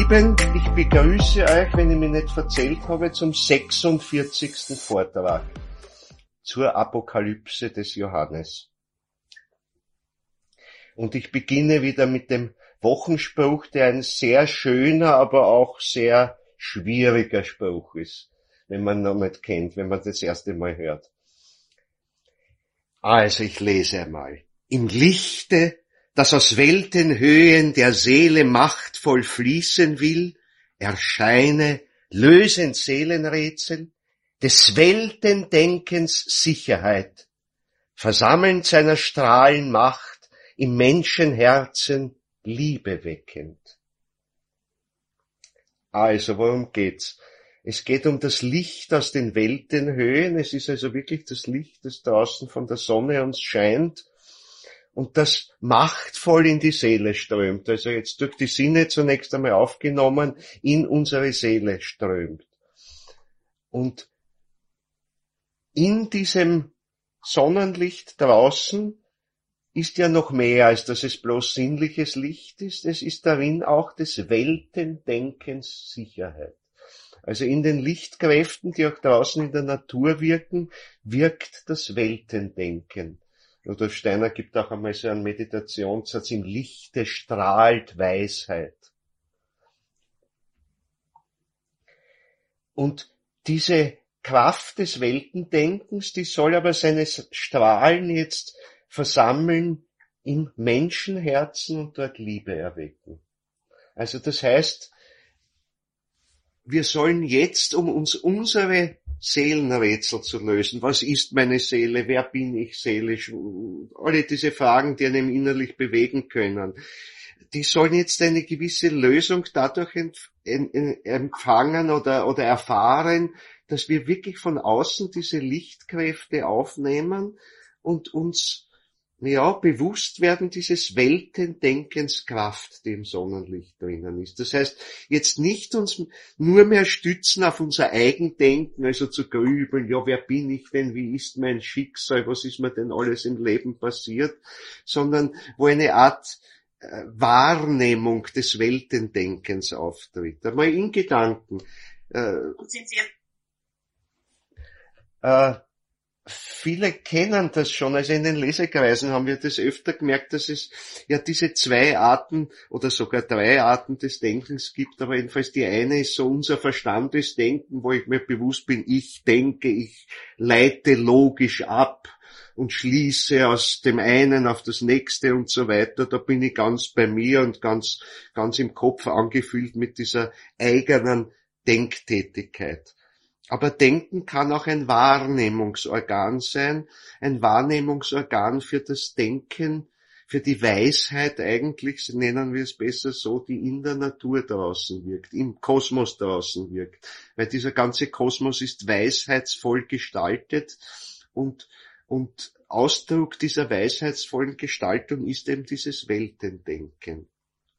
Lieben, ich begrüße euch, wenn ich mich nicht verzählt habe, zum 46. Vortrag zur Apokalypse des Johannes. Und ich beginne wieder mit dem Wochenspruch, der ein sehr schöner, aber auch sehr schwieriger Spruch ist, wenn man noch nicht kennt, wenn man das erste Mal hört. Also ich lese einmal. Im Lichte, das aus Weltenhöhen der Seele machtvoll fließen will, erscheine lösend Seelenrätsel, des Weltendenkens Sicherheit, versammelnd seiner Strahlen Macht, im Menschenherzen Liebe weckend. Also, worum geht's? Es geht um das Licht aus den Weltenhöhen. Es ist also wirklich das Licht, das draußen von der Sonne uns scheint und das machtvoll in die Seele strömt. Also jetzt durch die Sinne zunächst einmal aufgenommen, in unsere Seele strömt. Und in diesem Sonnenlicht draußen ist ja noch mehr, als dass es bloß sinnliches Licht ist. Es ist darin auch des Weltendenkens Sicherheit. Also in den Lichtkräften, die auch draußen in der Natur wirken, wirkt das Weltendenken. Rudolf Steiner gibt auch einmal so einen Meditationssatz, im Lichte strahlt Weisheit. Und diese Kraft des Weltendenkens, die soll aber seine Strahlen jetzt versammeln im Menschenherzen und dort Liebe erwecken. Also das heißt, wir sollen jetzt, um uns unsere Seelenrätsel zu lösen, was ist meine Seele, wer bin ich seelisch, alle diese Fragen, die einen innerlich bewegen können, die sollen jetzt eine gewisse Lösung dadurch empfangen oder erfahren, dass wir wirklich von außen diese Lichtkräfte aufnehmen und uns bewusst werden dieses Weltendenkens Kraft, die im Sonnenlicht drinnen ist. Das heißt, jetzt nicht uns nur mehr stützen auf unser Eigendenken, also zu grübeln, ja, wer bin ich denn, wie ist mein Schicksal, was ist mir denn alles im Leben passiert, sondern wo eine Art Wahrnehmung des Weltendenkens auftritt. Einmal in Gedanken. Viele kennen das schon, also in den Lesekreisen haben wir das öfter gemerkt, dass es ja diese zwei Arten oder sogar drei Arten des Denkens gibt, aber jedenfalls die eine ist so unser Verstandesdenken, wo ich mir bewusst bin, ich denke, ich leite logisch ab und schließe aus dem einen auf das nächste und so weiter, da bin ich ganz bei mir und ganz im Kopf angefüllt mit dieser eigenen Denktätigkeit. Aber Denken kann auch ein Wahrnehmungsorgan sein, ein Wahrnehmungsorgan für das Denken, für die Weisheit eigentlich, nennen wir es besser so, die in der Natur draußen wirkt, im Kosmos draußen wirkt. Weil dieser ganze Kosmos ist weisheitsvoll gestaltet und Ausdruck dieser weisheitsvollen Gestaltung ist eben dieses Weltendenken.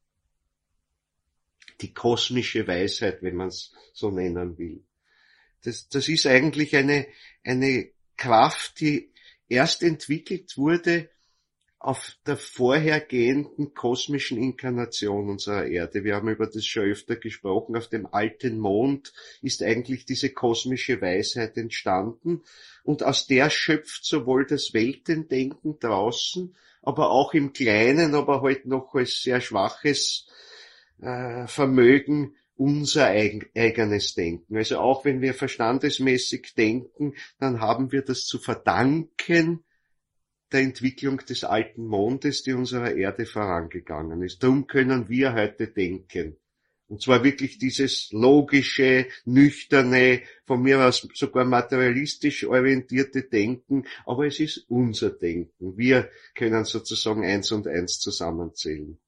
Die kosmische Weisheit, wenn man es so nennen will. Das ist eigentlich eine Kraft, die erst entwickelt wurde auf der vorhergehenden kosmischen Inkarnation unserer Erde. Wir haben über das schon öfter gesprochen. Auf dem alten Mond ist eigentlich diese kosmische Weisheit entstanden und aus der schöpft sowohl das Weltendenken draußen, aber auch im Kleinen, aber halt noch als sehr schwaches Vermögen unser eigenes Denken. Also auch wenn wir verstandesmäßig denken, dann haben wir das zu verdanken der Entwicklung des alten Mondes, die unserer Erde vorangegangen ist. Darum können wir heute denken. Und zwar wirklich dieses logische, nüchterne, von mir aus sogar materialistisch orientierte Denken, aber es ist unser Denken. Wir können sozusagen 1 und 1 zusammenzählen.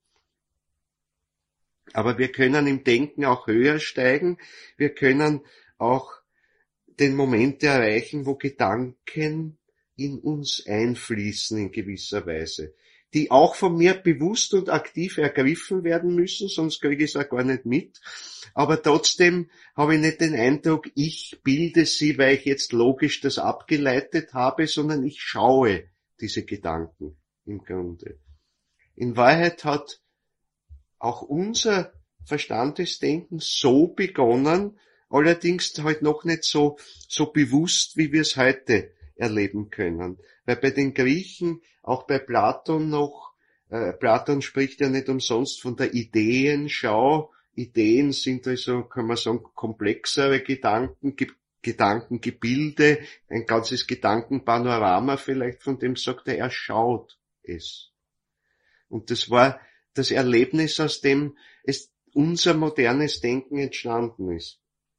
Aber wir können im Denken auch höher steigen. Wir können auch den Moment erreichen, wo Gedanken in uns einfließen in gewisser Weise, die auch von mir bewusst und aktiv ergriffen werden müssen, sonst kriege ich es auch gar nicht mit. Aber trotzdem habe ich nicht den Eindruck, ich bilde sie, weil ich jetzt logisch das abgeleitet habe, sondern ich schaue diese Gedanken im Grunde. In Wahrheit hat auch unser Verstandesdenken so begonnen, allerdings halt noch nicht so bewusst, wie wir es heute erleben können. Weil bei den Griechen, auch bei Platon noch, Platon spricht ja nicht umsonst von der Ideenschau. Ideen sind also, kann man sagen, komplexere Gedankengebilde, ein ganzes Gedankenpanorama vielleicht, von dem sagt er schaut es. Und das war das Erlebnis, aus dem unser modernes Denken entstanden ist.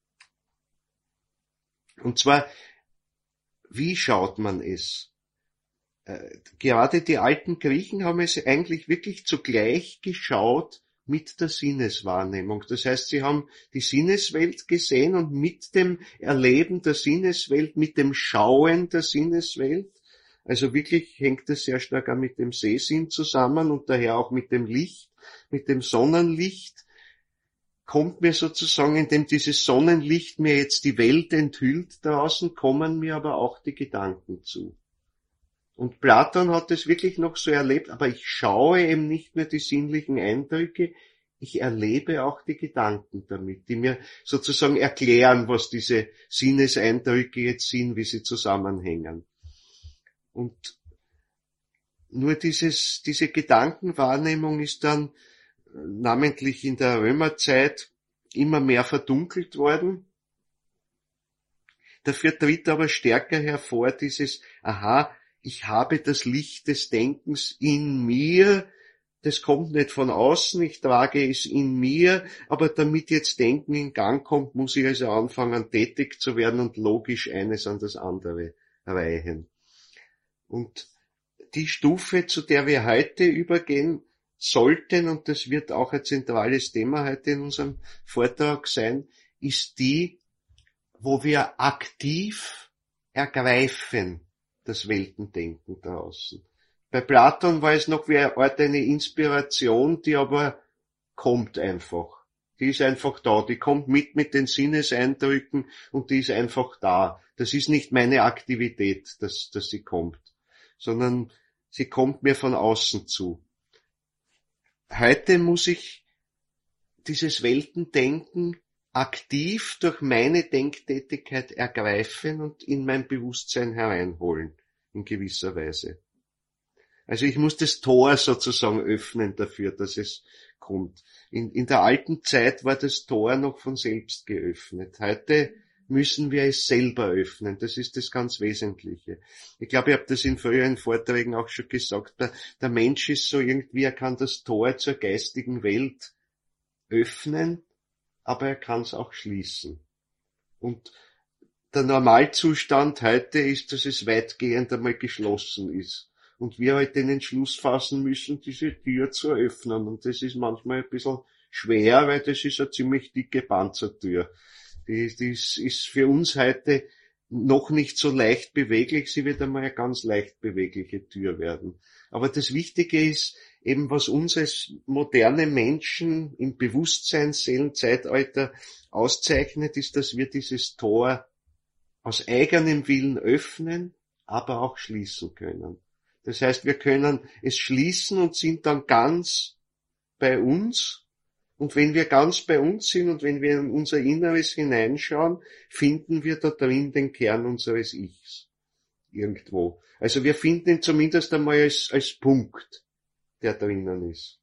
Und zwar, wie schaut man es? Gerade die alten Griechen haben es eigentlich wirklich zugleich geschaut mit der Sinneswahrnehmung. Das heißt, sie haben die Sinneswelt gesehen und mit dem Erleben der Sinneswelt, mit dem Schauen der Sinneswelt, also wirklich hängt es sehr stark auch mit dem Sehsinn zusammen und daher auch mit dem Licht, mit dem Sonnenlicht, kommt mir sozusagen, indem dieses Sonnenlicht mir jetzt die Welt enthüllt draußen, kommen mir aber auch die Gedanken zu. Und Platon hat es wirklich noch so erlebt, aber ich schaue eben nicht mehr die sinnlichen Eindrücke, ich erlebe auch die Gedanken damit, die mir sozusagen erklären, was diese Sinneseindrücke jetzt sind, wie sie zusammenhängen. Und nur diese Gedankenwahrnehmung ist dann namentlich in der Römerzeit immer mehr verdunkelt worden. Dafür tritt aber stärker hervor dieses, ich habe das Licht des Denkens in mir, das kommt nicht von außen, ich trage es in mir, aber damit jetzt Denken in Gang kommt, muss ich also anfangen, tätig zu werden und logisch eines an das andere reihen. Und die Stufe, zu der wir heute übergehen sollten, und das wird auch ein zentrales Thema heute in unserem Vortrag sein, ist die, wo wir aktiv ergreifen das Weltendenken draußen. Bei Platon war es noch wie eine Inspiration, die aber kommt einfach. Die ist einfach da, die kommt mit den Sinneseindrücken und die ist einfach da. Das ist nicht meine Aktivität, dass sie kommt, sondern sie kommt mir von außen zu. Heute muss ich dieses Weltendenken aktiv durch meine Denktätigkeit ergreifen und in mein Bewusstsein hereinholen, in gewisser Weise. Also ich muss das Tor sozusagen öffnen dafür, dass es kommt. In der alten Zeit war das Tor noch von selbst geöffnet. Heute müssen wir es selber öffnen. Das ist das ganz Wesentliche. Ich glaube, ich habe das in früheren Vorträgen auch schon gesagt. Der Mensch ist so irgendwie, er kann das Tor zur geistigen Welt öffnen, aber er kann es auch schließen. Und der Normalzustand heute ist, dass es weitgehend einmal geschlossen ist. Und wir halt den Entschluss fassen müssen, diese Tür zu öffnen. Und das ist manchmal ein bisschen schwer, weil das ist eine ziemlich dicke Panzertür. Die ist für uns heute noch nicht so leicht beweglich. Sie wird einmal eine ganz leicht bewegliche Tür werden. Aber das Wichtige ist eben, was uns als moderne Menschen im Bewusstseinsseelenzeitalter auszeichnet, ist, dass wir dieses Tor aus eigenem Willen öffnen, aber auch schließen können. Das heißt, wir können es schließen und sind dann ganz bei uns. Und wenn wir ganz bei uns sind und wenn wir in unser Inneres hineinschauen, finden wir da drin den Kern unseres Ichs. Irgendwo. Also wir finden ihn zumindest einmal als Punkt, der drinnen ist.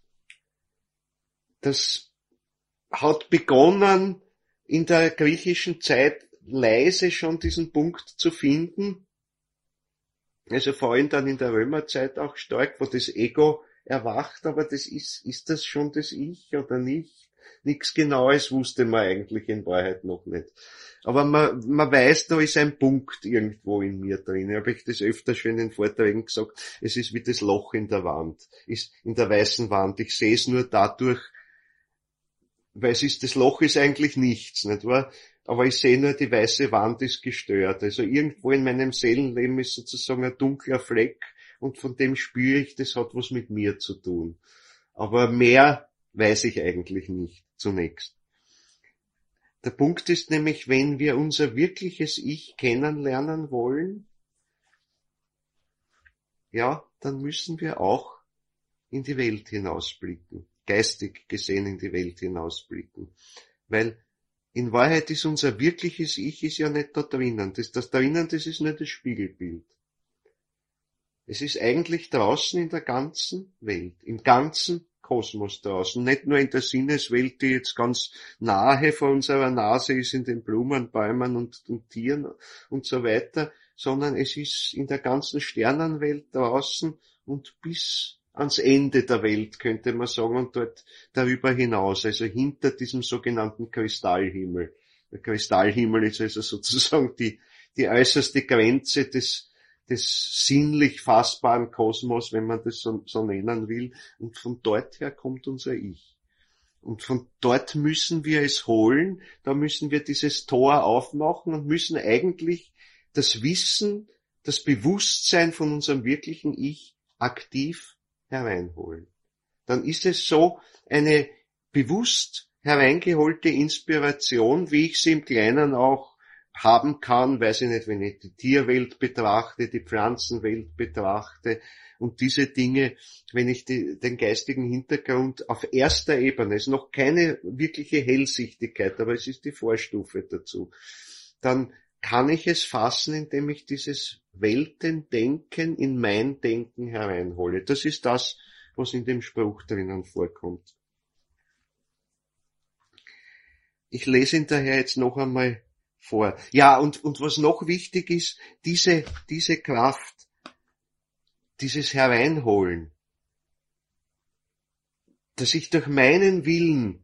Das hat begonnen, in der griechischen Zeit leise schon diesen Punkt zu finden. Also vor allem dann in der Römerzeit auch stark, wo das Ego erwacht, aber das ist das schon das Ich oder nicht? Nichts Genaues wusste man eigentlich in Wahrheit noch nicht. Aber man weiß, da ist ein Punkt irgendwo in mir drin. Ich habe ich das öfter schon in den Vorträgen gesagt, es ist wie das Loch in der Wand, ist in der weißen Wand. Ich sehe es nur dadurch, weil das Loch ist eigentlich nichts, nicht wahr? Aber ich sehe nur, die weiße Wand ist gestört. Also irgendwo in meinem Seelenleben ist sozusagen ein dunkler Fleck und von dem spüre ich, das hat was mit mir zu tun. Aber mehr weiß ich eigentlich nicht zunächst. Der Punkt ist nämlich, wenn wir unser wirkliches Ich kennenlernen wollen, ja, dann müssen wir auch in die Welt hinausblicken. geistig gesehen in die Welt hinausblicken. Weil in Wahrheit ist unser wirkliches Ich ist ja nicht da drinnen. Das drinnen, das ist nur das Spiegelbild. Es ist eigentlich draußen in der ganzen Welt, im ganzen Kosmos draußen, nicht nur in der Sinneswelt, die jetzt ganz nahe vor unserer Nase ist, in den Blumen, Bäumen und Tieren und so weiter, sondern es ist in der ganzen Sternenwelt draußen und bis ans Ende der Welt, könnte man sagen, und dort darüber hinaus, also hinter diesem sogenannten Kristallhimmel. Der Kristallhimmel ist also sozusagen die äußerste Grenze des sinnlich fassbaren Kosmos, wenn man das so nennen will. Und von dort her kommt unser Ich. Und von dort müssen wir es holen, da müssen wir dieses Tor aufmachen und müssen eigentlich das Wissen, das Bewusstsein von unserem wirklichen Ich aktiv hereinholen. Dann ist es so eine bewusst hereingeholte Inspiration, wie ich sie im Kleinen auch haben kann, weiß ich nicht, wenn ich die Tierwelt betrachte, die Pflanzenwelt betrachte und diese Dinge, wenn ich den geistigen Hintergrund auf erster Ebene, es ist noch keine wirkliche Hellsichtigkeit, aber es ist die Vorstufe dazu, dann kann ich es fassen, indem ich dieses Weltendenken in mein Denken hereinhole. Das ist das, was in dem Spruch drinnen vorkommt. Ich lese ihn daher jetzt noch einmal vor. Ja, und was noch wichtig ist, diese Kraft, dieses Hereinholen, dass ich durch meinen Willen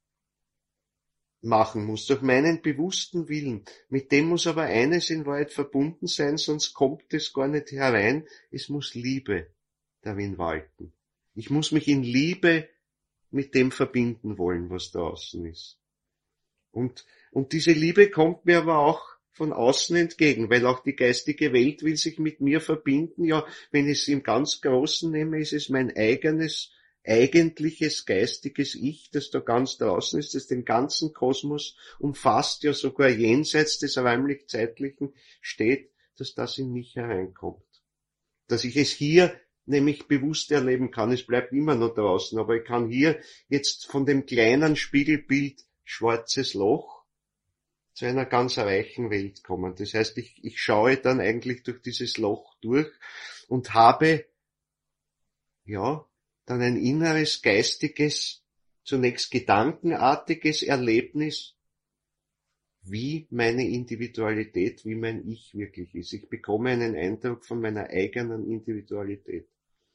machen muss, durch meinen bewussten Willen. Mit dem muss aber eines in Wahrheit verbunden sein, sonst kommt es gar nicht herein. Es muss Liebe darin walten. Ich muss mich in Liebe mit dem verbinden wollen, was da außen ist. Und diese Liebe kommt mir aber auch von außen entgegen, weil auch die geistige Welt will sich mit mir verbinden. Ja, wenn ich es im ganz Großen nehme, ist es mein eigenes, eigentliches geistiges Ich, das da ganz draußen ist, das den ganzen Kosmos umfasst, ja sogar jenseits des räumlich-zeitlichen steht, dass das in mich hereinkommt. Dass ich es hier nämlich bewusst erleben kann. Es bleibt immer noch draußen, aber ich kann hier jetzt von dem kleinen Spiegelbild schwarzes Loch zu einer ganz reichen Welt kommen. Das heißt, ich schaue dann eigentlich durch dieses Loch durch und habe, ja, dann ein inneres, geistiges, zunächst gedankenartiges Erlebnis, wie meine Individualität, wie mein Ich wirklich ist. Ich bekomme einen Eindruck von meiner eigenen Individualität.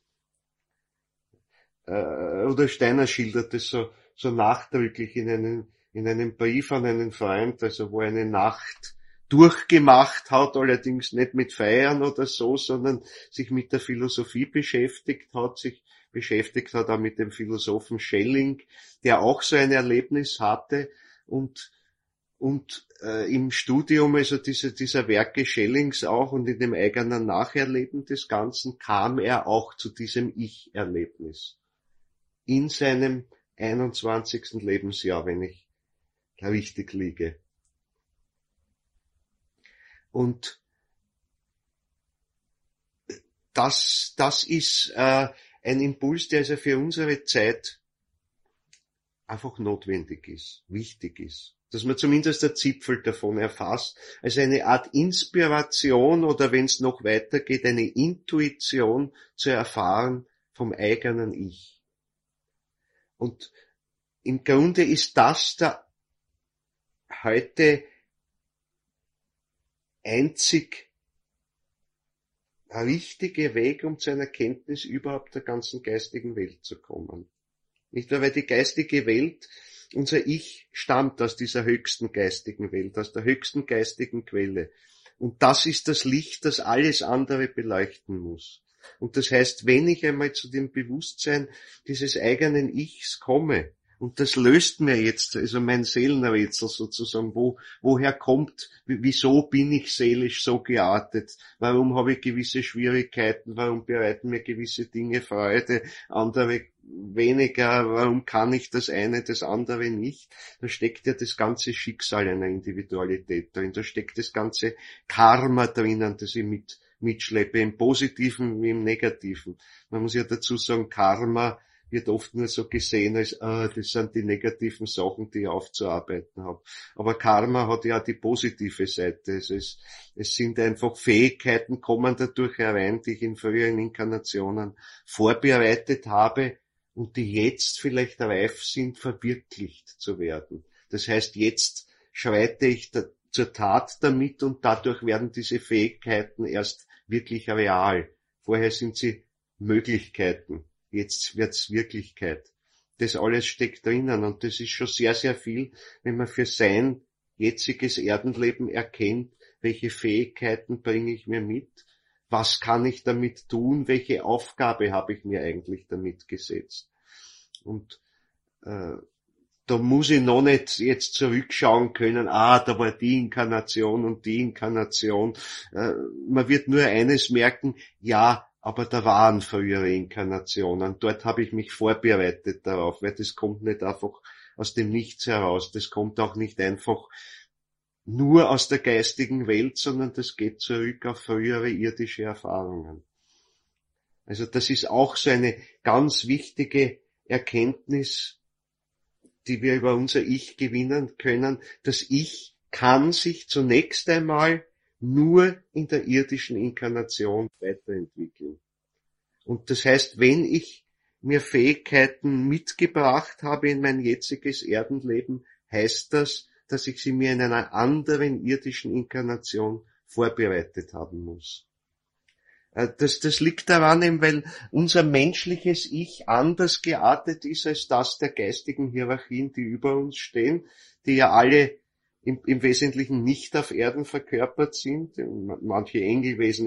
Rudolf Steiner schildert es so nachdrücklich in einem Brief an einen Freund, also wo er eine Nacht durchgemacht hat, allerdings nicht mit Feiern oder so, sondern sich mit der Philosophie beschäftigt hat auch mit dem Philosophen Schelling, der auch so ein Erlebnis hatte und im Studium, also dieser Werke Schellings auch und in dem eigenen Nacherleben des Ganzen kam er auch zu diesem Ich-Erlebnis. In seinem 21. Lebensjahr, wenn ich richtig liege. Und das ist ein Impuls, der also für unsere Zeit einfach notwendig ist, wichtig ist. Dass man zumindest der Zipfel davon erfasst, also eine Art Inspiration oder wenn es noch weitergeht, eine Intuition zu erfahren vom eigenen Ich. Und im Grunde ist das der heute einzig richtige Weg, um zu einer Kenntnis überhaupt der ganzen geistigen Welt zu kommen. Nicht nur, weil die geistige Welt, unser Ich stammt aus dieser höchsten geistigen Welt, aus der höchsten geistigen Quelle. Und das ist das Licht, das alles andere beleuchten muss. Und das heißt, wenn ich einmal zu dem Bewusstsein dieses eigenen Ichs komme, und das löst mir jetzt, also mein Seelenrätsel sozusagen, woher kommt, wieso bin ich seelisch so geartet, warum habe ich gewisse Schwierigkeiten, warum bereiten mir gewisse Dinge Freude, andere weniger, warum kann ich das eine, das andere nicht, da steckt ja das ganze Schicksal einer Individualität drin, da steckt das ganze Karma drinnen, das ich mitschleppe, im Positiven wie im Negativen. Man muss ja dazu sagen, Karma wird oft nur so gesehen als, das sind die negativen Sachen, die ich aufzuarbeiten habe. Aber Karma hat ja die positive Seite. Es sind einfach Fähigkeiten, kommen dadurch herein, die ich in früheren Inkarnationen vorbereitet habe und die jetzt vielleicht reif sind, verwirklicht zu werden. Das heißt, jetzt schreite ich zur Tat damit und dadurch werden diese Fähigkeiten erst wirklich real. Vorher sind sie Möglichkeiten. Jetzt wird's Wirklichkeit. Das alles steckt drinnen und das ist schon sehr, sehr viel, wenn man für sein jetziges Erdenleben erkennt, welche Fähigkeiten bringe ich mir mit, was kann ich damit tun, welche Aufgabe habe ich mir eigentlich damit gesetzt. Und da muss ich noch nicht jetzt zurückschauen können, da war die Inkarnation und die Inkarnation. Man wird nur eines merken, ja, aber da waren frühere Inkarnationen. Dort habe ich mich vorbereitet darauf, weil das kommt nicht einfach aus dem Nichts heraus. Das kommt auch nicht einfach nur aus der geistigen Welt, sondern das geht zurück auf frühere irdische Erfahrungen. Also das ist auch so eine ganz wichtige Erkenntnis, die wir über unser Ich gewinnen können. Das Ich kann sich zunächst einmal nur in der irdischen Inkarnation weiterentwickeln. Und das heißt, wenn ich mir Fähigkeiten mitgebracht habe in mein jetziges Erdenleben, heißt das, dass ich sie mir in einer anderen irdischen Inkarnation vorbereitet haben muss. Das liegt daran, eben, weil unser menschliches Ich anders geartet ist als das der geistigen Hierarchien, die über uns stehen, die ja alle im Wesentlichen nicht auf Erden verkörpert sind. Manche Engelwesen,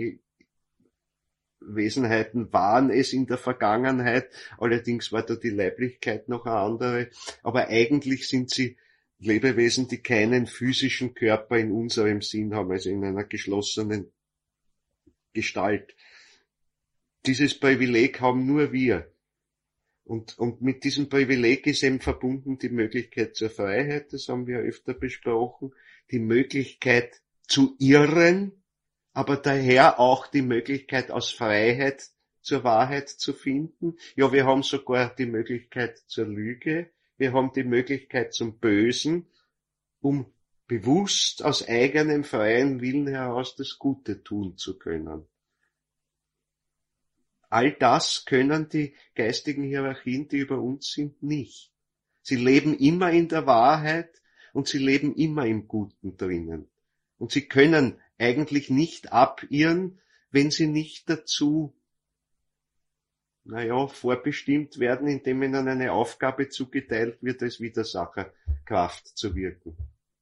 Erzengelwesenheiten waren es in der Vergangenheit, allerdings war da die Leiblichkeit noch eine andere, aber eigentlich sind sie Lebewesen, die keinen physischen Körper in unserem Sinn haben, also in einer geschlossenen Gestalt. Dieses Privileg haben nur wir. Und mit diesem Privileg ist eben verbunden die Möglichkeit zur Freiheit, das haben wir öfter besprochen, die Möglichkeit zu irren, aber daher auch die Möglichkeit aus Freiheit zur Wahrheit zu finden. Ja, wir haben sogar die Möglichkeit zur Lüge, wir haben die Möglichkeit zum Bösen, um bewusst aus eigenem freien Willen heraus das Gute tun zu können. All das können die geistigen Hierarchien, die über uns sind, nicht. Sie leben immer in der Wahrheit und sie leben immer im Guten drinnen. Und sie können eigentlich nicht abirren, wenn sie nicht dazu, vorbestimmt werden, indem ihnen eine Aufgabe zugeteilt wird, als Widersacherkraft zu wirken.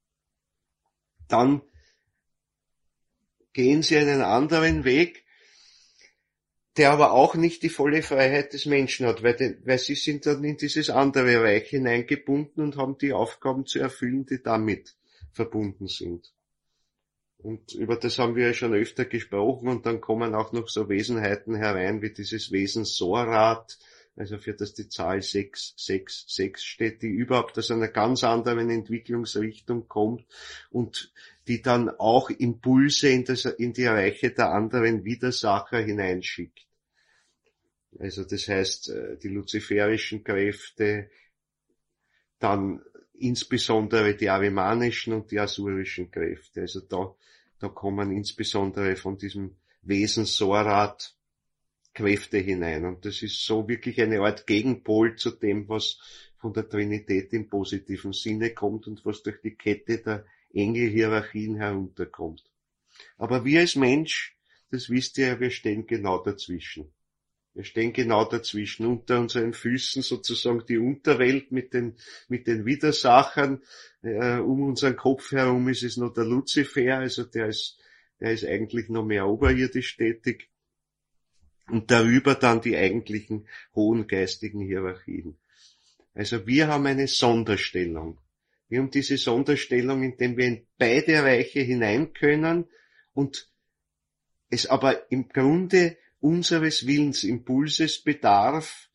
Dann gehen sie einen anderen Weg, der aber auch nicht die volle Freiheit des Menschen hat, weil sie sind dann in dieses andere Reich hineingebunden und haben die Aufgaben zu erfüllen, die damit verbunden sind. Und über das haben wir ja schon öfter gesprochen und dann kommen auch noch so Wesenheiten herein, wie dieses Wesen Sorat, also für das die Zahl 666 steht, die überhaupt aus einer ganz anderen Entwicklungsrichtung kommt und die dann auch Impulse in die Reiche der anderen Widersacher hineinschickt. Also das heißt, die luziferischen Kräfte, dann insbesondere die arimanischen und die asurischen Kräfte. Also da kommen insbesondere von diesem Wesen Sorat Kräfte hinein. Und das ist so wirklich eine Art Gegenpol zu dem, was von der Trinität im positiven Sinne kommt und was durch die Kette der Engelhierarchien herunterkommt. Aber wir als Mensch, das wisst ihr ja, wir stehen genau dazwischen. Wir stehen genau dazwischen, unter unseren Füßen sozusagen die Unterwelt mit den Widersachern. Um unseren Kopf herum ist es noch der Luzifer, also der ist eigentlich noch mehr oberirdisch tätig. Und darüber dann die eigentlichen hohen geistigen Hierarchien. Also wir haben eine Sonderstellung. Wir haben diese Sonderstellung, indem wir in beide Reiche hinein können und es aber im Grunde unseres Willensimpulses bedarf,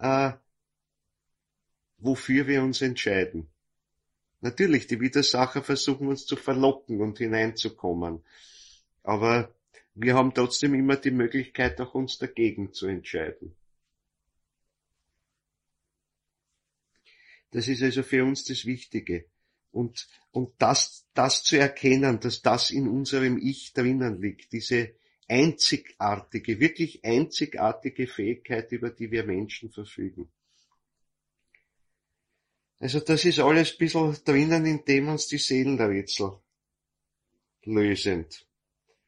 wofür wir uns entscheiden. Natürlich, die Widersacher versuchen uns zu verlocken und hineinzukommen, aber wir haben trotzdem immer die Möglichkeit, auch uns dagegen zu entscheiden. Das ist also für uns das Wichtige. Und das zu erkennen, dass das in unserem Ich drinnen liegt, diese einzigartige, wirklich einzigartige Fähigkeit, über die wir Menschen verfügen. Also das ist alles ein bisschen drinnen, indem uns die Seelenrätsel lösend.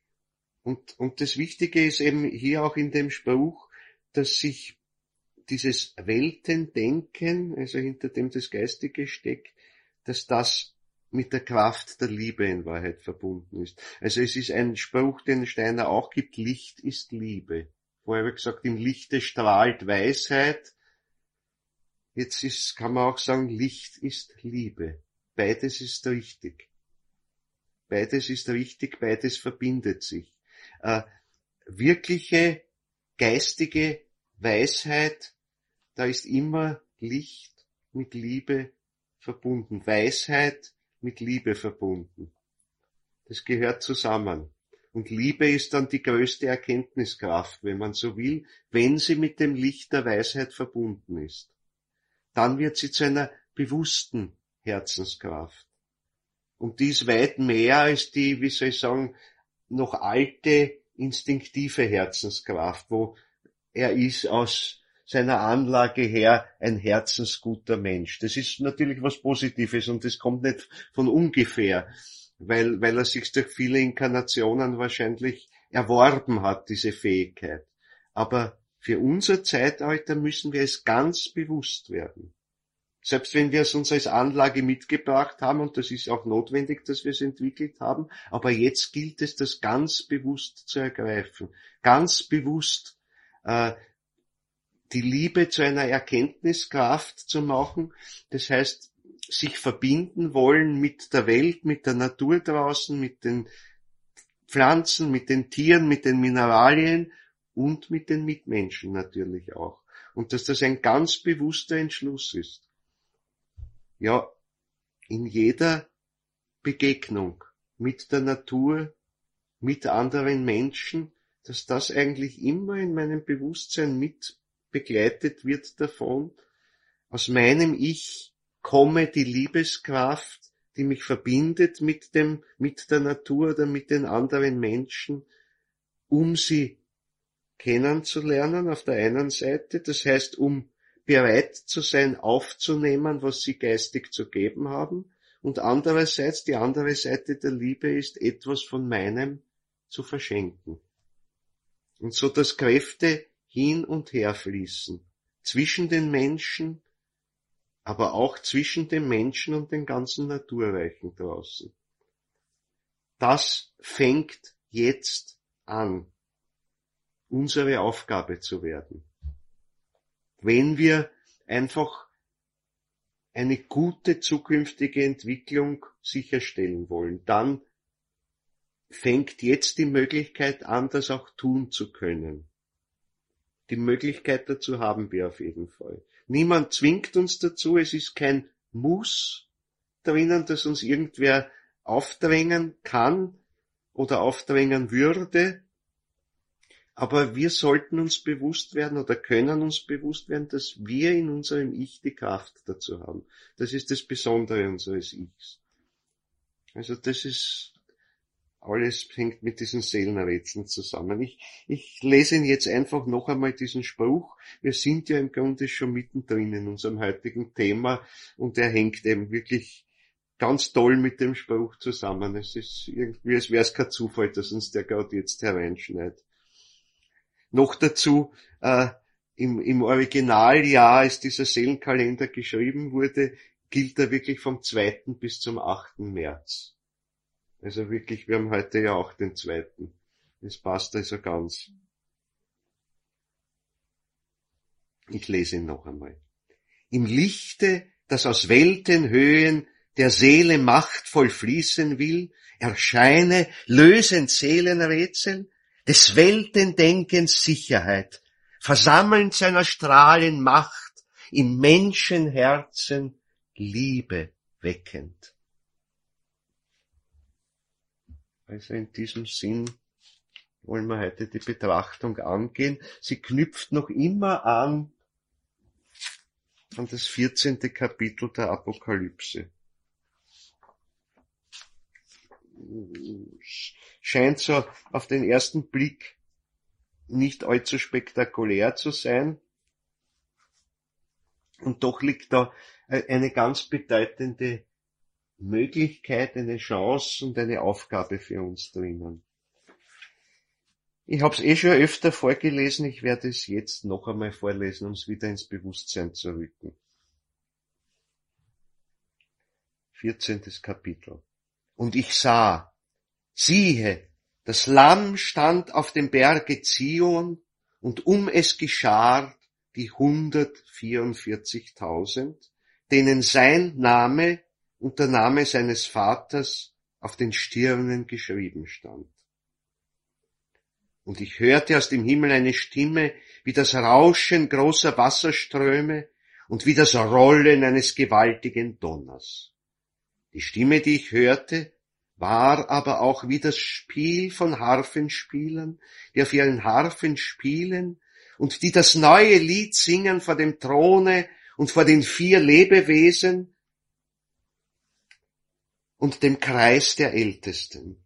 Und das Wichtige ist eben hier auch in dem Spruch, dass sich dieses Weltendenken, also hinter dem das Geistige steckt, dass das mit der Kraft der Liebe in Wahrheit verbunden ist. Also es ist ein Spruch, den Steiner auch gibt, Licht ist Liebe. Vorher habe ich gesagt, im Lichte strahlt Weisheit. Jetzt kann man auch sagen, Licht ist Liebe. Beides ist richtig. Beides ist richtig, beides verbindet sich. Wirkliche geistige Weisheit, da ist immer Licht mit Liebe verbunden. Weisheit mit Liebe verbunden. Das gehört zusammen. Und Liebe ist dann die größte Erkenntniskraft, wenn man so will, wenn sie mit dem Licht der Weisheit verbunden ist. Dann wird sie zu einer bewussten Herzenskraft. Und die ist weit mehr als die, wie soll ich sagen, noch alte, instinktive Herzenskraft, wo er ist aus seiner Anlage her ein herzensguter Mensch. Das ist natürlich was Positives und das kommt nicht von ungefähr, weil er sich durch viele Inkarnationen wahrscheinlich erworben hat, diese Fähigkeit. Aber für unser Zeitalter müssen wir es ganz bewusst werden. Selbst wenn wir es uns als Anlage mitgebracht haben, und das ist auch notwendig, dass wir es entwickelt haben, aber jetzt gilt es, das ganz bewusst zu ergreifen. Ganz bewusst die Liebe zu einer Erkenntniskraft zu machen. Das heißt, sich verbinden wollen mit der Welt, mit der Natur draußen, mit den Pflanzen, mit den Tieren, mit den Mineralien und mit den Mitmenschen natürlich auch. Und dass das ein ganz bewusster Entschluss ist. Ja, in jeder Begegnung mit der Natur, mit anderen Menschen, dass das eigentlich immer in meinem Bewusstsein mit begleitet wird davon. Aus meinem Ich komme die Liebeskraft, die mich verbindet mit der Natur oder mit den anderen Menschen, um sie kennenzulernen auf der einen Seite, das heißt, um bereit zu sein, aufzunehmen, was sie geistig zu geben haben, und andererseits, die andere Seite der Liebe ist, etwas von meinem zu verschenken. Und so, dass Kräfte hin und her fließen, zwischen den Menschen, aber auch zwischen dem Menschen und den ganzen Naturreichen draußen. Das fängt jetzt an, unsere Aufgabe zu werden. Wenn wir einfach eine gute zukünftige Entwicklung sicherstellen wollen, dann fängt jetzt die Möglichkeit an, das auch tun zu können. Die Möglichkeit dazu haben wir auf jeden Fall. Niemand zwingt uns dazu, es ist kein Muss drinnen, das uns irgendwer aufdrängen kann oder aufdrängen würde. Aber wir sollten uns bewusst werden oder können uns bewusst werden, dass wir in unserem Ich die Kraft dazu haben. Das ist das Besondere unseres Ichs. Also das ist alles hängt mit diesen Seelenrätseln zusammen. Ich lese Ihnen jetzt einfach noch einmal diesen Spruch. Wir sind ja im Grunde schon mittendrin in unserem heutigen Thema und er hängt eben wirklich ganz toll mit dem Spruch zusammen. Es ist irgendwie, als wäre es kein Zufall, dass uns der gerade jetzt hereinschneidet. Noch dazu, im Originaljahr, als dieser Seelenkalender geschrieben wurde, gilt er wirklich vom 2. bis zum 8. März. Also wirklich, wir haben heute ja auch den 2. Das passt also ganz. Ich lese ihn noch einmal. Im Lichte, das aus Weltenhöhen der Seele machtvoll fließen will, erscheine lösend Seelenrätsel, des Weltendenkens Sicherheit, versammelnd seiner Strahlen Macht, im Menschenherzen Liebe weckend. Also in diesem Sinn wollen wir heute die Betrachtung angehen. Sie knüpft noch immer an, an das 14. Kapitel der Apokalypse. Scheint so auf den ersten Blick nicht allzu spektakulär zu sein. Und doch liegt da eine ganz bedeutende Möglichkeit, eine Chance und eine Aufgabe für uns drinnen. Ich habe es schon öfter vorgelesen, ich werde es jetzt noch einmal vorlesen, um es wieder ins Bewusstsein zu rücken. 14. Kapitel. Und ich sah, siehe, das Lamm stand auf dem Berge Zion, und es geschar die 144.000, denen sein Name und der Name seines Vaters auf den Stirnen geschrieben stand. Und ich hörte aus dem Himmel eine Stimme, wie das Rauschen großer Wasserströme und wie das Rollen eines gewaltigen Donners. Die Stimme, die ich hörte, war aber auch wie das Spiel von Harfenspielern, die auf ihren Harfen spielen und die das neue Lied singen vor dem Throne und vor den 4 Lebewesen und dem Kreis der Ältesten.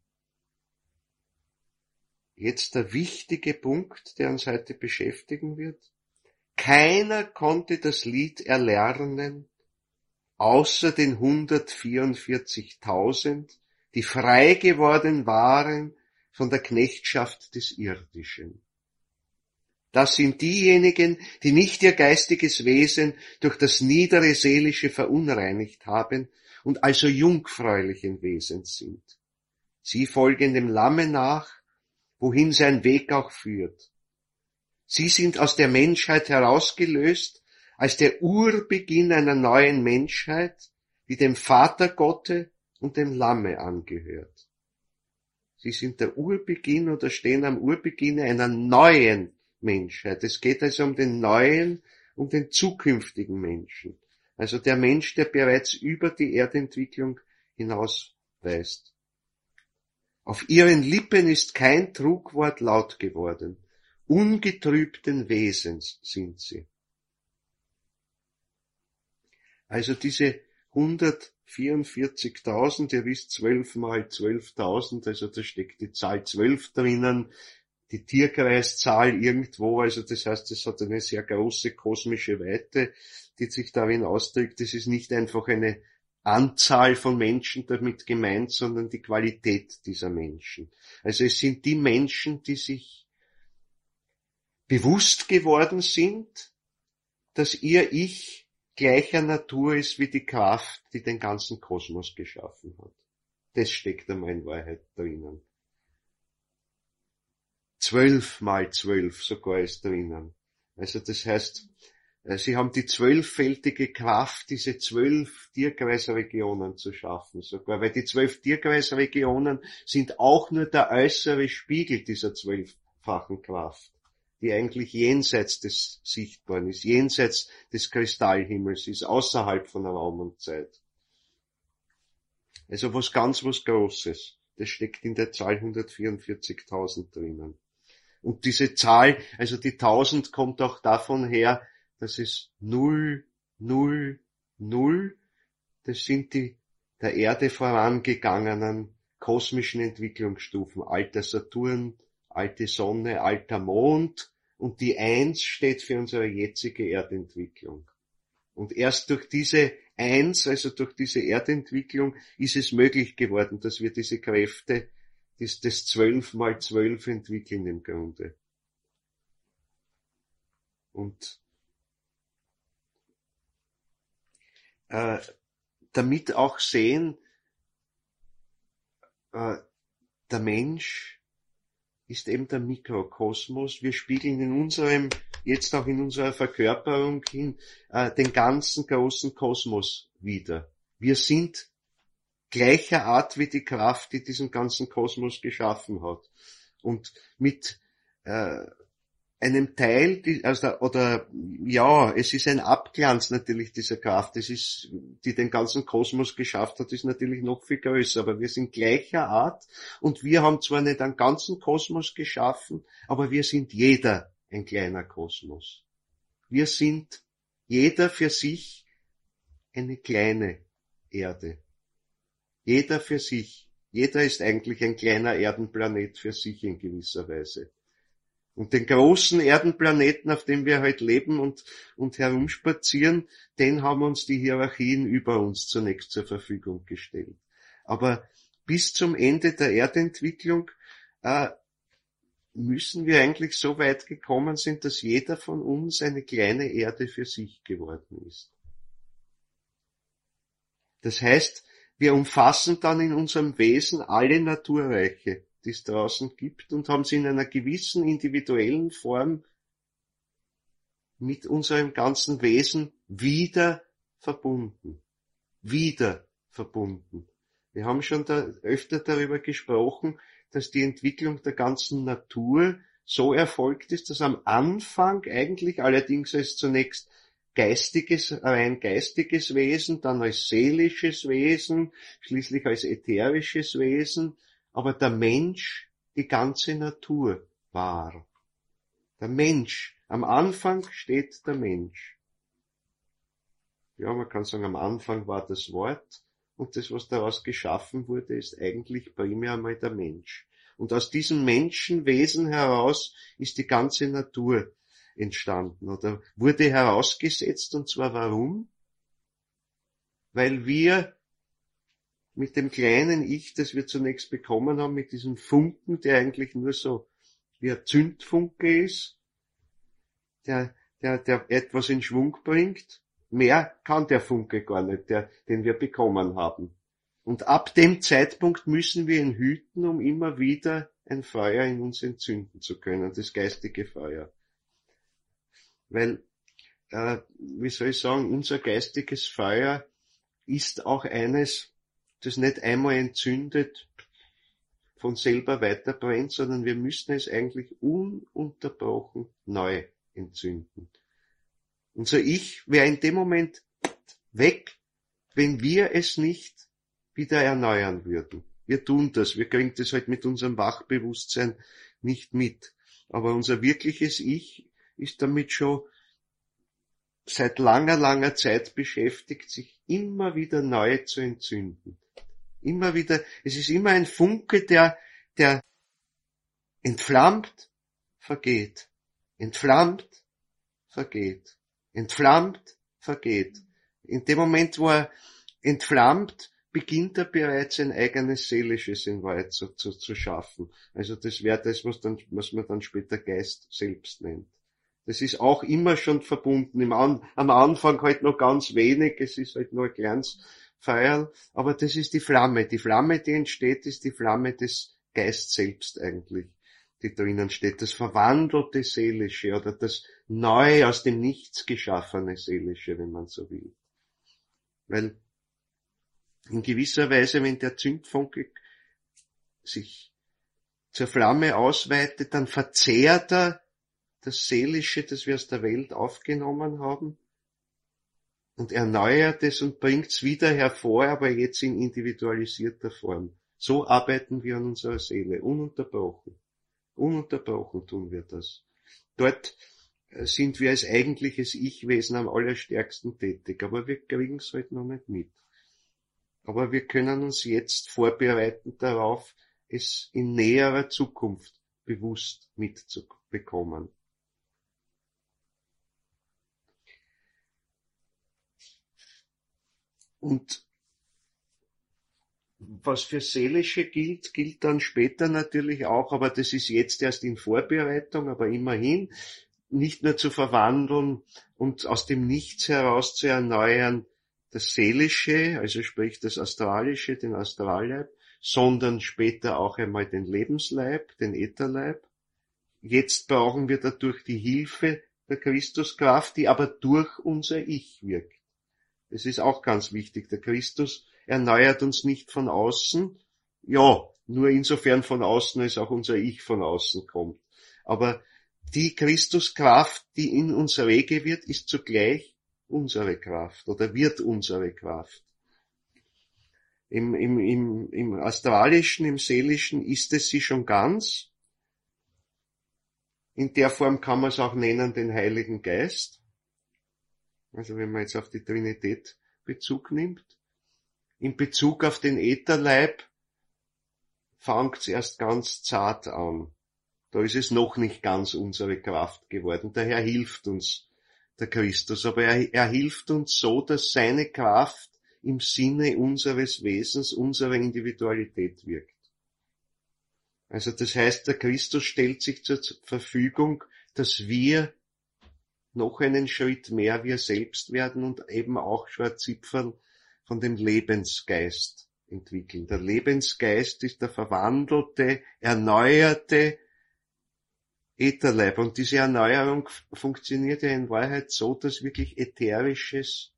Jetzt der wichtige Punkt, der uns heute beschäftigen wird. Keiner konnte das Lied erlernen, außer den 144.000, die frei geworden waren von der Knechtschaft des Irdischen. Das sind diejenigen, die nicht ihr geistiges Wesen durch das niedere Seelische verunreinigt haben und also jungfräulichen Wesens sind. Sie folgen dem Lamme nach, wohin sein Weg auch führt. Sie sind aus der Menschheit herausgelöst, als der Urbeginn einer neuen Menschheit, die dem Vatergotte und dem Lamme angehört. Sie sind der Urbeginn oder stehen am Urbeginn einer neuen Menschheit. Es geht also um den neuen, um den zukünftigen Menschen. Also der Mensch, der bereits über die Erdentwicklung hinausweist. Auf ihren Lippen ist kein Trugwort laut geworden. Ungetrübten Wesens sind sie. Also diese 144.000, ihr wisst 12 mal 12.000, also da steckt die Zahl 12 drinnen, die Tierkreiszahl irgendwo, also das heißt, es hat eine sehr große kosmische Weite, die sich darin ausdrückt. Es ist nicht einfach eine Anzahl von Menschen damit gemeint, sondern die Qualität dieser Menschen. Also es sind die Menschen, die sich bewusst geworden sind, dass ihr Ich gleicher Natur ist wie die Kraft, die den ganzen Kosmos geschaffen hat. Das steckt einmal in Wahrheit drinnen. 12 mal 12 sogar ist drinnen. Also das heißt, sie haben die 12-fältige Kraft, diese 12 Tierkreisregionen zu schaffen sogar, weil die 12 Tierkreisregionen sind auch nur der äußere Spiegel dieser 12-fachen Kraft, die eigentlich jenseits des Sichtbaren ist, jenseits des Kristallhimmels ist, außerhalb von Raum und Zeit. Also was Großes. Das steckt in der Zahl 144.000 drinnen. Und diese Zahl, also die 1000 kommt auch davon her, dass es 0, 0, 0, das sind die der Erde vorangegangenen kosmischen Entwicklungsstufen. Alter Saturn, alte Sonne, alter Mond und die 1 steht für unsere jetzige Erdentwicklung. Und erst durch diese 1, also durch diese Erdentwicklung, ist es möglich geworden, dass wir diese Kräfte das 12 mal 12 entwickeln im Grunde. Und damit auch sehen, der Mensch ist eben der Mikrokosmos. Wir spiegeln jetzt auch in unserer Verkörperung hin, den ganzen großen Kosmos wider. Wir sind gleicher Art wie die Kraft, die diesen ganzen Kosmos geschaffen hat. Und mit einem Teil, es ist ein Abglanz natürlich dieser Kraft, die den ganzen Kosmos geschafft hat, ist natürlich noch viel größer, aber wir sind gleicher Art und wir haben zwar nicht einen ganzen Kosmos geschaffen, aber wir sind jeder ein kleiner Kosmos. Wir sind Jeder für sich eine kleine Erde. Jeder für sich. Jeder ist eigentlich ein kleiner Erdenplanet für sich in gewisser Weise. Und den großen Erdenplaneten, auf dem wir heute leben und herumspazieren, den haben uns die Hierarchien über uns zunächst zur Verfügung gestellt. Aber bis zum Ende der Erdentwicklung müssen wir eigentlich so weit gekommen sind, dass jeder von uns eine kleine Erde für sich geworden ist. Das heißt, wir umfassen dann in unserem Wesen alle Naturreiche, die es draußen gibt, und haben sie in einer gewissen individuellen Form mit unserem ganzen Wesen wieder verbunden. Wieder verbunden. Wir haben schon öfter darüber gesprochen, dass die Entwicklung der ganzen Natur so erfolgt ist, dass am Anfang eigentlich allerdings als zunächst rein geistiges Wesen, dann als seelisches Wesen, schließlich als ätherisches Wesen, aber der Mensch die ganze Natur war. Der Mensch. Am Anfang steht der Mensch. Ja, man kann sagen, am Anfang war das Wort, und das, was daraus geschaffen wurde, ist eigentlich primär einmal der Mensch. Und aus diesem Menschenwesen heraus ist die ganze Natur entstanden oder wurde herausgesetzt, und zwar warum? Weil wir mit dem kleinen Ich, das wir zunächst bekommen haben, mit diesem Funken, der eigentlich nur so wie ein Zündfunke ist, der etwas in Schwung bringt, mehr kann der Funke gar nicht, den wir bekommen haben. Und ab dem Zeitpunkt müssen wir ihn hüten, um immer wieder ein Feuer in uns entzünden zu können, das geistige Feuer. Weil, wie soll ich sagen, unser geistiges Feuer ist auch eines, das nicht einmal entzündet von selber weiter brennt, sondern wir müssen es eigentlich ununterbrochen neu entzünden. Unser Ich wäre in dem Moment weg, wenn wir es nicht wieder erneuern würden. Wir tun das, wir kriegen das halt mit unserem Wachbewusstsein nicht mit. Aber unser wirkliches Ich ist damit schon seit langer, langer Zeit beschäftigt, sich immer wieder neu zu entzünden. Immer wieder, es ist immer ein Funke, der entflammt, vergeht. Entflammt, vergeht. Entflammt, vergeht. In dem Moment, wo er entflammt, beginnt er bereits ein eigenes Seelisches in Wahrheit zu schaffen. Also das wäre das, was man dann später Geist selbst nennt. Das ist auch immer schon verbunden. Am Anfang halt noch ganz wenig, es ist halt nur ein kleines Feuerl, aber das ist die Flamme. Die Flamme, die entsteht, ist die Flamme des Geist selbst eigentlich, die drinnen steht. Das verwandelte Seelische oder das neu aus dem Nichts geschaffene Seelische, wenn man so will. Weil in gewisser Weise, wenn der Zündfunke sich zur Flamme ausweitet, dann verzehrt er das Seelische, das wir aus der Welt aufgenommen haben, und erneuert es und bringt es wieder hervor, aber jetzt in individualisierter Form. So arbeiten wir an unserer Seele, ununterbrochen. Ununterbrochen tun wir das. Dort sind wir als eigentliches Ich-Wesen am allerstärksten tätig, aber wir kriegen es halt noch nicht mit. Aber wir können uns jetzt vorbereiten darauf, es in näherer Zukunft bewusst mitzubekommen. Und was für Seelische gilt dann später natürlich auch, aber das ist jetzt erst in Vorbereitung, aber immerhin, nicht nur zu verwandeln und aus dem Nichts heraus zu erneuern, das Seelische, also sprich das Astralische, den Astralleib, sondern später auch einmal den Lebensleib, den Ätherleib. Jetzt brauchen wir dadurch die Hilfe der Christuskraft, die aber durch unser Ich wirkt. Das ist auch ganz wichtig. Der Christus erneuert uns nicht von außen, ja, nur insofern von außen, als auch unser Ich von außen kommt. Aber die Christuskraft, die in uns rege wird, ist zugleich unsere Kraft oder wird unsere Kraft. Im Astralischen, im Seelischen ist es sie schon ganz. In der Form kann man es auch nennen, den Heiligen Geist. Also wenn man jetzt auf die Trinität Bezug nimmt. In Bezug auf den Ätherleib fängt's erst ganz zart an. Da ist es noch nicht ganz unsere Kraft geworden. Daher hilft uns der Christus. Aber er hilft uns so, dass seine Kraft im Sinne unseres Wesens, unserer Individualität wirkt. Also das heißt, der Christus stellt sich zur Verfügung, dass wir noch einen Schritt mehr wir selbst werden und eben auch schon ein Zipferl von dem Lebensgeist entwickeln. Der Lebensgeist ist der verwandelte, erneuerte Ätherleib. Und diese Erneuerung funktioniert ja in Wahrheit so, dass wirklich Ätherisches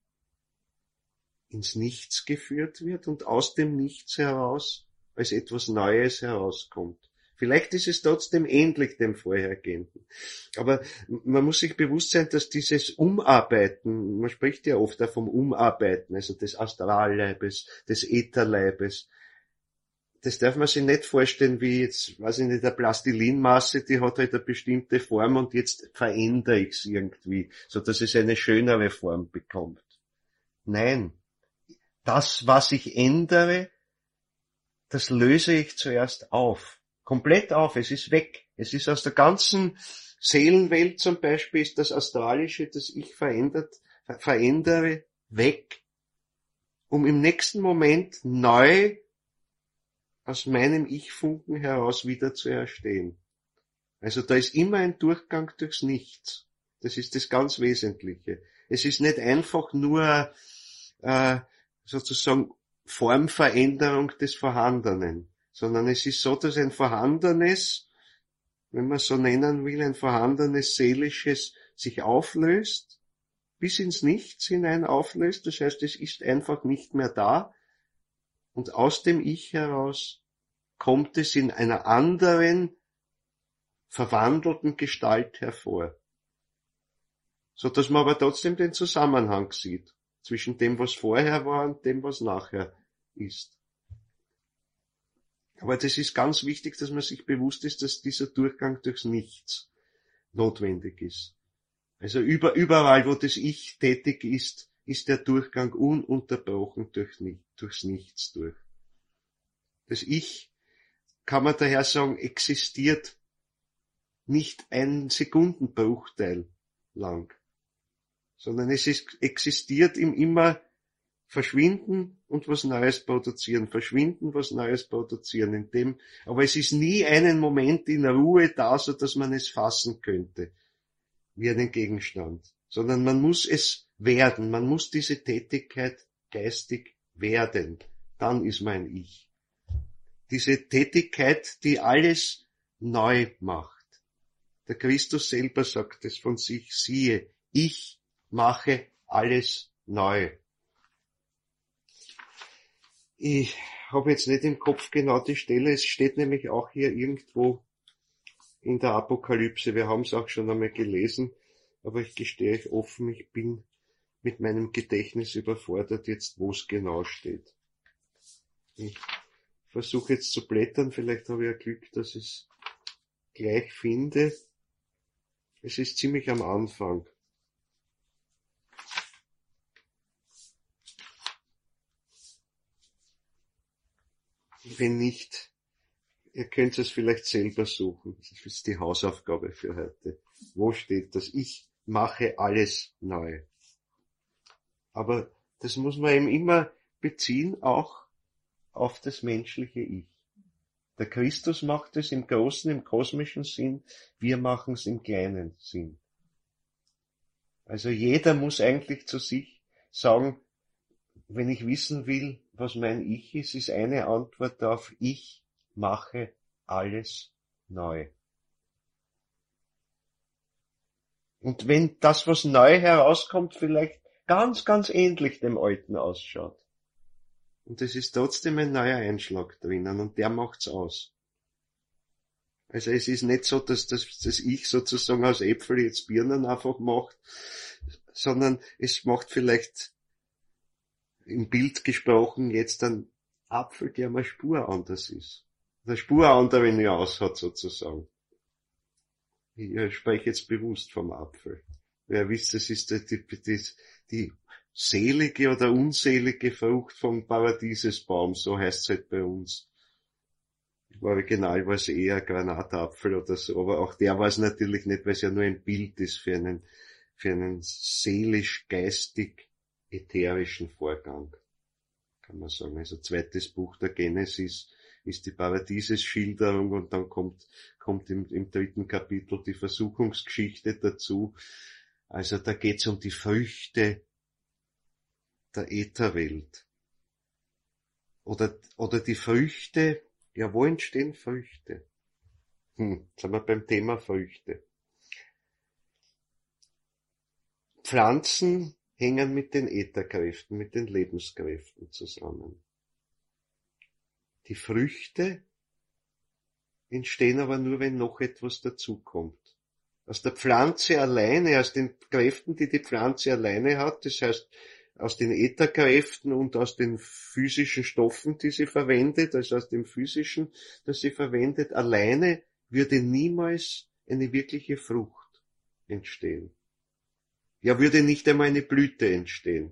ins Nichts geführt wird und aus dem Nichts heraus als etwas Neues herauskommt. Vielleicht ist es trotzdem ähnlich dem Vorhergehenden. Aber man muss sich bewusst sein, dass dieses Umarbeiten, man spricht ja oft auch vom Umarbeiten, also des Astralleibes, des Ätherleibes, das darf man sich nicht vorstellen wie jetzt, weiß ich nicht, eine Plastilinmasse, die hat halt eine bestimmte Form und jetzt verändere ich es irgendwie, so dass es eine schönere Form bekommt. Nein. Das, was ich ändere, das löse ich zuerst auf. Komplett auf. Es ist weg. Es ist aus der ganzen Seelenwelt zum Beispiel, ist das Astralische, das ich verändere, weg, um im nächsten Moment neu aus meinem Ich-Funken heraus wieder zu erstehen. Also da ist immer ein Durchgang durchs Nichts. Das ist das ganz Wesentliche. Es ist nicht einfach nur sozusagen Formveränderung des Vorhandenen, sondern es ist so, dass ein vorhandenes, wenn man so nennen will, ein vorhandenes Seelisches sich auflöst, bis ins Nichts hinein auflöst. Das heißt, es ist einfach nicht mehr da. Und aus dem Ich heraus kommt es in einer anderen, verwandelten Gestalt hervor. So dass man aber trotzdem den Zusammenhang sieht zwischen dem, was vorher war und dem, was nachher ist. Aber das ist ganz wichtig, dass man sich bewusst ist, dass dieser Durchgang durchs Nichts notwendig ist. Also überall, wo das Ich tätig ist, ist der Durchgang ununterbrochen durchs Nichts durch. Das Ich, kann man daher sagen, existiert nicht einen Sekundenbruchteil lang, sondern existiert im immer verschwinden und was Neues produzieren, verschwinden, was Neues produzieren, aber es ist nie einen Moment in Ruhe da, so dass man es fassen könnte, wie einen Gegenstand, sondern man muss es werden, man muss diese Tätigkeit geistig werden, dann ist mein Ich. Diese Tätigkeit, die alles neu macht. Der Christus selber sagt es von sich, siehe, ich mache alles neu. Ich habe jetzt nicht im Kopf genau die Stelle, es steht nämlich auch hier irgendwo in der Apokalypse, wir haben es auch schon einmal gelesen, aber ich gestehe euch offen, ich bin mit meinem Gedächtnis überfordert jetzt, wo es genau steht. Ich versuche jetzt zu blättern, vielleicht habe ich ja Glück, dass ich es gleich finde. Es ist ziemlich am Anfang. Wenn nicht, ihr könnt es vielleicht selber suchen. Das ist die Hausaufgabe für heute. Wo steht das? Ich mache alles neu. Aber das muss man eben immer beziehen, auch auf das menschliche Ich. Der Christus macht es im großen, im kosmischen Sinn, wir machen es im kleinen Sinn. Also jeder muss eigentlich zu sich sagen, wenn ich wissen will, was mein Ich ist eine Antwort darauf, ich mache alles neu. Und wenn das, was neu herauskommt, vielleicht ganz, ganz ähnlich dem Alten ausschaut, und es ist trotzdem ein neuer Einschlag drinnen und der macht's aus. Also es ist nicht so, dass das Ich sozusagen aus Äpfel jetzt Birnen einfach macht, sondern es macht vielleicht im Bild gesprochen jetzt ein Apfel, der mal Spur anders ist. Eine Spur andere Nuance hat sozusagen. Ich spreche jetzt bewusst vom Apfel. Wer wisst, das ist die selige oder unselige Frucht vom Paradiesesbaum, so heißt's halt bei uns. Im Original war es eher Granatapfel oder so, aber auch der war es natürlich nicht, weil es ja nur ein Bild ist für einen seelisch-geistig ätherischen Vorgang, kann man sagen. Also zweites Buch der Genesis ist die Paradiesesschilderung und dann kommt im dritten Kapitel die Versuchungsgeschichte dazu. Also da geht's um die Früchte der Ätherwelt. Oder die Früchte, ja, wo entstehen Früchte? Jetzt sind wir beim Thema Früchte. Pflanzen hängen mit den Ätherkräften, mit den Lebenskräften zusammen. Die Früchte entstehen aber nur, wenn noch etwas dazukommt. Aus der Pflanze alleine, aus den Kräften, die die Pflanze alleine hat, das heißt aus den Ätherkräften und aus den physischen Stoffen, die sie verwendet, also aus dem physischen, das sie verwendet, alleine würde niemals eine wirkliche Frucht entstehen. Ja, würde nicht einmal eine Blüte entstehen.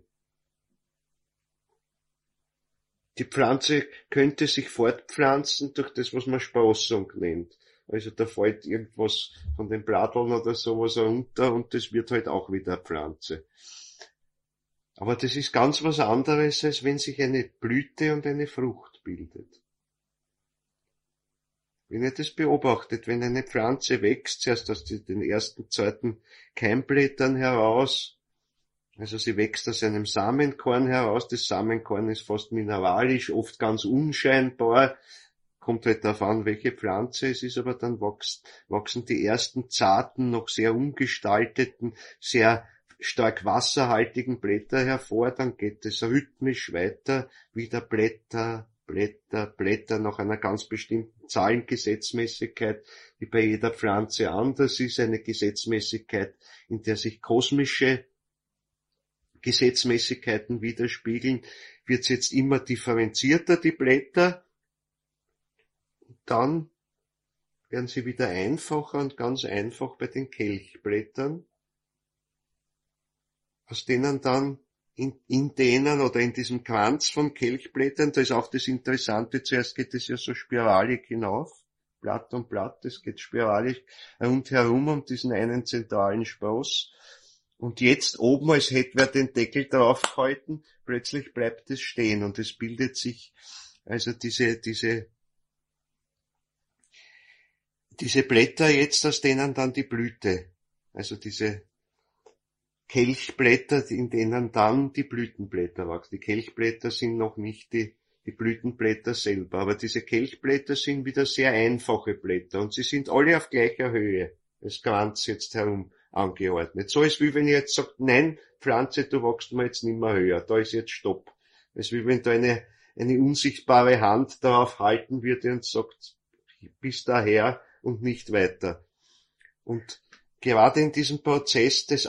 Die Pflanze könnte sich fortpflanzen durch das, was man Sprossung nennt. Also da fällt irgendwas von den Blatteln oder sowas runter und das wird halt auch wieder eine Pflanze. Aber das ist ganz was anderes, als wenn sich eine Blüte und eine Frucht bildet. Wenn ihr das beobachtet, wenn eine Pflanze wächst, zuerst aus den ersten zarten Keimblättern heraus, also sie wächst aus einem Samenkorn heraus, das Samenkorn ist fast mineralisch, oft ganz unscheinbar, kommt halt darauf an, welche Pflanze es ist, aber dann wachsen die ersten zarten, noch sehr ungestalteten, sehr stark wasserhaltigen Blätter hervor, dann geht es rhythmisch weiter, wieder Blätter nach einer ganz bestimmten Zahlengesetzmäßigkeit, die bei jeder Pflanze anders ist, eine Gesetzmäßigkeit, in der sich kosmische Gesetzmäßigkeiten widerspiegeln, wird es jetzt immer differenzierter, die Blätter, dann werden sie wieder einfacher und ganz einfach bei den Kelchblättern, aus denen dann in denen oder in diesem Kranz von Kelchblättern, da ist auch das Interessante, zuerst geht es ja so spiralig hinauf, Blatt um Blatt, das geht spiralig rundherum um diesen einen zentralen Spross. Und jetzt oben, als hätte wer den Deckel draufgehalten, plötzlich bleibt es stehen und es bildet sich also diese Blätter jetzt, aus denen dann die Blüte, also diese Kelchblätter, in denen dann die Blütenblätter wachsen. Die Kelchblätter sind noch nicht die Blütenblätter selber, aber diese Kelchblätter sind wieder sehr einfache Blätter und sie sind alle auf gleicher Höhe, das Kranz jetzt herum angeordnet. So ist wie wenn ich jetzt sage, nein, Pflanze, du wachst mir jetzt nicht mehr höher, da ist jetzt Stopp. Es ist wie wenn da eine unsichtbare Hand darauf halten würde und sagt, bis daher und nicht weiter. Und gerade in diesem Prozess des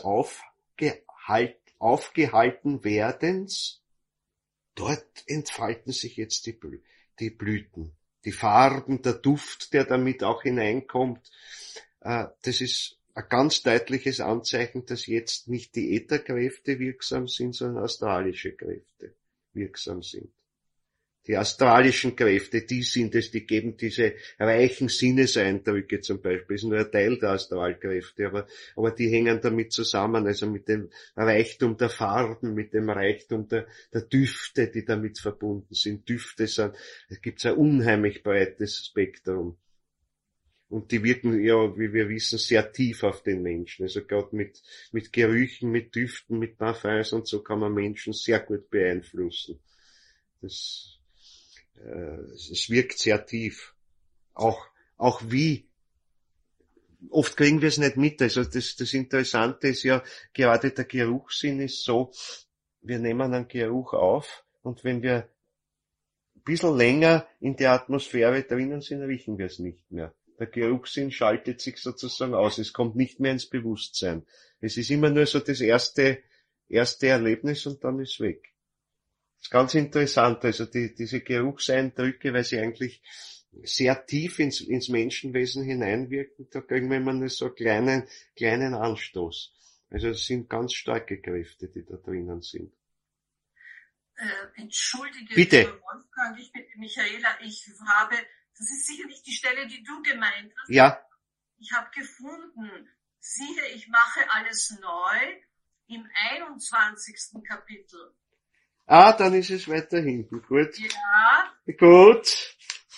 aufgehalten Werdens, dort entfalten sich jetzt die Blüten, die Farben, der Duft, der damit auch hineinkommt. Das ist ein ganz deutliches Anzeichen, dass jetzt nicht die Ätherkräfte wirksam sind, sondern astralische Kräfte wirksam sind. Die astralischen Kräfte, die sind es, die geben diese reichen Sinneseindrücke zum Beispiel. Das ist nur ein Teil der Astralkräfte, aber die hängen damit zusammen, also mit dem Reichtum der Farben, mit dem Reichtum der Düfte, die damit verbunden sind. Düfte sind, es gibt ein unheimlich breites Spektrum. Und die wirken ja, wie wir wissen, sehr tief auf den Menschen. Also gerade mit Gerüchen, mit Düften, mit Parfums und so kann man Menschen sehr gut beeinflussen. Es wirkt sehr tief. Auch wie, oft kriegen wir es nicht mit. Also das Interessante ist ja, gerade der Geruchssinn ist so, wir nehmen einen Geruch auf und wenn wir ein bisschen länger in der Atmosphäre drinnen sind, riechen wir es nicht mehr. Der Geruchssinn schaltet sich sozusagen aus. Es kommt nicht mehr ins Bewusstsein. Es ist immer nur so das erste Erlebnis und dann ist weg. Das ist ganz interessant, also diese Geruchseindrücke, weil sie eigentlich sehr tief ins Menschenwesen hineinwirken, da kriegen wir immer nur so einen kleinen Anstoß. Also es sind ganz starke Kräfte, die da drinnen sind. Entschuldige, Bitte. lieber Wolfgang, ich bin Michaela, das ist sicher nicht die Stelle, die du gemeint hast. Ja, Ich habe gefunden, siehe, ich mache alles neu im 21. Kapitel. dann ist es weiter hinten. Gut. Ja, Gut.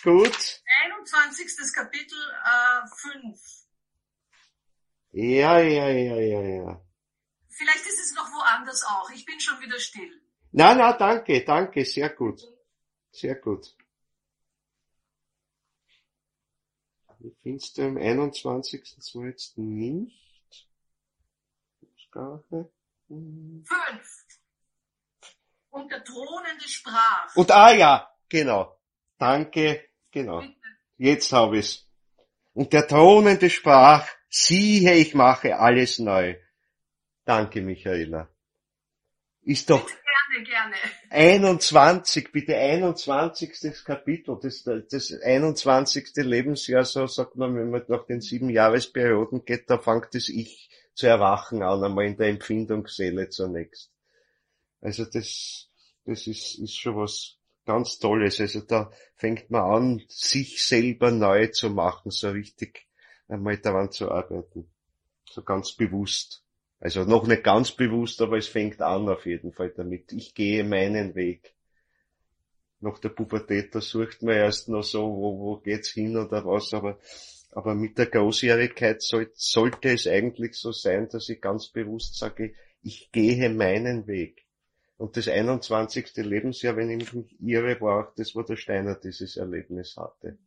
21. Kapitel 5. Ja. Vielleicht ist es noch woanders auch. Ich bin schon wieder still. Na, danke, sehr gut. Sehr gut. Wie findest du im 21. so jetzt nicht? Sprache. 5. Und der Thronende sprach. Und ja, genau. Danke, genau. Bitte. Jetzt habe ich's. Und der Thronende sprach, siehe, ich mache alles neu. Danke, Michaela. Ist doch Gerne. 21 Kapitel, das 21. Lebensjahr, so sagt man, wenn man nach den 7 Jahresperioden geht, da fängt das Ich zu erwachen an, einmal in der Empfindungsseele zunächst. Also das ist schon was ganz Tolles. Also da fängt man an, sich selber neu zu machen, so richtig einmal daran zu arbeiten. So ganz bewusst. Also noch nicht ganz bewusst, aber es fängt an auf jeden Fall damit. Ich gehe meinen Weg. Nach der Pubertät, da sucht man erst noch so, wo geht's hin oder was, aber mit der Großjährigkeit sollte es eigentlich so sein, dass ich ganz bewusst sage, ich gehe meinen Weg. Und das 21. Lebensjahr, wenn ich mich nicht irre, war auch das, wo der Steiner dieses Erlebnis hatte.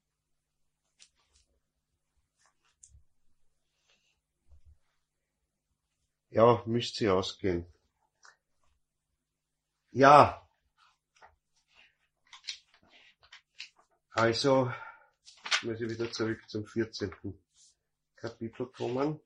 Ja, müsste sie ausgehen. Ja. Also, muss ich wieder zurück zum 14. Kapitel kommen.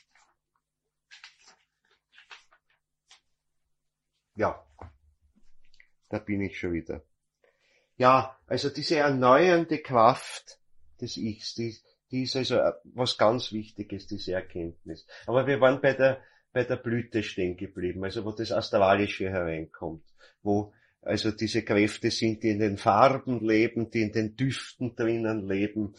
Ja. Da bin ich schon wieder. Ja, also diese erneuernde Kraft des Ichs, die ist also was ganz Wichtiges, diese Erkenntnis. Aber wir waren bei der Blüte stehen geblieben, also wo das Astralische hereinkommt, wo also diese Kräfte sind, die in den Farben leben, die in den Düften drinnen leben,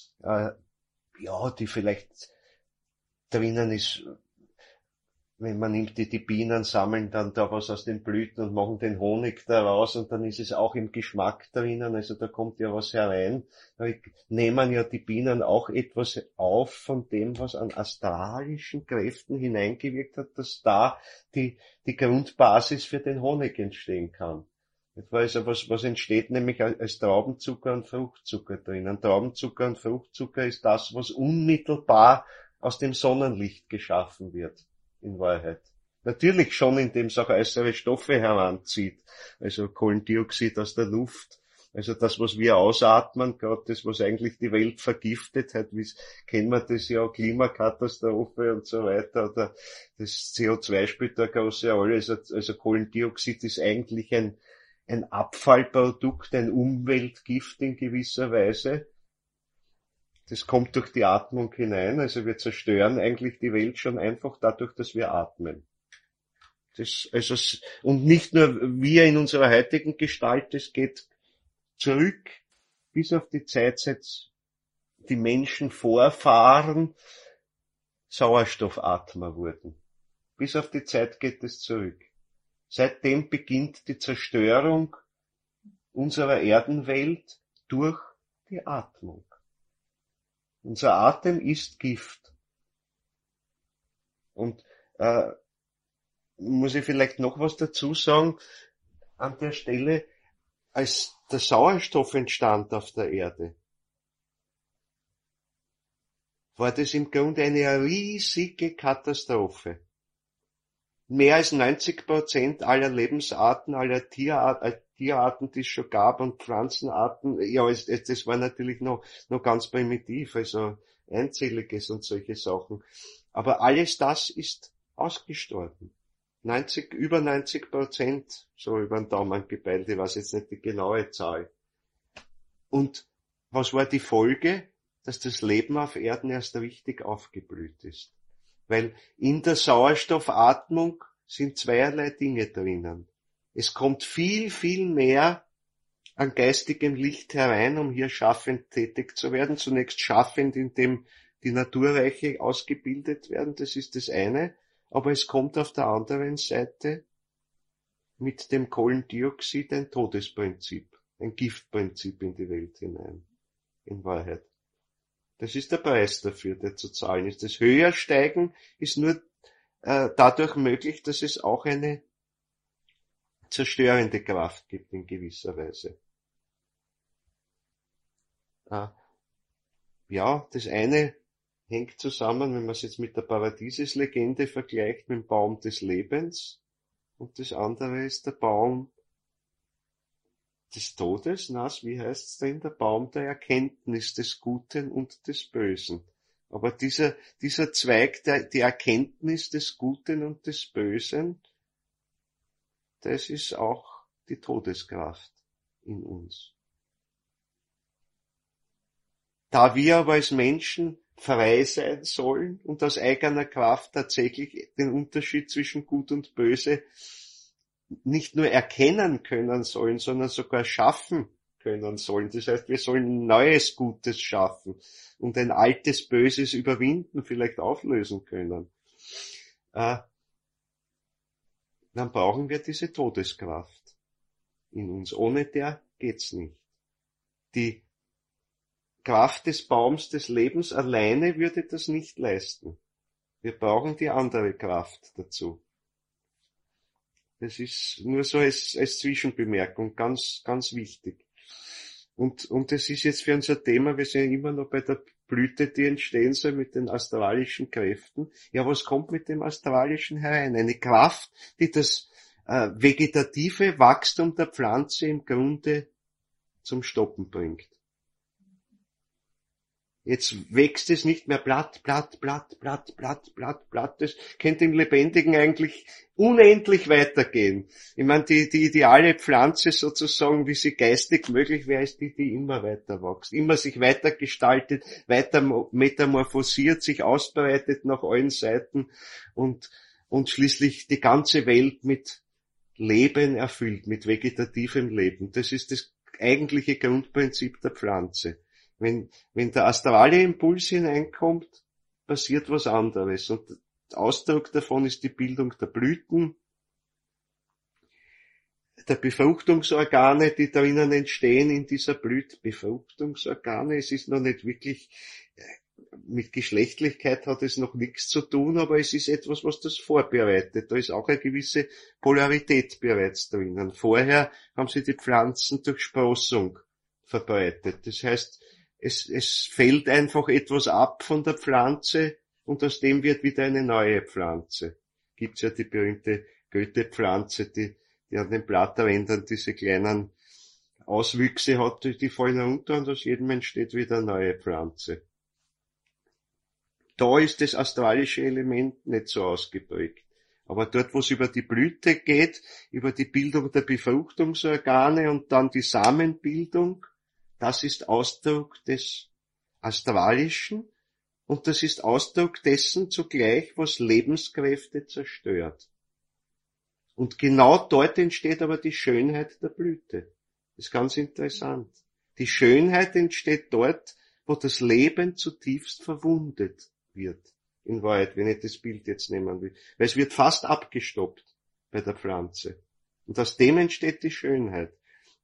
die vielleicht drinnen ist, wenn man nimmt, die Bienen sammeln dann da was aus den Blüten und machen den Honig daraus und dann ist es auch im Geschmack drinnen, also da kommt ja was herein. Da nehmen ja die Bienen auch etwas auf von dem, was an astralischen Kräften hineingewirkt hat, dass da die Grundbasis für den Honig entstehen kann. Etwa also was entsteht nämlich als Traubenzucker und Fruchtzucker drinnen. Traubenzucker und Fruchtzucker ist das, was unmittelbar aus dem Sonnenlicht geschaffen wird. In Wahrheit. Natürlich schon, indem es auch äußere Stoffe heranzieht, also Kohlendioxid aus der Luft, also das, was wir ausatmen, gerade das, was eigentlich die Welt vergiftet hat, wie kennen wir das ja, Klimakatastrophe und so weiter, oder das CO2 spielt da eine große Rolle, also Kohlendioxid ist eigentlich ein Abfallprodukt, ein Umweltgift in gewisser Weise. Das kommt durch die Atmung hinein, also wir zerstören eigentlich die Welt schon einfach dadurch, dass wir atmen. Und nicht nur wir in unserer heutigen Gestalt, es geht zurück bis auf die Zeit, seit die Menschen Vorfahren Sauerstoffatmer wurden. Bis auf die Zeit geht es zurück. Seitdem beginnt die Zerstörung unserer Erdenwelt durch die Atmung. Unser Atem ist Gift. Und muss ich vielleicht noch was dazu sagen an der Stelle, als der Sauerstoff entstand auf der Erde, war das im Grunde eine riesige Katastrophe. Mehr als 90% aller Lebensarten, aller Tierarten, die es schon gab, und Pflanzenarten, ja, das war natürlich noch ganz primitiv, also Einzelliges und solche Sachen. Aber alles das ist ausgestorben. Über 90%, so über den Daumen gepeilt, ich weiß jetzt nicht die genaue Zahl. Und was war die Folge? Dass das Leben auf Erden erst richtig aufgeblüht ist. Weil in der Sauerstoffatmung sind zweierlei Dinge drinnen. Es kommt viel, viel mehr an geistigem Licht herein, um hier schaffend tätig zu werden. Zunächst schaffend, indem die Naturreiche ausgebildet werden, das ist das eine. Aber es kommt auf der anderen Seite mit dem Kohlendioxid ein Todesprinzip, ein Giftprinzip in die Welt hinein, in Wahrheit. Das ist der Preis dafür, der zu zahlen ist. Das Höhersteigen ist nur dadurch möglich, dass es auch eine zerstörende Kraft gibt in gewisser Weise. Ja, das eine hängt zusammen, wenn man es jetzt mit der Paradieseslegende vergleicht, mit dem Baum des Lebens, und das andere ist der Baum des Todes, wie heißt's denn? Der Baum der Erkenntnis des Guten und des Bösen. Aber dieser Zweig, die Erkenntnis des Guten und des Bösen, das ist auch die Todeskraft in uns. Da wir aber als Menschen frei sein sollen und aus eigener Kraft tatsächlich den Unterschied zwischen Gut und Böse nicht nur erkennen können sollen, sondern sogar schaffen können sollen. Das heißt, wir sollen neues Gutes schaffen und ein altes Böses überwinden, vielleicht auflösen können. Dann brauchen wir diese Todeskraft in uns. Ohne der geht's nicht. Die Kraft des Baums des Lebens alleine würde das nicht leisten. Wir brauchen die andere Kraft dazu. Das ist nur so als Zwischenbemerkung ganz, ganz wichtig. Und das ist jetzt für unser Thema, wir sind ja immer noch bei der Blüte, die entstehen soll mit den astralischen Kräften. Ja, was kommt mit dem Astralischen herein? Eine Kraft, die das vegetative Wachstum der Pflanze im Grunde zum Stoppen bringt. Jetzt wächst es nicht mehr Blatt. Das könnte im Lebendigen eigentlich unendlich weitergehen. Ich meine, die ideale Pflanze sozusagen, wie sie geistig möglich wäre, ist die immer weiter wächst, immer sich weiter gestaltet, weiter metamorphosiert, sich ausbreitet nach allen Seiten und schließlich die ganze Welt mit Leben erfüllt, mit vegetativem Leben. Das ist das eigentliche Grundprinzip der Pflanze. Wenn der astrale Impuls hineinkommt, passiert was anderes. Und der Ausdruck davon ist die Bildung der Blüten, der Befruchtungsorgane, die drinnen entstehen in dieser Blüte. Befruchtungsorgane, es ist noch nicht wirklich, mit Geschlechtlichkeit hat es noch nichts zu tun, aber es ist etwas, was das vorbereitet. Da ist auch eine gewisse Polarität bereits drinnen. Vorher haben sie die Pflanzen durch Sprossung verbreitet. Das heißt, es fällt einfach etwas ab von der Pflanze und aus dem wird wieder eine neue Pflanze. Gibt's ja die berühmte Goethe-Pflanze, die an den Blatträndern diese kleinen Auswüchse hat, die fallen runter und aus jedem entsteht wieder eine neue Pflanze. Da ist das astralische Element nicht so ausgeprägt. Aber dort, wo es über die Blüte geht, über die Bildung der Befruchtungsorgane und dann die Samenbildung, das ist Ausdruck des Astralischen und das ist Ausdruck dessen zugleich, was Lebenskräfte zerstört. Und genau dort entsteht aber die Schönheit der Blüte. Das ist ganz interessant. Die Schönheit entsteht dort, wo das Leben zutiefst verwundet wird. In Wahrheit, wenn ich das Bild jetzt nehmen will. Weil es wird fast abgestoppt bei der Pflanze. Und aus dem entsteht die Schönheit.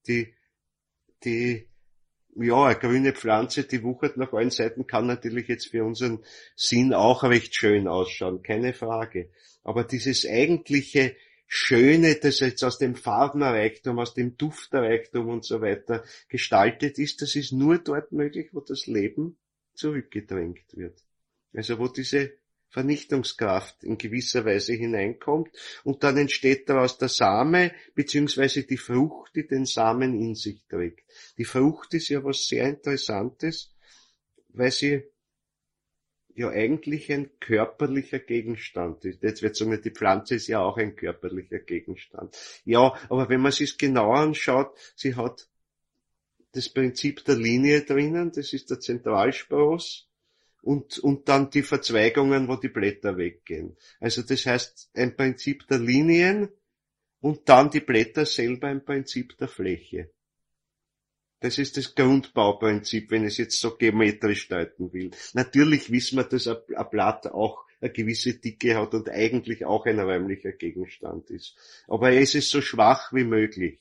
Eine grüne Pflanze, die wuchert nach allen Seiten, kann natürlich jetzt für unseren Sinn auch recht schön ausschauen, keine Frage. Aber dieses eigentliche Schöne, das jetzt aus dem Farbenreichtum, aus dem Dufterreichtum und so weiter gestaltet ist, das ist nur dort möglich, wo das Leben zurückgedrängt wird. Also wo diese Vernichtungskraft in gewisser Weise hineinkommt und dann entsteht daraus der Same beziehungsweise die Frucht, die den Samen in sich trägt. Die Frucht ist ja was sehr Interessantes, weil sie ja eigentlich ein körperlicher Gegenstand ist. Jetzt wird sagen, die Pflanze ist ja auch ein körperlicher Gegenstand. Ja, aber wenn man sich es genau anschaut, sie hat das Prinzip der Linie drinnen, das ist der Zentralspross. und dann die Verzweigungen, wo die Blätter weggehen. Also das heißt ein Prinzip der Linien und dann die Blätter selber ein Prinzip der Fläche. Das ist das Grundbauprinzip, wenn ich es jetzt so geometrisch deuten will. Natürlich wissen wir, dass ein Blatt auch eine gewisse Dicke hat und eigentlich auch ein räumlicher Gegenstand ist. Aber es ist so schwach wie möglich.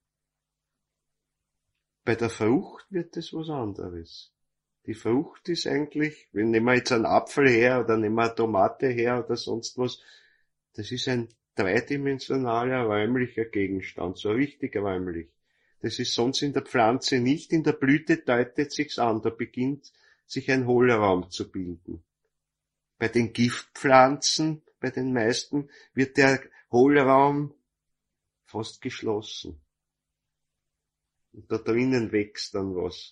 Bei der Frucht wird es was anderes. Die Frucht ist eigentlich, wenn nehmen wir jetzt einen Apfel her oder nehmen wir eine Tomate her oder sonst was, das ist ein dreidimensionaler räumlicher Gegenstand, so richtig räumlich. Das ist sonst in der Pflanze nicht. In der Blüte deutet sich's an. Da beginnt sich ein Hohlraum zu bilden. Bei den Giftpflanzen, bei den meisten, wird der Hohlraum fast geschlossen. Und da drinnen wächst dann was.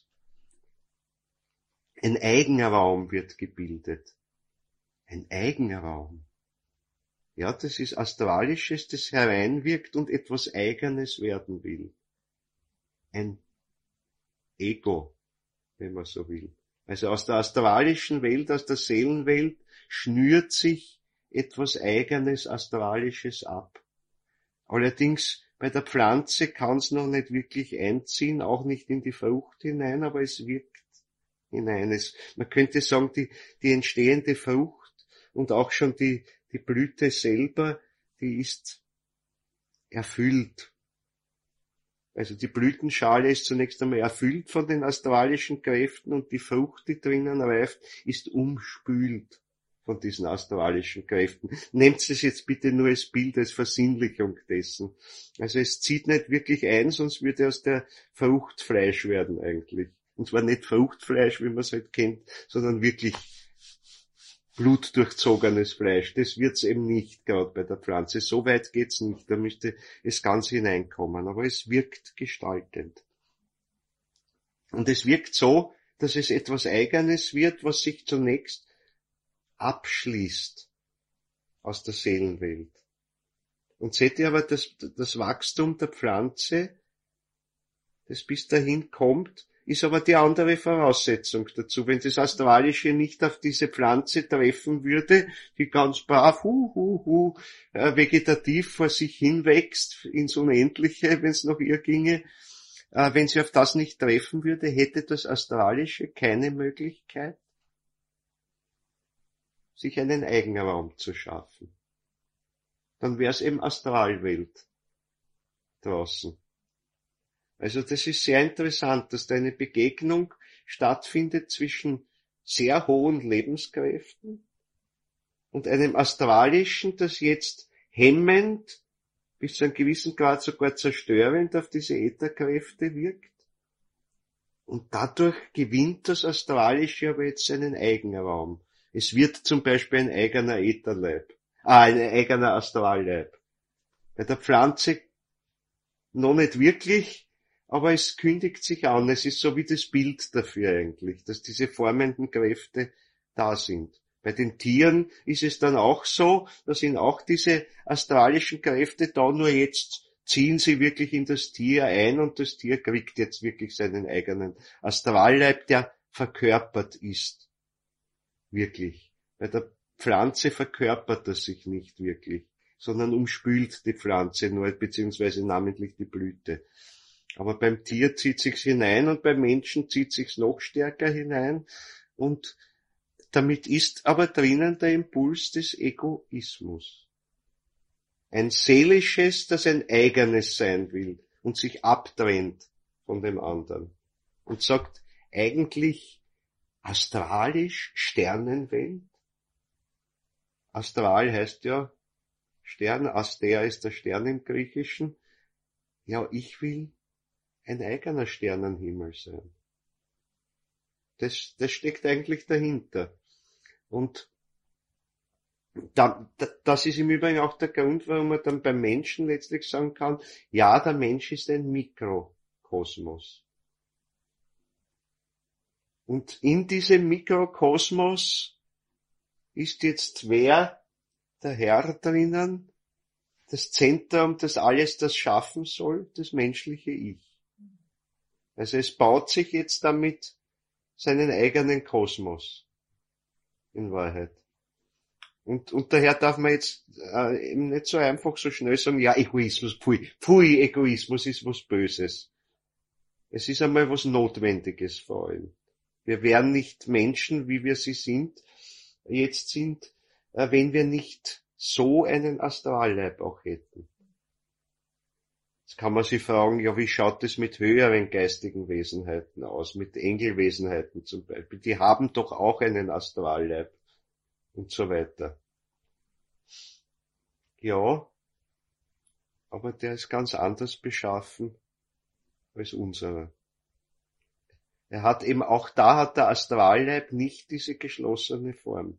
Ein Eigenraum wird gebildet. Ein Eigenraum. Ja, das ist Astralisches, das hereinwirkt und etwas Eigenes werden will. Ein Ego, wenn man so will. Also aus der astralischen Welt, aus der Seelenwelt schnürt sich etwas Eigenes, Astralisches ab. Allerdings bei der Pflanze kann es noch nicht wirklich einziehen, auch nicht in die Frucht hinein, aber es wirkt hinein. Man könnte sagen, die entstehende Frucht und auch schon die Blüte selber, die ist erfüllt. Also die Blütenschale ist zunächst einmal erfüllt von den astralischen Kräften und die Frucht, die drinnen reift, ist umspült von diesen astralischen Kräften. Nehmt es jetzt bitte nur als Bild, als Versinnlichung dessen. Also es zieht nicht wirklich ein, sonst würde aus der Frucht Fleisch werden eigentlich. Und zwar nicht Fruchtfleisch, wie man es halt kennt, sondern wirklich blutdurchzogenes Fleisch. Das wird's eben nicht, gerade bei der Pflanze. So weit geht's nicht, da müsste es ganz hineinkommen. Aber es wirkt gestaltend. Und es wirkt so, dass es etwas Eigenes wird, was sich zunächst abschließt aus der Seelenwelt. Und seht ihr aber, das Wachstum der Pflanze, das bis dahin kommt, ist aber die andere Voraussetzung dazu. Wenn das Astralische nicht auf diese Pflanze treffen würde, die ganz brav, vegetativ vor sich hinwächst, ins Unendliche, wenn es nach ihr ginge, wenn sie auf das nicht treffen würde, hätte das Astralische keine Möglichkeit, sich einen Eigenraum zu schaffen. Dann wäre es eben Astralwelt draußen. Also das ist sehr interessant, dass da eine Begegnung stattfindet zwischen sehr hohen Lebenskräften und einem Astralischen, das jetzt hemmend, bis zu einem gewissen Grad sogar zerstörend auf diese Ätherkräfte wirkt. Und dadurch gewinnt das Astralische aber jetzt seinen Eigenraum. Es wird zum Beispiel ein eigener Ätherleib, ein eigener Astralleib. Bei der Pflanze noch nicht wirklich, aber es kündigt sich an. Es ist so wie das Bild dafür eigentlich, dass diese formenden Kräfte da sind. Bei den Tieren ist es dann auch so, da sind auch diese astralischen Kräfte da, nur jetzt ziehen sie wirklich in das Tier ein und das Tier kriegt jetzt wirklich seinen eigenen Astralleib, der verkörpert ist. Wirklich. Bei der Pflanze verkörpert er sich nicht wirklich, sondern umspült die Pflanze nur, beziehungsweise namentlich die Blüte. Aber beim Tier zieht sich's hinein und beim Menschen zieht sich's noch stärker hinein und damit ist aber drinnen der Impuls des Egoismus. Ein seelisches, das ein eigenes sein will und sich abtrennt von dem anderen und sagt eigentlich astralisch Sternenwelt. Astral heißt ja Stern, Aster ist der Stern im Griechischen. Ja, ich will ein eigener Sternenhimmel sein. Das steckt eigentlich dahinter. Und das ist im Übrigen auch der Grund, warum man dann beim Menschen letztlich sagen kann, ja, der Mensch ist ein Mikrokosmos. Und in diesem Mikrokosmos ist jetzt wer der Herr drinnen, das Zentrum, das alles das schaffen soll, das menschliche Ich. Also es baut sich jetzt damit seinen eigenen Kosmos. in Wahrheit. Und daher darf man jetzt eben nicht so einfach so schnell sagen, ja, Egoismus, pfui, Egoismus ist was Böses. Es ist einmal was Notwendiges vor allem. Wir wären nicht Menschen, wie wir sie jetzt sind, wenn wir nicht so einen Astralleib auch hätten. Jetzt kann man sich fragen, ja, wie schaut es mit höheren geistigen Wesenheiten aus, mit Engelwesenheiten zum Beispiel? Die haben doch auch einen Astralleib und so weiter. Ja, aber der ist ganz anders beschaffen als unserer. Hat der Astralleib nicht diese geschlossene Form.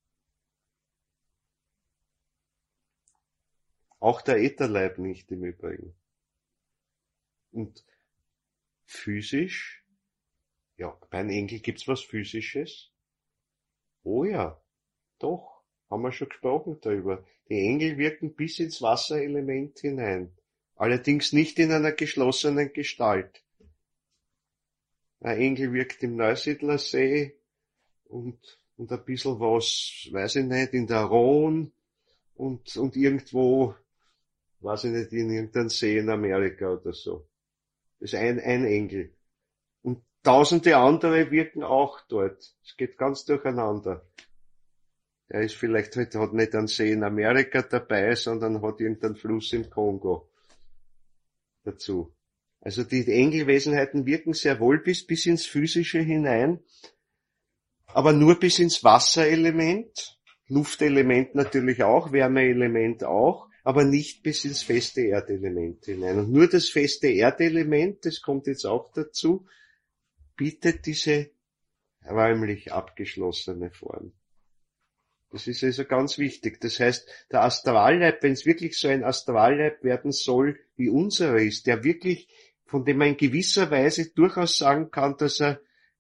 Auch der Ätherleib nicht im Übrigen. Und physisch, ja, bei einem Engel gibt's was Physisches? Oh ja, doch, haben wir schon gesprochen darüber. Die Engel wirken bis ins Wasserelement hinein. Allerdings nicht in einer geschlossenen Gestalt. Ein Engel wirkt im Neusiedlersee und ein bisschen was, weiß ich nicht, in der Rhone und irgendwo, weiß ich nicht, in irgendeinem See in Amerika oder so. Das ist ein Engel. Und tausende andere wirken auch dort. Es geht ganz durcheinander. Er ist vielleicht hat nicht einen See in Amerika dabei, sondern hat irgendeinen Fluss im Kongo dazu. Also die Engelwesenheiten wirken sehr wohl bis ins Physische hinein, aber nur bis ins Wasserelement, Luftelement natürlich auch, Wärmeelement auch, aber nicht bis ins feste Erdelement hinein. Und nur das feste Erdelement, das kommt jetzt auch dazu, bietet diese räumlich abgeschlossene Form. Das ist also ganz wichtig. Das heißt, der Astralleib, wenn es wirklich so ein Astralleib werden soll, wie unserer ist, der wirklich, von dem man in gewisser Weise durchaus sagen kann, dass er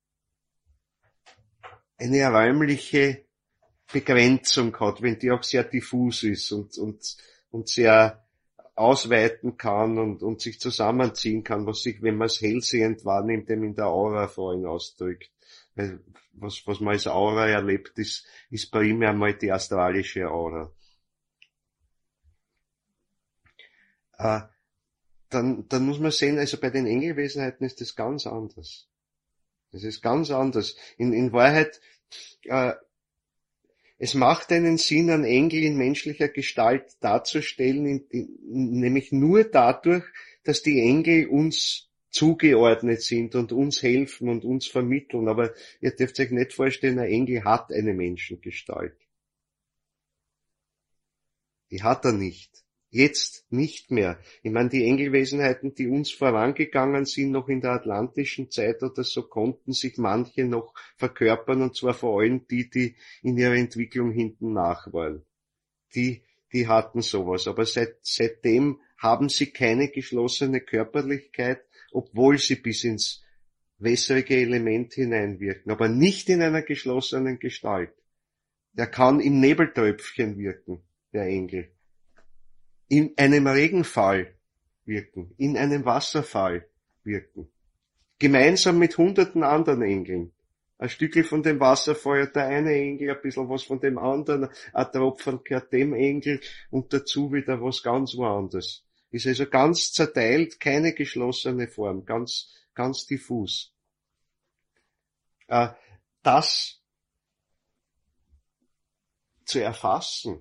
eine räumliche Begrenzung hat, wenn die auch sehr diffus ist und sehr ausweiten kann und sich zusammenziehen kann, was sich, wenn man es hellsehend wahrnimmt, eben in der Aura vorhin ausdrückt. Weil was man als Aura erlebt, ist primär mal die astralische Aura. Dann muss man sehen, also bei den Engelwesenheiten ist das ganz anders. Das ist ganz anders. In Wahrheit, es macht einen Sinn, einen Engel in menschlicher Gestalt darzustellen, nämlich nur dadurch, dass die Engel uns zugeordnet sind und uns helfen und uns vermitteln. Aber ihr dürft euch nicht vorstellen, ein Engel hat eine Menschengestalt. Die hat er nicht. Jetzt nicht mehr. Ich meine, die Engelwesenheiten, die uns vorangegangen sind, noch in der atlantischen Zeit oder so, konnten sich manche noch verkörpern, und zwar vor allem die in ihrer Entwicklung hinten nach waren. Die hatten sowas. Aber seitdem haben sie keine geschlossene Körperlichkeit, obwohl sie bis ins wässrige Element hineinwirken, aber nicht in einer geschlossenen Gestalt. Der kann im Nebeltröpfchen wirken, der Engel. In einem Regenfall wirken, in einem Wasserfall wirken. Gemeinsam mit hunderten anderen Engeln. Ein Stückchen von dem Wasserfall hat der eine Engel, ein bisschen was von dem anderen, ein Tropfen gehört dem Engel und dazu wieder was ganz woanders. Ist also ganz zerteilt, keine geschlossene Form, ganz diffus. Das zu erfassen,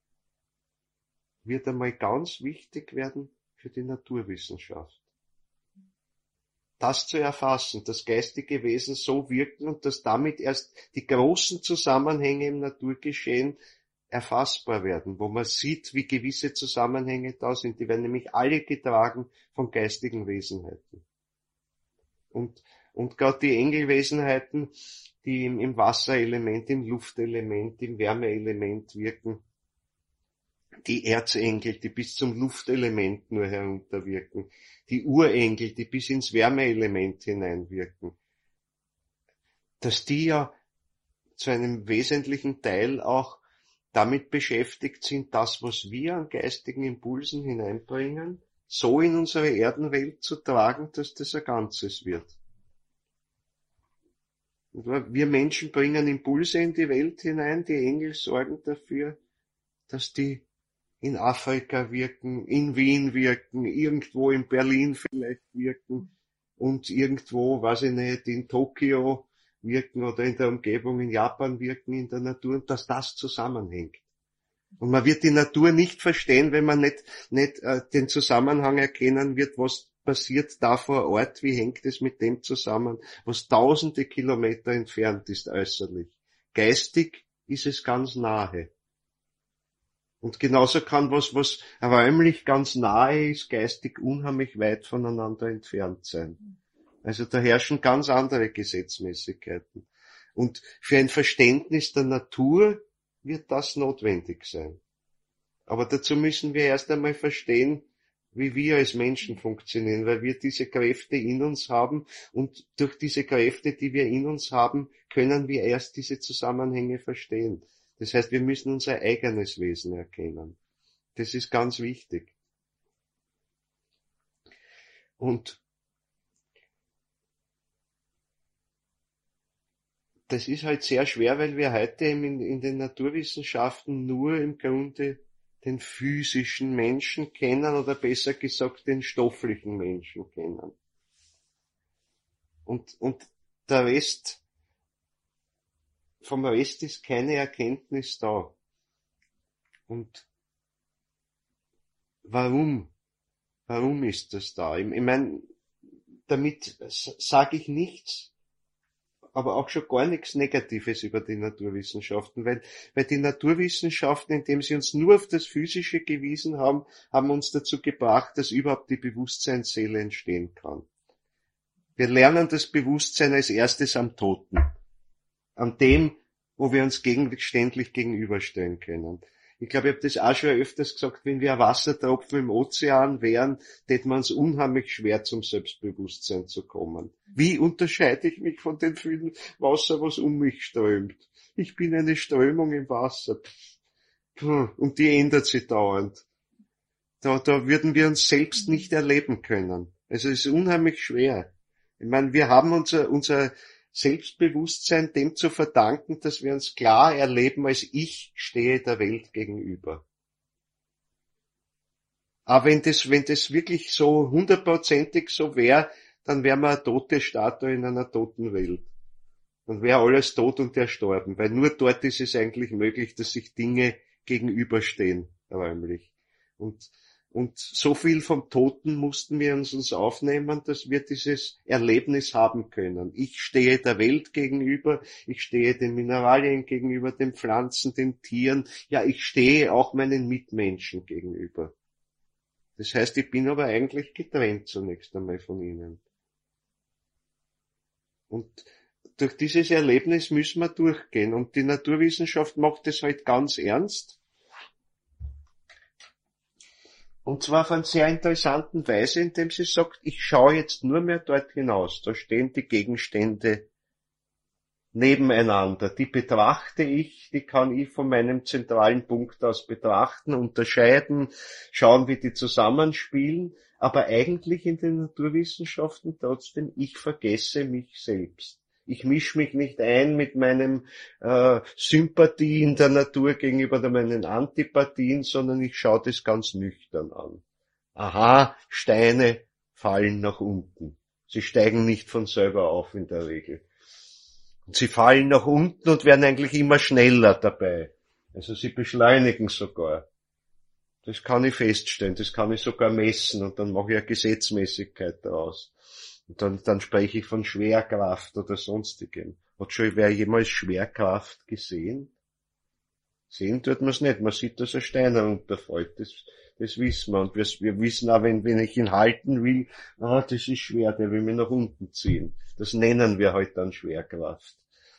wird einmal ganz wichtig werden für die Naturwissenschaft. Das zu erfassen, dass geistige Wesen so wirken und dass damit erst die großen Zusammenhänge im Naturgeschehen erfassbar werden, wo man sieht, wie gewisse Zusammenhänge da sind. Die werden nämlich alle getragen von geistigen Wesenheiten. Und gerade die Engelwesenheiten, die im Wasserelement, im Luftelement, im Wärmeelement wirken, die Erzengel, die bis zum Luftelement nur herunterwirken, die Urengel, die bis ins Wärmeelement hineinwirken, dass die ja zu einem wesentlichen Teil auch damit beschäftigt sind, das, was wir an geistigen Impulsen hineinbringen, so in unsere Erdenwelt zu tragen, dass das ein Ganzes wird. Wir Menschen bringen Impulse in die Welt hinein, die Engel sorgen dafür, dass die in Afrika wirken, in Wien wirken, irgendwo in Berlin vielleicht wirken und irgendwo, weiß ich nicht, in Tokio wirken oder in der Umgebung in Japan wirken, in der Natur, und dass das zusammenhängt. Und man wird die Natur nicht verstehen, wenn man nicht den Zusammenhang erkennen wird, was passiert da vor Ort, wie hängt es mit dem zusammen, was tausende Kilometer entfernt ist äußerlich. Geistig ist es ganz nahe. Und genauso kann was räumlich ganz nahe ist, geistig unheimlich weit voneinander entfernt sein. Also da herrschen ganz andere Gesetzmäßigkeiten. Und für ein Verständnis der Natur wird das notwendig sein. Aber dazu müssen wir erst einmal verstehen, wie wir als Menschen funktionieren, weil wir diese Kräfte in uns haben, und durch diese Kräfte, die wir in uns haben, können wir erst diese Zusammenhänge verstehen. Das heißt, wir müssen unser eigenes Wesen erkennen. Das ist ganz wichtig. Und das ist halt sehr schwer, weil wir heute in den Naturwissenschaften nur im Grunde den physischen Menschen kennen, oder besser gesagt den stofflichen Menschen kennen. Und der Rest, vom Rest ist keine Erkenntnis da. Und warum? Warum ist das da? Ich meine, damit sage ich nichts, aber auch schon gar nichts Negatives über die Naturwissenschaften, weil die Naturwissenschaften, indem sie uns nur auf das Physische gewiesen haben, haben uns dazu gebracht, dass überhaupt die Bewusstseinsseele entstehen kann. Wir lernen das Bewusstsein als erstes am Toten, an dem, wo wir uns gegenständlich gegenüberstellen können. Ich glaube, ich habe das auch schon öfters gesagt, wenn wir ein Wassertropfen im Ozean wären, täte man es unheimlich schwer, zum Selbstbewusstsein zu kommen. Wie unterscheide ich mich von dem vielen Wasser, was um mich strömt? Ich bin eine Strömung im Wasser. Und die ändert sich dauernd. Da würden wir uns selbst nicht erleben können. Also es ist unheimlich schwer. Ich meine, wir haben unser Selbstbewusstsein dem zu verdanken, dass wir uns klar erleben, als ich stehe der Welt gegenüber. Aber wenn das wirklich so hundertprozentig so wäre, dann wären wir eine tote Statue in einer toten Welt. Dann wäre alles tot und erstorben, weil nur dort ist es eigentlich möglich, dass sich Dinge gegenüberstehen, räumlich. Und so viel vom Toten mussten wir uns aufnehmen, dass wir dieses Erlebnis haben können. Ich stehe der Welt gegenüber, ich stehe den Mineralien gegenüber, den Pflanzen, den Tieren, ja, ich stehe auch meinen Mitmenschen gegenüber. Das heißt, ich bin aber eigentlich getrennt zunächst einmal von ihnen. Und durch dieses Erlebnis müssen wir durchgehen. Und die Naturwissenschaft macht das halt ganz ernst. Und zwar auf eine sehr interessanten Weise, indem sie sagt, ich schaue jetzt nur mehr dort hinaus. Da stehen die Gegenstände nebeneinander. Die betrachte ich, die kann ich von meinem zentralen Punkt aus betrachten, unterscheiden, schauen, wie die zusammenspielen. Aber eigentlich in den Naturwissenschaften trotzdem, ich vergesse mich selbst. Ich mische mich nicht ein mit meinen Sympathien der Natur gegenüber meinen Antipathien, sondern ich schaue das ganz nüchtern an. Aha, Steine fallen nach unten. Sie steigen nicht von selber auf in der Regel. Und sie fallen nach unten und werden eigentlich immer schneller dabei. Also sie beschleunigen sogar. Das kann ich feststellen, das kann ich sogar messen, und dann mache ich eine Gesetzmäßigkeit daraus. Und dann spreche ich von Schwerkraft oder sonstigem. Hat schon wer jemals Schwerkraft gesehen? Sehen tut man es nicht. Man sieht, dass ein Stein herunterfällt. Das wissen wir. Und wir wissen auch, wenn ich ihn halten will, das ist schwer, der will mich nach unten ziehen. Das nennen wir halt dann Schwerkraft.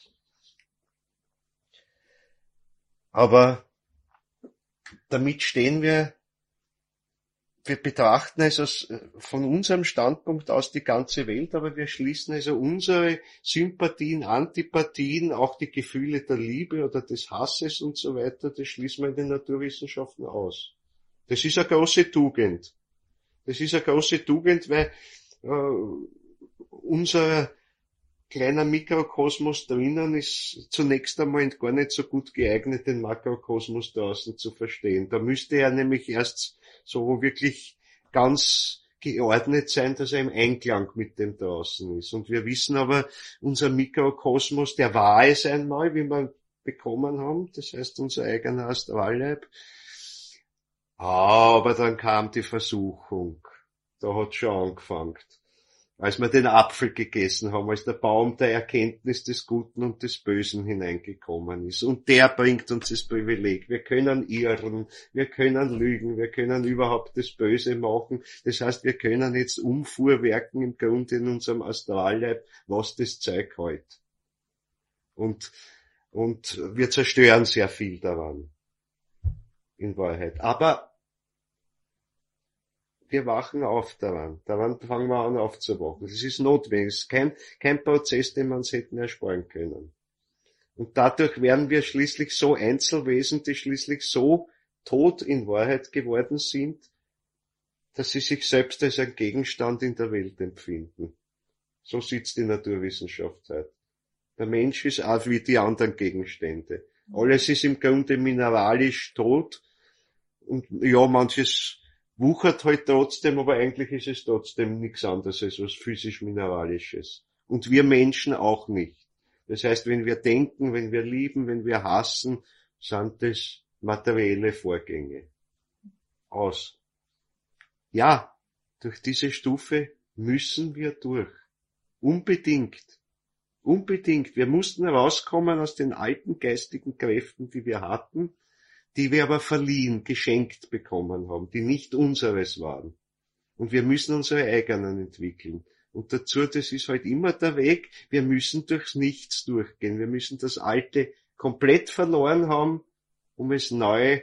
Aber damit stehen wir betrachten also von unserem Standpunkt aus die ganze Welt, aber wir schließen also unsere Sympathien, Antipathien, auch die Gefühle der Liebe oder des Hasses und so weiter, das schließen wir in den Naturwissenschaften aus. Das ist eine große Tugend. Das ist eine große Tugend, weil unser kleiner Mikrokosmos drinnen ist zunächst einmal gar nicht so gut geeignet, den Makrokosmos draußen zu verstehen. Da müsste er nämlich erst so wirklich ganz geordnet sein, dass er im Einklang mit dem draußen ist. Und wir wissen aber, unser Mikrokosmos, der war es einmal, wie wir bekommen haben, das heißt unser eigener Astralleib. Aber dann kam die Versuchung. Da hat's schon angefangen. Als wir den Apfel gegessen haben, als der Baum der Erkenntnis des Guten und des Bösen hineingekommen ist. Und der bringt uns das Privileg. Wir können irren, wir können lügen, wir können überhaupt das Böse machen. Das heißt, wir können jetzt umfuhrwerken im Grunde in unserem Astralleib, was das Zeug hält. Und wir zerstören sehr viel daran. In Wahrheit. Aber wir wachen auf daran. Daran fangen wir an aufzuwachen. Das ist notwendig. Es ist kein Prozess, den wir uns hätten ersparen können. Und dadurch werden wir schließlich so Einzelwesen, die schließlich so tot in Wahrheit geworden sind, dass sie sich selbst als ein Gegenstand in der Welt empfinden. So sieht's die Naturwissenschaft heute. Der Mensch ist auch wie die anderen Gegenstände. Alles ist im Grunde mineralisch tot. Und ja, manches wuchert halt trotzdem, aber eigentlich ist es trotzdem nichts anderes als was physisch-mineralisches. Und wir Menschen auch nicht. Das heißt, wenn wir denken, wenn wir lieben, wenn wir hassen, sind das materielle Vorgänge. Aus. Ja, durch diese Stufe müssen wir durch. Unbedingt. Unbedingt. Wir mussten rauskommen aus den alten geistigen Kräften, die wir hatten, die wir aber verliehen, geschenkt bekommen haben, die nicht unseres waren. Und wir müssen unsere eigenen entwickeln. Und dazu, das ist halt immer der Weg, wir müssen durchs Nichts durchgehen. Wir müssen das Alte komplett verloren haben, um es neu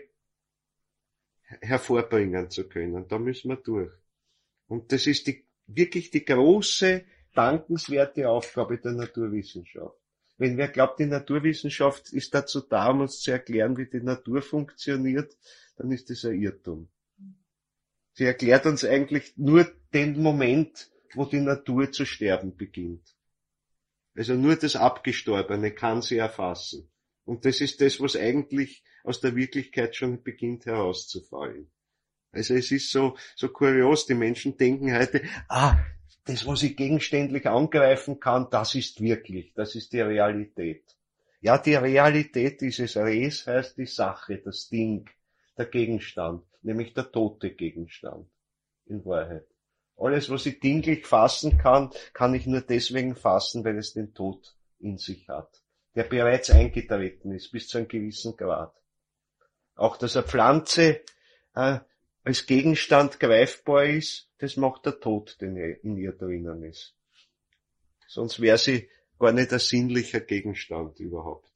hervorbringen zu können. Da müssen wir durch. Und das ist wirklich die große, dankenswerte Aufgabe der Naturwissenschaft. Wenn wer glaubt, die Naturwissenschaft ist dazu da, um uns zu erklären, wie die Natur funktioniert, dann ist das ein Irrtum. Sie erklärt uns eigentlich nur den Moment, wo die Natur zu sterben beginnt. Also nur das Abgestorbene kann sie erfassen. Und das ist das, was eigentlich aus der Wirklichkeit schon beginnt herauszufallen. Also es ist so kurios, die Menschen denken heute, das, was ich gegenständlich angreifen kann, das ist wirklich, das ist die Realität. Ja, die Realität ist es. Res heißt die Sache, das Ding, der Gegenstand, nämlich der tote Gegenstand, in Wahrheit. Alles, was ich dinglich fassen kann, kann ich nur deswegen fassen, weil es den Tod in sich hat, der bereits eingetreten ist, bis zu einem gewissen Grad. Auch, dass eine Pflanze als Gegenstand greifbar ist, das macht der Tod, der in ihr drinnen ist. Sonst wäre sie gar nicht ein sinnlicher Gegenstand überhaupt.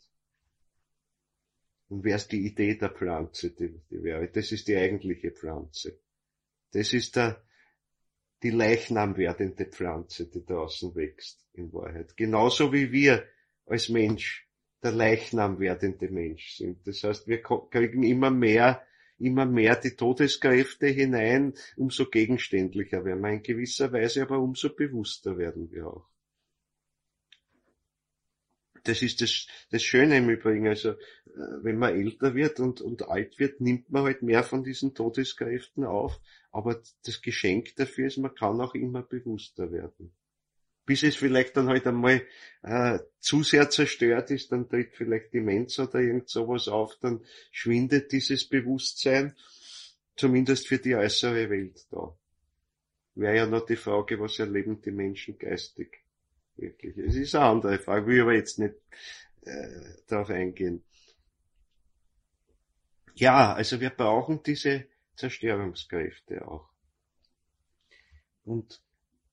Und wäre es die Idee der Pflanze, die wäre, das ist die eigentliche Pflanze. Das ist die Leichnam werdende Pflanze, die draußen wächst, in Wahrheit. Genauso wie wir als Mensch der Leichnam werdende Mensch sind. Das heißt, wir kriegen immer mehr die Todeskräfte hinein, umso gegenständlicher werden wir in gewisser Weise, aber umso bewusster werden wir auch. Das ist das Schöne im Übrigen, also wenn man älter wird und alt wird, nimmt man halt mehr von diesen Todeskräften auf, aber das Geschenk dafür ist, man kann auch immer bewusster werden. Bis es vielleicht dann halt einmal zu sehr zerstört ist, dann tritt vielleicht Demenz oder irgend sowas auf, dann schwindet dieses Bewusstsein, zumindest für die äußere Welt da. Wäre ja noch die Frage, was erleben die Menschen geistig wirklich. Es ist eine andere Frage, will aber jetzt nicht darauf eingehen. Ja, also wir brauchen diese Zerstörungskräfte auch. Und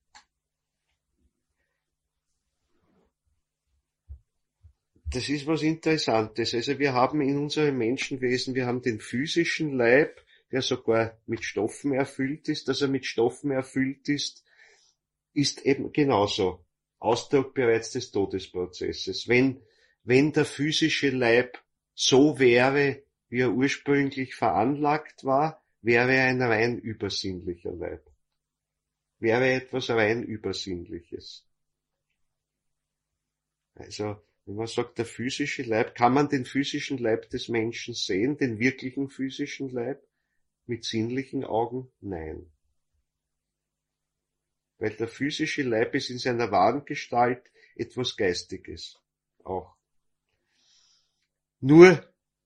das ist was Interessantes. Also wir haben in unserem Menschenwesen, wir haben den physischen Leib, der sogar mit Stoffen erfüllt ist. Dass er mit Stoffen erfüllt ist eben genauso Ausdruck bereits des Todesprozesses. Wenn der physische Leib so wäre, wie er ursprünglich veranlagt war, wäre er ein rein übersinnlicher Leib. Wäre etwas rein Übersinnliches. Also, wenn man sagt, der physische Leib, kann man den physischen Leib des Menschen sehen, den wirklichen physischen Leib, mit sinnlichen Augen? Nein. Weil der physische Leib ist in seiner wahren Gestalt etwas Geistiges. Auch. Nur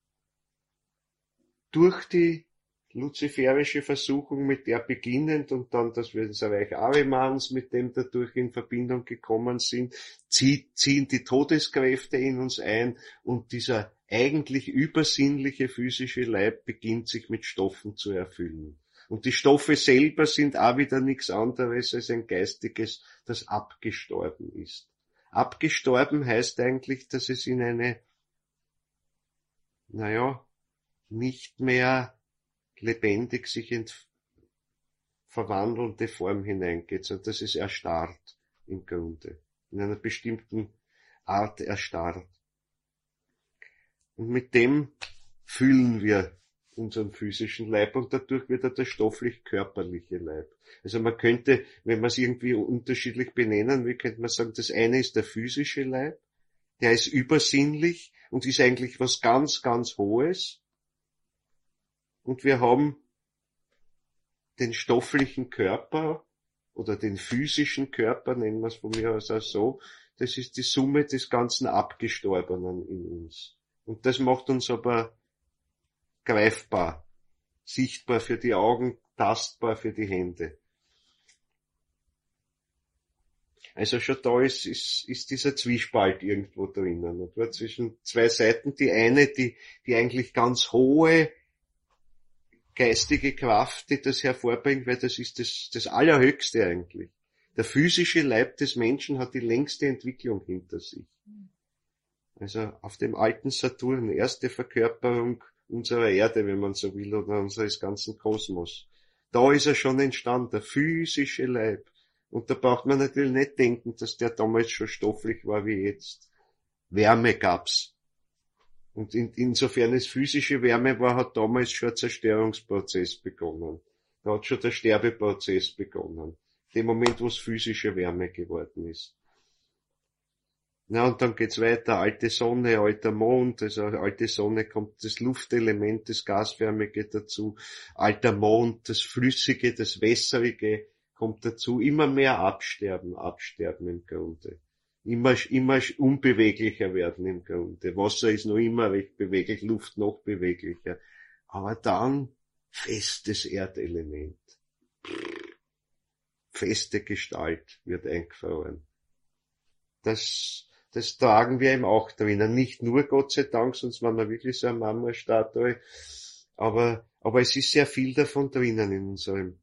durch die luziferische Versuchung, mit der beginnend und dann, dass wir das Reich Ahrimans, mit dem dadurch in Verbindung gekommen sind, ziehen die Todeskräfte in uns ein und dieser eigentlich übersinnliche physische Leib beginnt sich mit Stoffen zu erfüllen. Und die Stoffe selber sind auch wieder nichts anderes als ein geistiges, das abgestorben ist. Abgestorben heißt eigentlich, dass es in eine, nicht mehr lebendig sich verwandelnde Form hineingeht, sondern dass es erstarrt im Grunde, in einer bestimmten Art erstarrt. Und mit dem fühlen wir unseren physischen Leib und dadurch wird er der stofflich-körperliche Leib. Also man könnte, wenn man es irgendwie unterschiedlich benennen will, könnte man sagen, das eine ist der physische Leib, der ist übersinnlich und ist eigentlich was ganz, ganz Hohes. Und wir haben den stofflichen Körper oder den physischen Körper, nennen wir es von mir aus auch so, das ist die Summe des ganzen Abgestorbenen in uns. Und das macht uns aber greifbar, sichtbar für die Augen, tastbar für die Hände. Also schon da ist dieser Zwiespalt irgendwo drinnen. Und zwar zwischen zwei Seiten, die eine, die eigentlich ganz hohe geistige Kraft, die das hervorbringt, weil das ist das Allerhöchste eigentlich. Der physische Leib des Menschen hat die längste Entwicklung hinter sich. Also auf dem alten Saturn, erste Verkörperung unserer Erde, wenn man so will, oder unseres ganzen Kosmos. Da ist er schon entstanden, der physische Leib. Und da braucht man natürlich nicht denken, dass der damals schon stofflich war wie jetzt. Wärme gab's. Und insofern es physische Wärme war, hat damals schon ein Zerstörungsprozess begonnen. Da hat schon der Sterbeprozess begonnen. Dem Moment, wo es physische Wärme geworden ist. Na, und dann geht's weiter. Alte Sonne, alter Mond. Also alte Sonne kommt das Luftelement, das Gasförmige dazu. Alter Mond, das Flüssige, das Wässrige kommt dazu. Immer mehr absterben im Grunde. Immer unbeweglicher werden im Grunde. Wasser ist noch immer recht beweglich, Luft noch beweglicher. Aber dann festes Erdelement. Feste Gestalt wird eingefroren. Das tragen wir eben auch drinnen. Nicht nur, Gott sei Dank, sonst waren wir wirklich so eine Marmorstatue. Aber es ist sehr viel davon drinnen in unserem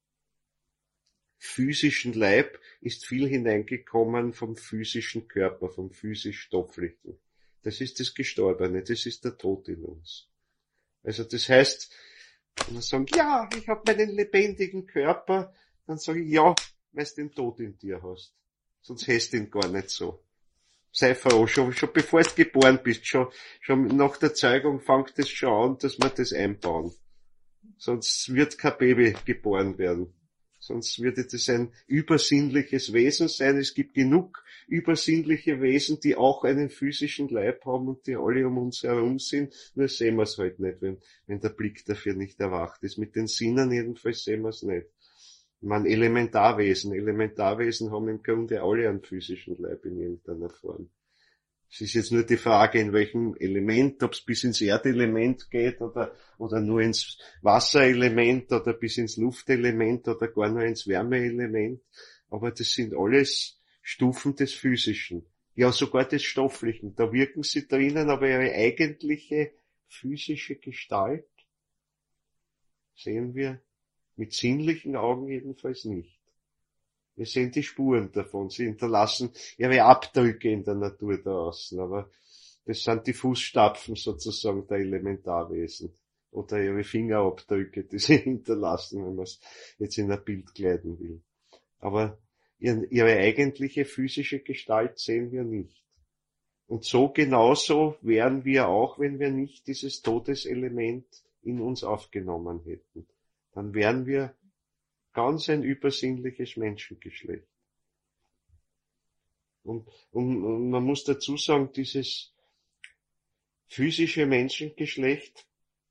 physischen Leib, ist viel hineingekommen vom physischen Körper, vom physisch-stofflichen. Das ist das Gestorbene, das ist der Tod in uns. Also das heißt, wenn wir sagen, ja, ich habe meinen lebendigen Körper, dann sage ich, ja, weil du den Tod in dir hast. Sonst hättest du ihn gar nicht so. Sei froh, schon bevor du geboren bist, schon nach der Zeugung fängt es schon an, dass wir das einbauen. Sonst wird kein Baby geboren werden. Sonst würde das ein übersinnliches Wesen sein. Es gibt genug übersinnliche Wesen, die auch einen physischen Leib haben und die alle um uns herum sind. Nur sehen wir es halt nicht, wenn der Blick dafür nicht erwacht ist. Mit den Sinnen jedenfalls sehen wir es nicht. Ich meine, Elementarwesen haben im Grunde alle einen physischen Leib in irgendeiner Form. Es ist jetzt nur die Frage, in welchem Element, ob es bis ins Erdelement geht oder nur ins Wasserelement oder bis ins Luftelement oder gar nur ins Wärmeelement. Aber das sind alles Stufen des Physischen. Ja, sogar des Stofflichen. Da wirken sie drinnen, aber ihre eigentliche physische Gestalt sehen wir mit sinnlichen Augen jedenfalls nicht. Wir sehen die Spuren davon. Sie hinterlassen ihre Abdrücke in der Natur da außen, aber das sind die Fußstapfen sozusagen der Elementarwesen. Oder ihre Fingerabdrücke, die sie hinterlassen, wenn man es jetzt in ein Bild kleiden will. Aber ihre eigentliche physische Gestalt sehen wir nicht. Und so genauso wären wir auch, wenn wir nicht dieses Todeselement in uns aufgenommen hätten. Dann wären wir ganz ein übersinnliches Menschengeschlecht. Und man muss dazu sagen, dieses physische Menschengeschlecht,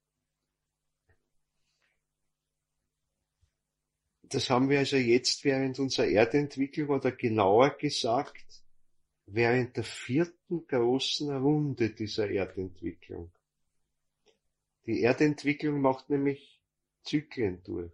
das haben wir also jetzt während unserer Erdentwicklung oder genauer gesagt, während der 4. großen Runde dieser Erdentwicklung. Die Erdentwicklung macht nämlich Zyklen durch.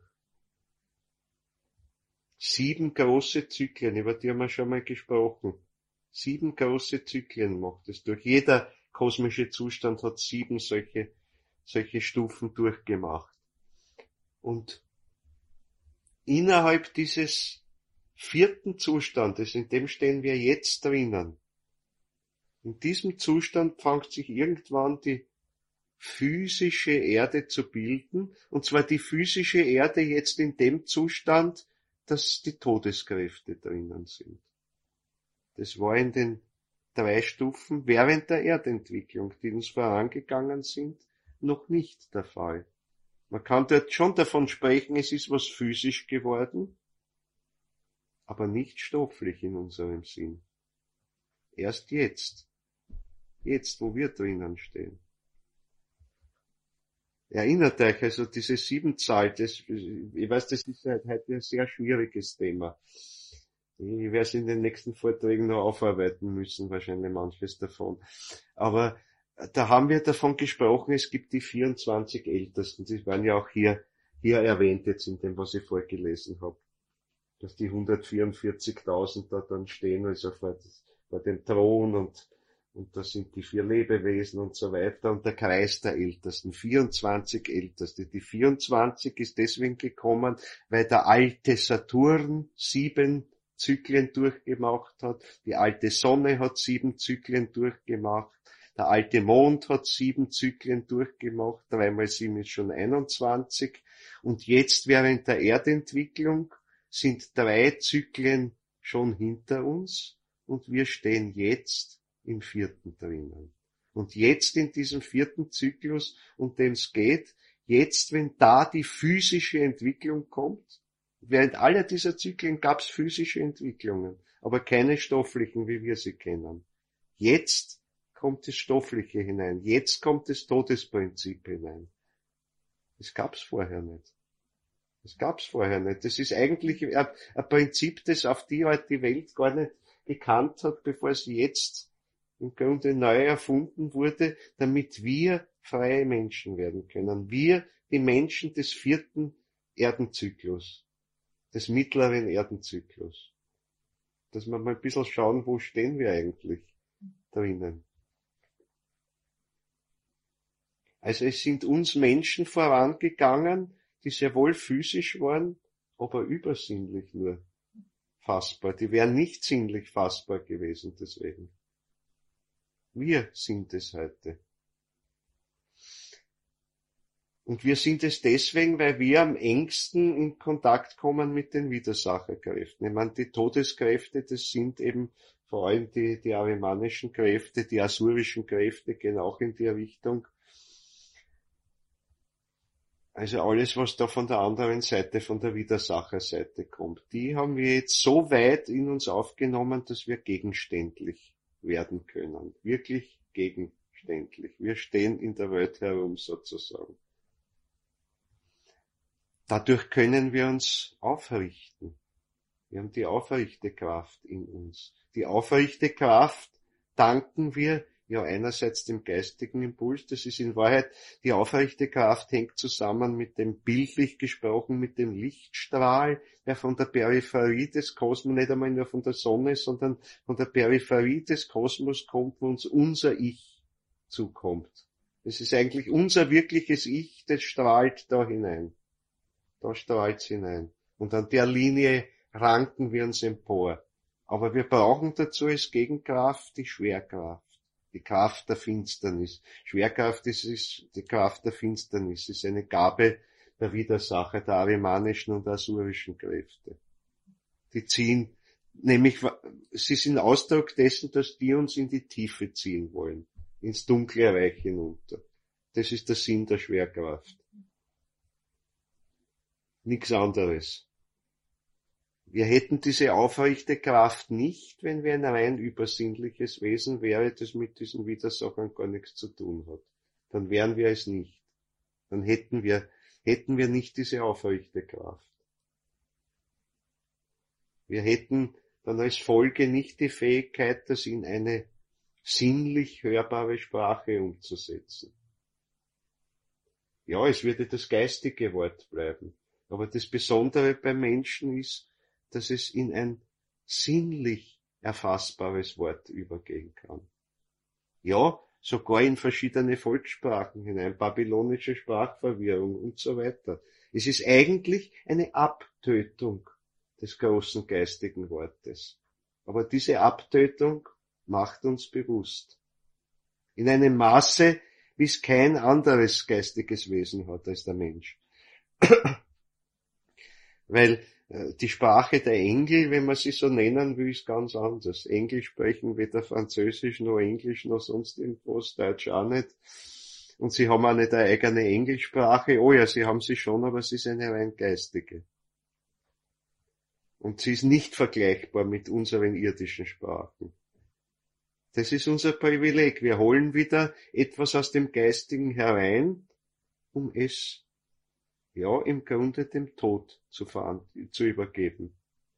7 große Zyklen, über die haben wir schon mal gesprochen. 7 große Zyklen macht es durch. Jeder kosmische Zustand hat 7 solche Stufen durchgemacht. Und innerhalb dieses 4. Zustandes, in dem stehen wir jetzt drinnen, in diesem Zustand fängt sich irgendwann die physische Erde zu bilden, und zwar die physische Erde jetzt in dem Zustand, dass die Todeskräfte drinnen sind. Das war in den 3 Stufen während der Erdentwicklung, die uns vorangegangen sind, noch nicht der Fall. Man kann dort schon davon sprechen, es ist was physisch geworden, aber nicht stofflich in unserem Sinn. Erst jetzt, wo wir drinnen stehen. Erinnert euch, also diese 7-Zahl, ich weiß, das ist heute ein sehr schwieriges Thema. Ich werde es in den nächsten Vorträgen noch aufarbeiten müssen, wahrscheinlich manches davon. Aber da haben wir davon gesprochen, es gibt die 24 Ältesten, die waren ja auch hier erwähnt jetzt in dem, was ich vorgelesen habe. Dass die 144.000 da dann stehen, also vor dem Thron und da sind die 4 Lebewesen und so weiter und der Kreis der Ältesten, 24 Älteste. Die 24 ist deswegen gekommen, weil der alte Saturn 7 Zyklen durchgemacht hat, die alte Sonne hat 7 Zyklen durchgemacht, der alte Mond hat 7 Zyklen durchgemacht, 3 mal 7 ist schon 21 und jetzt während der Erdentwicklung sind 3 Zyklen schon hinter uns und wir stehen jetzt im 4. drinnen. Und jetzt in diesem 4. Zyklus, um den es geht, jetzt, wenn da die physische Entwicklung kommt, während aller dieser Zyklen gab es physische Entwicklungen, aber keine stofflichen, wie wir sie kennen. Jetzt kommt das Stoffliche hinein, jetzt kommt das Todesprinzip hinein. Das gab es vorher nicht. Das ist eigentlich ein Prinzip, das auf die Art die Welt gar nicht gekannt hat, bevor es jetzt im Grunde neu erfunden wurde, damit wir freie Menschen werden können. Wir, die Menschen des 4. Erdenzyklus, des mittleren Erdenzyklus. Dass wir mal ein bisschen schauen, wo stehen wir eigentlich drinnen. Also es sind uns Menschen vorangegangen, die sehr wohl physisch waren, aber übersinnlich nur fassbar. Die wären nicht sinnlich fassbar gewesen deswegen. Wir sind es heute. Und wir sind es deswegen, weil wir am engsten in Kontakt kommen mit den Widersacherkräften. Ich meine, die Todeskräfte, das sind eben vor allem die arimanischen Kräfte, die asurischen Kräfte gehen auch in die Richtung. Also alles, was da von der anderen Seite, von der Widersacherseite kommt, die haben wir jetzt so weit in uns aufgenommen, dass wir gegenständlich werden können. Wirklich gegenständlich. Wir stehen in der Welt herum sozusagen. Dadurch können wir uns aufrichten. Wir haben die aufrichte Kraft in uns. Die aufrichte Kraft danken wir ja einerseits dem geistigen Impuls, das ist in Wahrheit, die aufrechte Kraft hängt zusammen mit dem, bildlich gesprochen, mit dem Lichtstrahl, der von der Peripherie des Kosmos, nicht einmal nur von der Sonne, sondern von der Peripherie des Kosmos kommt, wo uns unser Ich zukommt. Das ist eigentlich unser wirkliches Ich, das strahlt da hinein. Da strahlt's hinein. Und an der Linie ranken wir uns empor. Aber wir brauchen dazu als Gegenkraft die Schwerkraft. Die Kraft der Finsternis. Schwerkraft ist die Kraft der Finsternis, ist eine Gabe der Widersacher, der arimanischen und asurischen Kräfte. Die ziehen, nämlich, sie sind Ausdruck dessen, dass die uns in die Tiefe ziehen wollen, ins dunkle Reich hinunter. Das ist der Sinn der Schwerkraft. Nichts anderes. Wir hätten diese aufrechte Kraft nicht, wenn wir ein rein übersinnliches Wesen wäre, das mit diesen Widersachern gar nichts zu tun hat. Dann wären wir es nicht. Dann hätten wir nicht diese aufrechte Kraft. Wir hätten dann als Folge nicht die Fähigkeit, das in eine sinnlich hörbare Sprache umzusetzen. Ja, es würde das geistige Wort bleiben. Aber das Besondere beim Menschen ist, dass es in ein sinnlich erfassbares Wort übergehen kann. Ja, sogar in verschiedene Volkssprachen hinein, babylonische Sprachverwirrung und so weiter. Es ist eigentlich eine Abtötung des großen geistigen Wortes. Aber diese Abtötung macht uns bewusst. In einem Maße, wie es kein anderes geistiges Wesen hat als der Mensch. Weil die Sprache der Engel, wenn man sie so nennen will, ist ganz anders. Engel sprechen weder Französisch noch Englisch noch sonst irgendwas, Deutsch auch nicht. Und sie haben auch nicht eine eigene Engelsprache. Oh ja, sie haben sie schon, aber sie ist eine rein geistige. Und sie ist nicht vergleichbar mit unseren irdischen Sprachen. Das ist unser Privileg. Wir holen wieder etwas aus dem Geistigen herein, um es ja im Grunde dem Tod zu übergeben.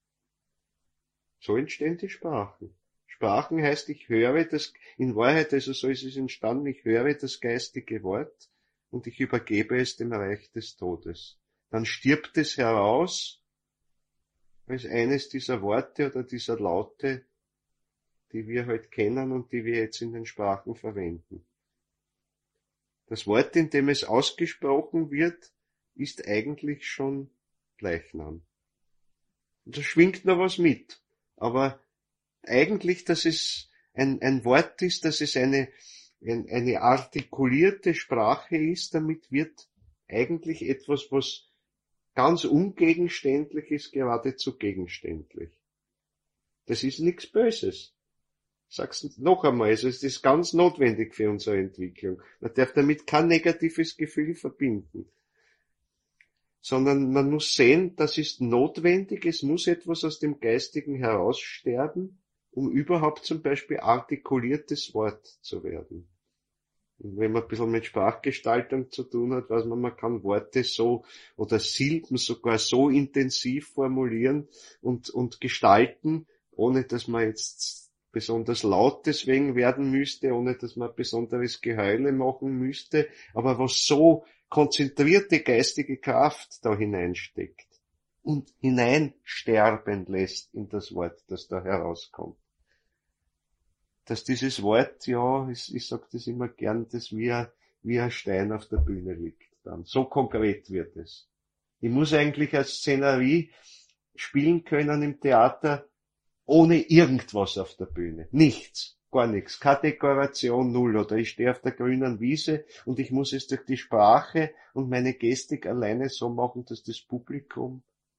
So entstehen die Sprachen. Sprachen heißt, ich höre das, in Wahrheit, also so ist es entstanden, ich höre das geistige Wort und ich übergebe es dem Reich des Todes. Dann stirbt es heraus als eines dieser Worte oder dieser Laute, die wir halt kennen und die wir jetzt in den Sprachen verwenden. Das Wort, in dem es ausgesprochen wird, ist eigentlich schon Leichnam. Und da schwingt noch was mit. Aber eigentlich, dass es ein Wort ist, dass es eine artikulierte Sprache ist, damit wird eigentlich etwas, was ganz ungegenständlich ist, geradezu gegenständlich. Das ist nichts Böses. Sag's noch einmal, also es ist ganz notwendig für unsere Entwicklung. Man darf damit kein negatives Gefühl verbinden. Sondern man muss sehen, das ist notwendig, es muss etwas aus dem Geistigen heraussterben, um überhaupt zum Beispiel artikuliertes Wort zu werden. Und wenn man ein bisschen mit Sprachgestaltung zu tun hat, weiß man kann Worte so oder Silben sogar so intensiv formulieren und gestalten, ohne dass man jetzt besonders laut deswegen werden müsste, ohne dass man besonderes Geheule machen müsste, aber was so konzentrierte geistige Kraft da hineinsteckt und hineinsterben lässt in das Wort, das da herauskommt. Dass dieses Wort, ja, ich sage das immer gern, das wie ein Stein auf der Bühne liegt dann. So konkret wird es. Ich muss eigentlich als Szenerie spielen können im Theater ohne irgendwas auf der Bühne. Nichts. Gar nichts. Keine Dekoration, null. Oder ich stehe auf der grünen Wiese und ich muss es durch die Sprache und meine Gestik alleine so machen, dass das Publikum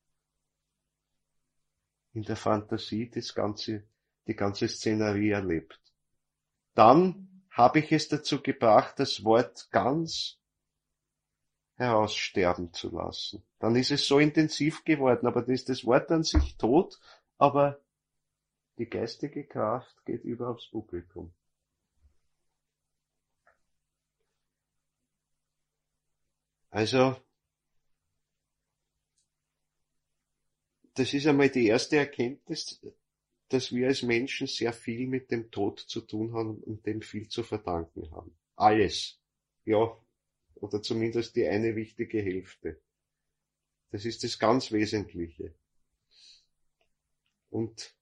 in der Fantasie die ganze Szenerie erlebt. Dann habe ich es dazu gebracht, das Wort ganz heraussterben zu lassen. Dann ist es so intensiv geworden, aber dann ist das Wort an sich tot, aber die geistige Kraft geht über aufs Publikum. Also, das ist einmal die erste Erkenntnis, dass wir als Menschen sehr viel mit dem Tod zu tun haben und dem viel zu verdanken haben. Alles. Ja, oder zumindest die eine wichtige Hälfte. Das ist das ganz Wesentliche. Und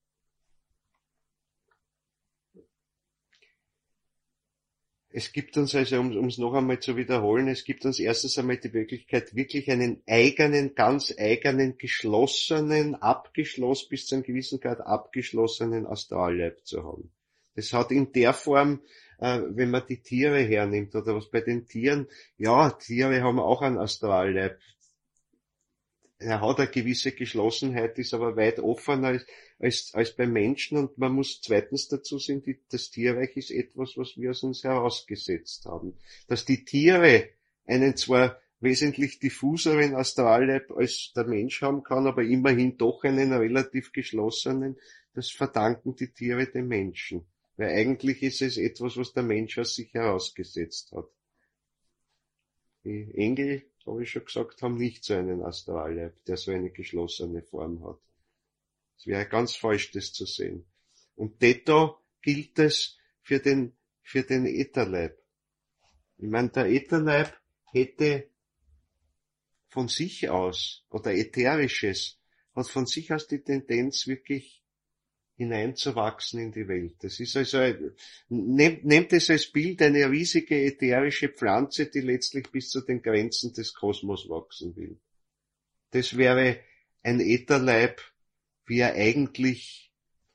es gibt uns also, um es noch einmal zu wiederholen, es gibt uns erstens einmal die Möglichkeit, wirklich einen eigenen, ganz eigenen, geschlossenen, bis zu einem gewissen Grad abgeschlossenen Astralleib zu haben. Das hat in der Form, wenn man die Tiere hernimmt oder was bei den Tieren, ja, Tiere haben auch einen Astralleib. Er hat eine gewisse Geschlossenheit, ist aber weit offener als beim Menschen, und man muss zweitens dazu sehen, das Tierreich ist etwas, was wir aus uns herausgesetzt haben. Dass die Tiere einen zwar wesentlich diffuseren Astralleib als der Mensch haben kann, aber immerhin doch einen relativ geschlossenen, das verdanken die Tiere dem Menschen. Weil eigentlich ist es etwas, was der Mensch aus sich herausgesetzt hat. Die Engel, habe ich schon gesagt, haben nicht so einen Astralleib, der so eine geschlossene Form hat. Es wäre ganz falsch, das zu sehen. Und detto gilt es für den Ätherleib. Ich meine, der Ätherleib hätte von sich aus, oder Ätherisches, hat von sich aus die Tendenz, wirklich hineinzuwachsen in die Welt. Das ist also, nehmt es als Bild eine riesige ätherische Pflanze, die letztlich bis zu den Grenzen des Kosmos wachsen will. Das wäre ein Ätherleib, wie er eigentlich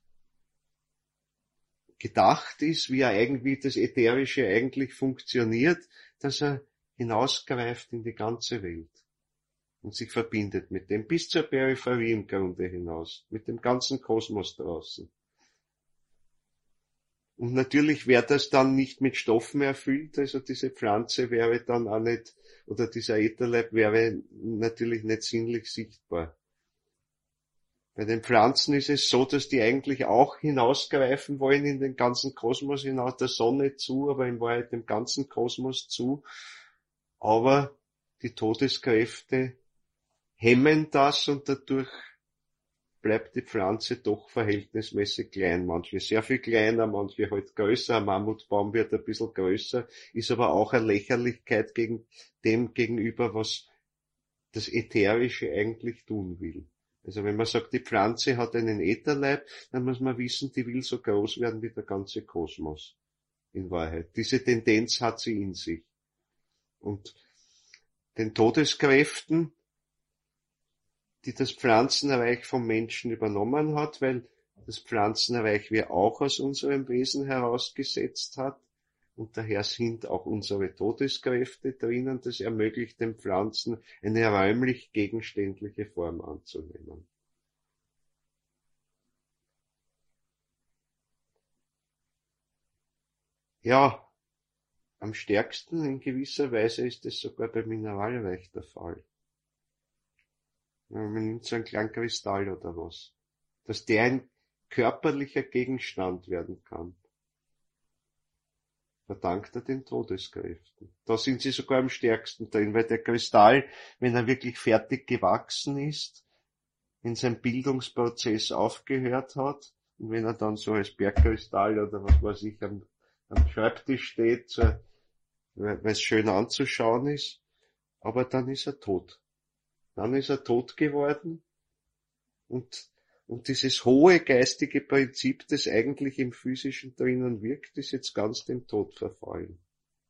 gedacht ist, wie das Ätherische eigentlich funktioniert, dass er hinausgreift in die ganze Welt und sich verbindet mit dem bis zur Peripherie im Grunde hinaus, mit dem ganzen Kosmos draußen. Und natürlich wäre das dann nicht mit Stoffen erfüllt, also diese Pflanze wäre dann auch nicht, oder dieser Ätherleib wäre natürlich nicht sinnlich sichtbar. Bei den Pflanzen ist es so, dass die eigentlich auch hinausgreifen wollen in den ganzen Kosmos hinaus, der Sonne zu, aber in Wahrheit dem ganzen Kosmos zu. Aber die Todeskräfte hemmen das und dadurch bleibt die Pflanze doch verhältnismäßig klein. Manche sehr viel kleiner, manche halt größer. Ein Mammutbaum wird ein bisschen größer, ist aber auch eine Lächerlichkeit gegenüber, was das Ätherische eigentlich tun will. Also wenn man sagt, die Pflanze hat einen Ätherleib, dann muss man wissen, die will so groß werden wie der ganze Kosmos. In Wahrheit. Diese Tendenz hat sie in sich. Und den Todeskräften, die das Pflanzenreich vom Menschen übernommen hat, weil das Pflanzenreich wir auch aus unserem Wesen herausgesetzt hat und daher sind auch unsere Todeskräfte drinnen, das ermöglicht den Pflanzen eine räumlich gegenständliche Form anzunehmen. Ja, am stärksten in gewisser Weise ist es sogar beim Mineralreich der Fall. Man nimmt so einen kleinen Kristall oder was, dass der ein körperlicher Gegenstand werden kann. Verdankt er den Todeskräften. Da sind sie sogar am stärksten drin, weil der Kristall, wenn er wirklich fertig gewachsen ist, in seinem Bildungsprozess aufgehört hat, und wenn er dann so als Bergkristall oder was weiß ich am Schreibtisch steht, so, weil es schön anzuschauen ist, aber dann ist er tot. Dann ist er tot geworden und dieses hohe geistige Prinzip, das eigentlich im Physischen drinnen wirkt, ist jetzt ganz dem Tod verfallen.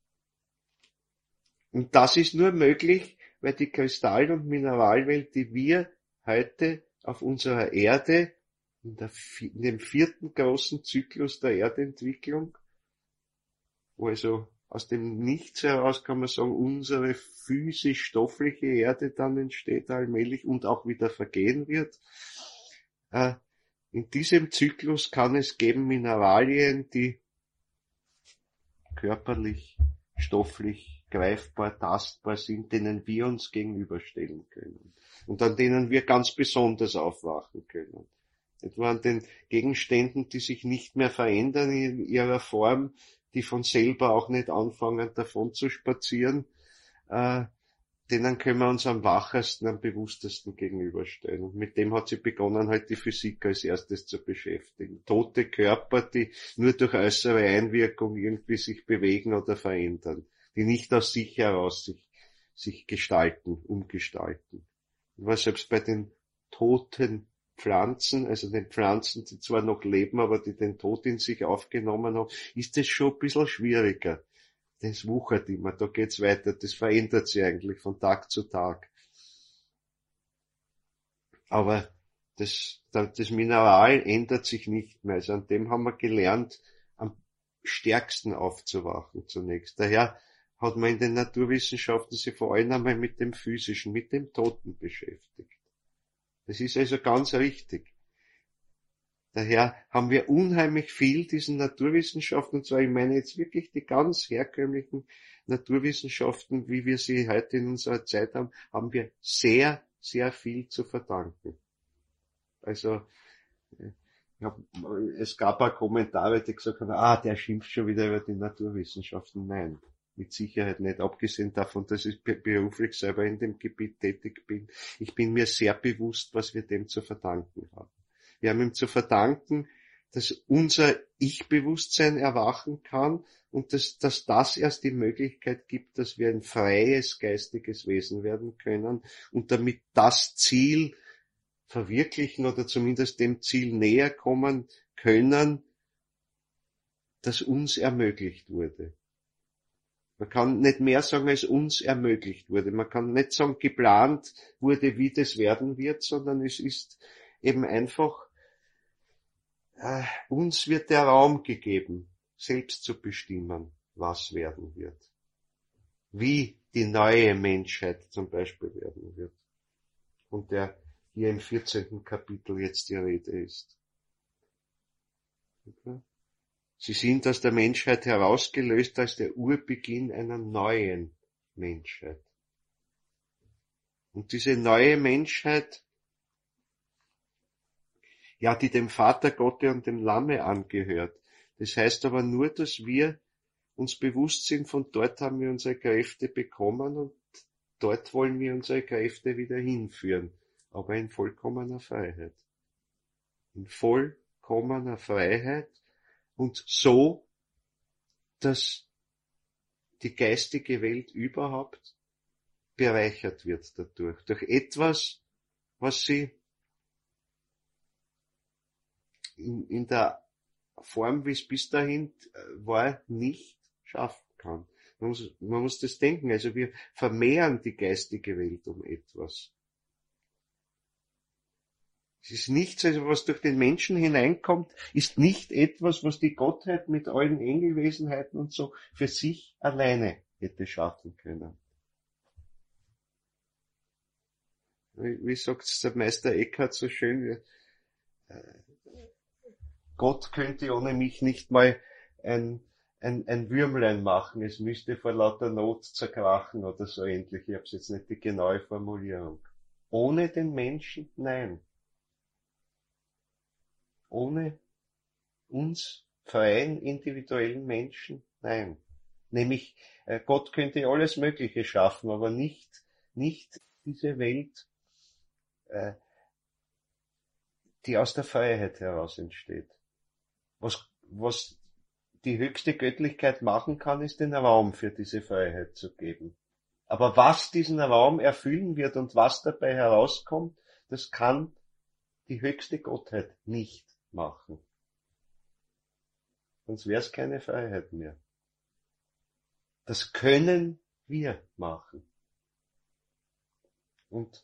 Und das ist nur möglich, weil die Kristall- und Mineralwelt, die wir heute auf unserer Erde, in dem 4. großen Zyklus der Erdentwicklung, wo also aus dem Nichts heraus kann man sagen, unsere physisch-stoffliche Erde dann entsteht allmählich und auch wieder vergehen wird. In diesem Zyklus kann es geben Mineralien, die körperlich, stofflich, greifbar, tastbar sind, denen wir uns gegenüberstellen können und an denen wir ganz besonders aufwachen können. Etwa an den Gegenständen, die sich nicht mehr verändern in ihrer Form, die von selber auch nicht anfangen davon zu spazieren, denen können wir uns am wachersten, am bewusstesten gegenüberstellen. Und mit dem hat sie begonnen, halt die Physik als erstes zu beschäftigen. Tote Körper, die nur durch äußere Einwirkung irgendwie sich bewegen oder verändern, die nicht aus sich heraus sich gestalten, umgestalten. Aber selbst bei den toten Pflanzen, also den Pflanzen, die zwar noch leben, aber die den Tod in sich aufgenommen haben, ist es schon ein bisschen schwieriger. Das wuchert immer, da geht's weiter, das verändert sich eigentlich von Tag zu Tag. Aber das Mineral ändert sich nicht mehr, also an dem haben wir gelernt, am stärksten aufzuwachen zunächst. Daher hat man in den Naturwissenschaften sich vor allem einmal mit dem Physischen, mit dem Toten beschäftigt. Das ist also ganz richtig. Daher haben wir unheimlich viel diesen Naturwissenschaften, und zwar ich meine jetzt wirklich die ganz herkömmlichen Naturwissenschaften, wie wir sie heute in unserer Zeit haben, haben wir sehr, sehr viel zu verdanken. Also, es gab auch Kommentare, die gesagt haben, der schimpft schon wieder über die Naturwissenschaften. Nein, mit Sicherheit nicht. Abgesehen davon, dass ich beruflich selber in dem Gebiet tätig bin. Ich bin mir sehr bewusst, was wir dem zu verdanken haben. Wir haben ihm zu verdanken, dass unser Ich-Bewusstsein erwachen kann und dass das erst die Möglichkeit gibt, dass wir ein freies geistiges Wesen werden können und damit das Ziel verwirklichen oder zumindest dem Ziel näher kommen können, das uns ermöglicht wurde. Man kann nicht mehr sagen, als uns ermöglicht wurde. Man kann nicht sagen, geplant wurde, wie das werden wird, sondern es ist eben einfach, uns wird der Raum gegeben, selbst zu bestimmen, was werden wird. Wie die neue Menschheit zum Beispiel werden wird. Und der hier im 14. Kapitel jetzt die Rede ist. Okay. Sie sind aus der Menschheit herausgelöst als der Urbeginn einer neuen Menschheit. Und diese neue Menschheit, ja, die dem Vater Gotte und dem Lamme angehört. Das heißt aber nur, dass wir uns bewusst sind, von dort haben wir unsere Kräfte bekommen und dort wollen wir unsere Kräfte wieder hinführen. Aber in vollkommener Freiheit. In vollkommener Freiheit und so, dass die geistige Welt überhaupt bereichert wird dadurch. Durch etwas, was sie in der Form, wie es bis dahin war, nicht schaffen kann. Man muss das denken. Also wir vermehren die geistige Welt um etwas. Es ist nichts, also was durch den Menschen hineinkommt, ist nicht etwas, was die Gottheit mit allen Engelwesenheiten und so für sich alleine hätte schaffen können. Wie sagt der Meister Eckhart so schön, Gott könnte ohne mich nicht mal ein Würmlein machen, es müsste vor lauter Not zerkrachen oder so ähnlich. Ich habe jetzt nicht die genaue Formulierung. Ohne den Menschen, nein. Ohne uns freien, individuellen Menschen, nein. Nämlich, Gott könnte alles Mögliche schaffen, aber nicht diese Welt, die aus der Freiheit heraus entsteht. Was die höchste Göttlichkeit machen kann, ist den Raum für diese Freiheit zu geben. Aber was diesen Raum erfüllen wird und was dabei herauskommt, das kann die höchste Gottheit nicht machen. Sonst wäre es keine Freiheit mehr. Das können wir machen. Und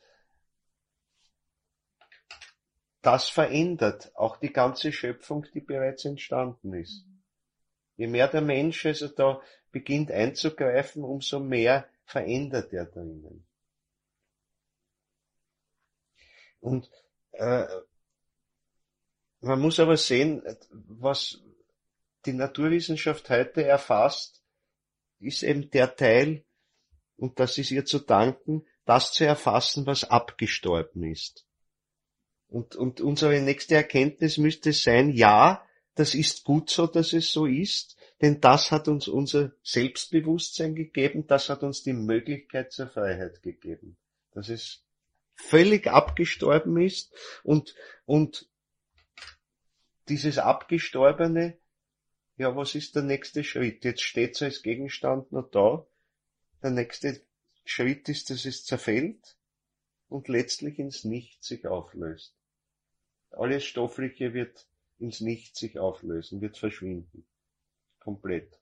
das verändert auch die ganze Schöpfung, die bereits entstanden ist. Je mehr der Mensch also da beginnt einzugreifen, umso mehr verändert er drinnen. Und man muss aber sehen, was die Naturwissenschaft heute erfasst, ist eben der Teil, und das ist ihr zu danken, das zu erfassen, was abgestorben ist. Und unsere nächste Erkenntnis müsste sein, ja, das ist gut so, dass es so ist, denn das hat uns unser Selbstbewusstsein gegeben, das hat uns die Möglichkeit zur Freiheit gegeben. Dass es völlig abgestorben ist und dieses Abgestorbene, ja, was ist der nächste Schritt? Jetzt steht es als Gegenstand noch da. Der nächste Schritt ist, dass es zerfällt und letztlich ins Nichts sich auflöst. Alles Stoffliche wird ins Nichts sich auflösen, wird verschwinden. Komplett.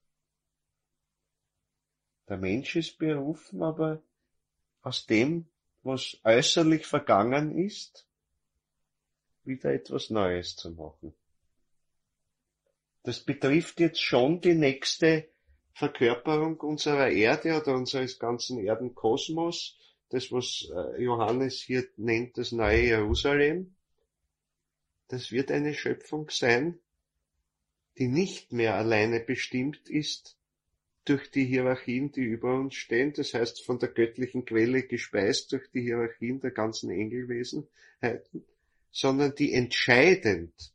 Der Mensch ist berufen, aber aus dem, was äußerlich vergangen ist, wieder etwas Neues zu machen. Das betrifft jetzt schon die nächste Verkörperung unserer Erde oder unseres ganzen Erdenkosmos, das was Johannes hier nennt, das neue Jerusalem. Das wird eine Schöpfung sein, die nicht mehr alleine bestimmt ist durch die Hierarchien, die über uns stehen, das heißt von der göttlichen Quelle gespeist durch die Hierarchien der ganzen Engelwesenheiten, sondern die entscheidend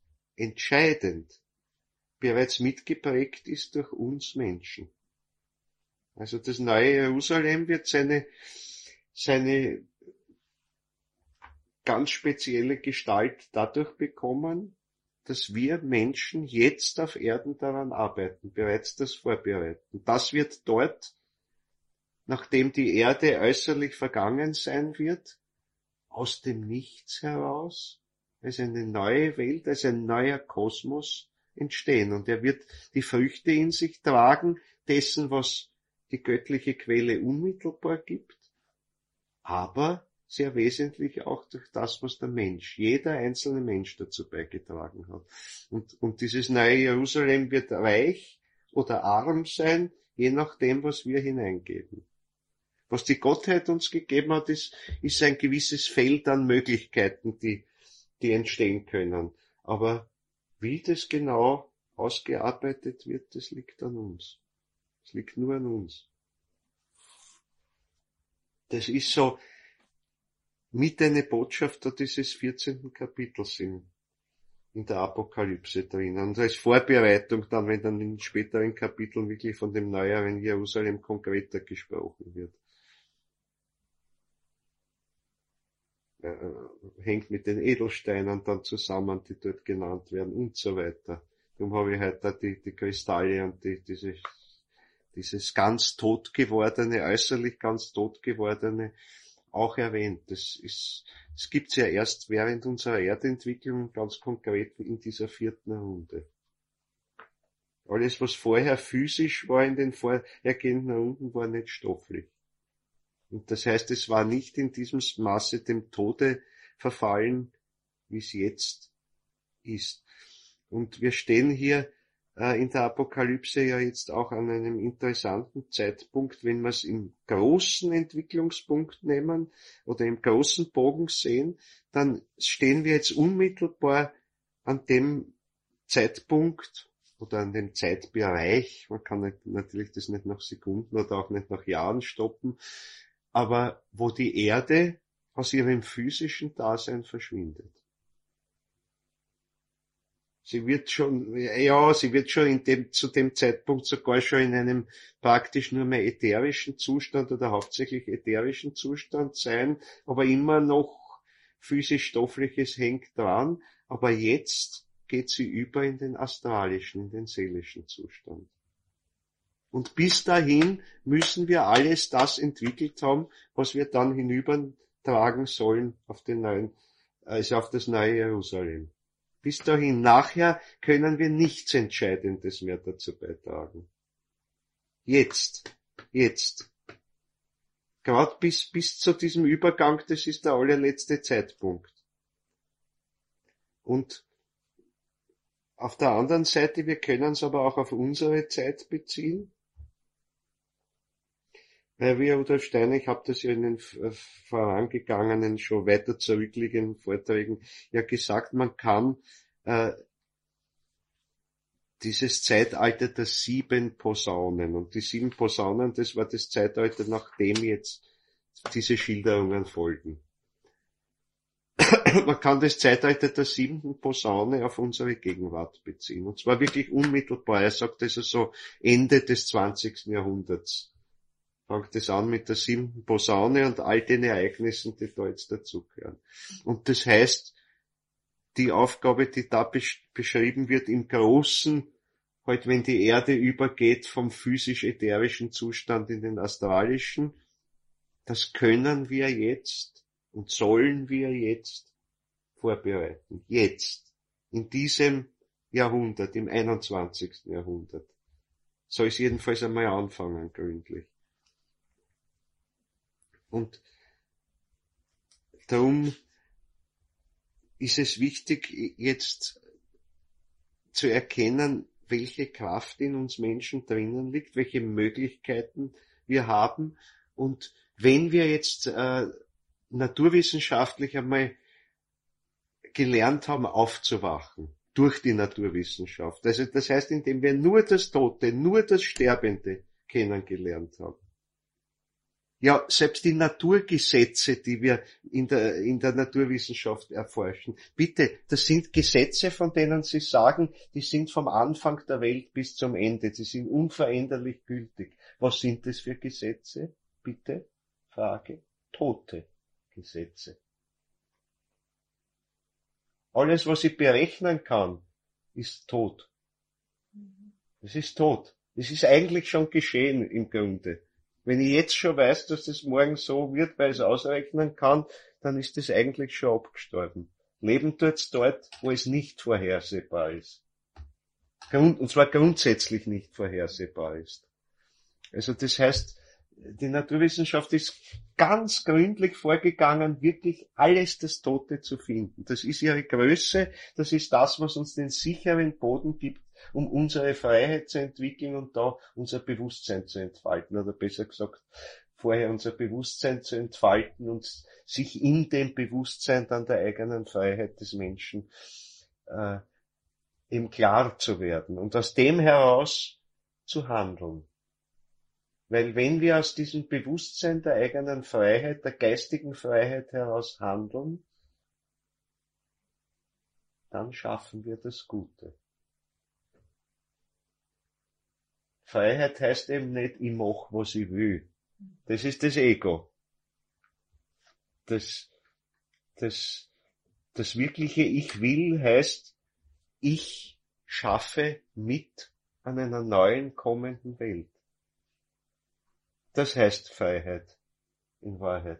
bereits mitgeprägt ist durch uns Menschen. Also das neue Jerusalem wird seine ganz spezielle Gestalt dadurch bekommen, dass wir Menschen jetzt auf Erden daran arbeiten, bereits das vorbereiten. Das wird dort, nachdem die Erde äußerlich vergangen sein wird, aus dem Nichts heraus, als eine neue Welt, als ein neuer Kosmos entstehen. Und er wird die Früchte in sich tragen, dessen, was die göttliche Quelle unmittelbar gibt, aber sehr wesentlich auch durch das, was der Mensch, jeder einzelne Mensch dazu beigetragen hat. Und dieses neue Jerusalem wird reich oder arm sein, je nachdem, was wir hineingeben. Was die Gottheit uns gegeben hat, ist ein gewisses Feld an Möglichkeiten, die entstehen können. Aber wie das genau ausgearbeitet wird, das liegt an uns. Es liegt nur an uns. Das ist so mit eine Botschaft da dieses 14. Kapitels in der Apokalypse drin. Und als Vorbereitung dann, wenn dann in späteren Kapiteln wirklich von dem neueren Jerusalem konkreter gesprochen wird. Hängt mit den Edelsteinen dann zusammen, die dort genannt werden und so weiter. Darum habe ich heute die Kristalle und dieses ganz tot gewordene, äußerlich ganz tot gewordene auch erwähnt. Das gibt's ja erst während unserer Erdentwicklung, ganz konkret in dieser 4. Runde. Alles, was vorher physisch war in den vorhergehenden Runden, war nicht stofflich. Und das heißt, es war nicht in diesem Maße dem Tode verfallen, wie es jetzt ist. Und wir stehen hier in der Apokalypse ja jetzt auch an einem interessanten Zeitpunkt, wenn wir es im großen Entwicklungspunkt nehmen oder im großen Bogen sehen, dann stehen wir jetzt unmittelbar an dem Zeitpunkt oder an dem Zeitbereich, man kann natürlich das nicht nach Sekunden oder auch nicht nach Jahren stoppen, aber wo die Erde aus ihrem physischen Dasein verschwindet. Sie wird schon zu dem Zeitpunkt sogar schon in einem praktisch nur mehr ätherischen Zustand oder hauptsächlich ätherischen Zustand sein, aber immer noch physisch-stoffliches hängt dran, aber jetzt geht sie über in den astralischen, in den seelischen Zustand. Und bis dahin müssen wir alles das entwickelt haben, was wir dann hinübertragen sollen auf auf das neue Jerusalem. Bis dahin, nachher können wir nichts Entscheidendes mehr dazu beitragen. Jetzt. Gerade bis zu diesem Übergang, das ist der allerletzte Zeitpunkt. Und auf der anderen Seite, wir können es aber auch auf unsere Zeit beziehen. Weil wir, Rudolf Steiner, ich habe das ja in den vorangegangenen, schon weiter zurückliegenden Vorträgen ja gesagt, man kann dieses Zeitalter der 7 Posaunen, und die 7 Posaunen, das war das Zeitalter, nachdem jetzt diese Schilderungen folgen. Man kann das Zeitalter der 7. Posaune auf unsere Gegenwart beziehen, und zwar wirklich unmittelbar. Er sagt also so Ende des 20. Jahrhunderts. Fängt es an mit der 7. Posaune und all den Ereignissen, die da jetzt dazugehören. Und das heißt, die Aufgabe, die da beschrieben wird im Großen, halt wenn die Erde übergeht vom physisch-ätherischen Zustand in den astralischen, das können wir jetzt und sollen wir jetzt vorbereiten. Jetzt. In diesem Jahrhundert, im 21. Jahrhundert. Soll es jedenfalls einmal anfangen, gründlich. Und darum ist es wichtig, jetzt zu erkennen, welche Kraft in uns Menschen drinnen liegt, welche Möglichkeiten wir haben. Und wenn wir jetzt naturwissenschaftlich einmal gelernt haben, aufzuwachen, durch die Naturwissenschaft, also das heißt, indem wir nur das Tote, nur das Sterbende kennengelernt haben. Ja, selbst die Naturgesetze, die wir in der Naturwissenschaft erforschen. Bitte, das sind Gesetze, von denen Sie sagen, die sind vom Anfang der Welt bis zum Ende. Die sind unveränderlich gültig. Was sind das für Gesetze? Bitte? Frage. Tote Gesetze. Alles, was ich berechnen kann, ist tot. Es ist tot. Es ist eigentlich schon geschehen im Grunde. Wenn ich jetzt schon weiß, dass es morgen so wird, weil ich es ausrechnen kann, dann ist es eigentlich schon abgestorben. Leben tut's dort, wo es nicht vorhersehbar ist. Und zwar grundsätzlich nicht vorhersehbar ist. Also das heißt, die Naturwissenschaft ist ganz gründlich vorgegangen, wirklich alles das Tote zu finden. Das ist ihre Größe, das ist das, was uns den sicheren Boden gibt, um unsere Freiheit zu entwickeln und da unser Bewusstsein zu entfalten, oder besser gesagt, vorher unser Bewusstsein zu entfalten und sich in dem Bewusstsein dann der eigenen Freiheit des Menschen eben klar zu werden und aus dem heraus zu handeln. Weil wenn wir aus diesem Bewusstsein der eigenen Freiheit, der geistigen Freiheit heraus handeln, dann schaffen wir das Gute. Freiheit heißt eben nicht, ich mach, was ich will. Das ist das Ego. Das wirkliche Ich will heißt, ich schaffe mit an einer neuen kommenden Welt. Das heißt Freiheit in Wahrheit.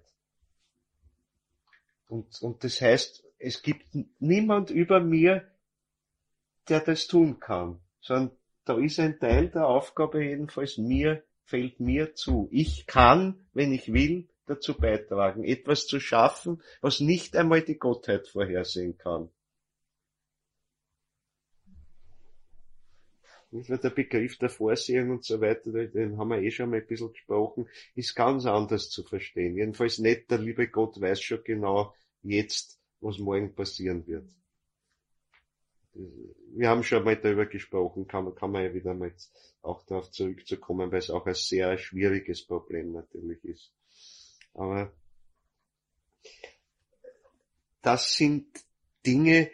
Und das heißt, es gibt niemand über mir, der das tun kann, sondern da ist ein Teil der Aufgabe jedenfalls fällt mir zu. Ich kann, wenn ich will, dazu beitragen, etwas zu schaffen, was nicht einmal die Gottheit vorhersehen kann. Der Begriff der Vorsehung und so weiter, den haben wir schon mal ein bisschen gesprochen, ist ganz anders zu verstehen. Jedenfalls nicht, der liebe Gott weiß schon genau jetzt, was morgen passieren wird. Wir haben schon mal darüber gesprochen, kann man ja wieder mal auch darauf zurückzukommen, weil es auch ein sehr schwieriges Problem natürlich ist. Aber das sind Dinge,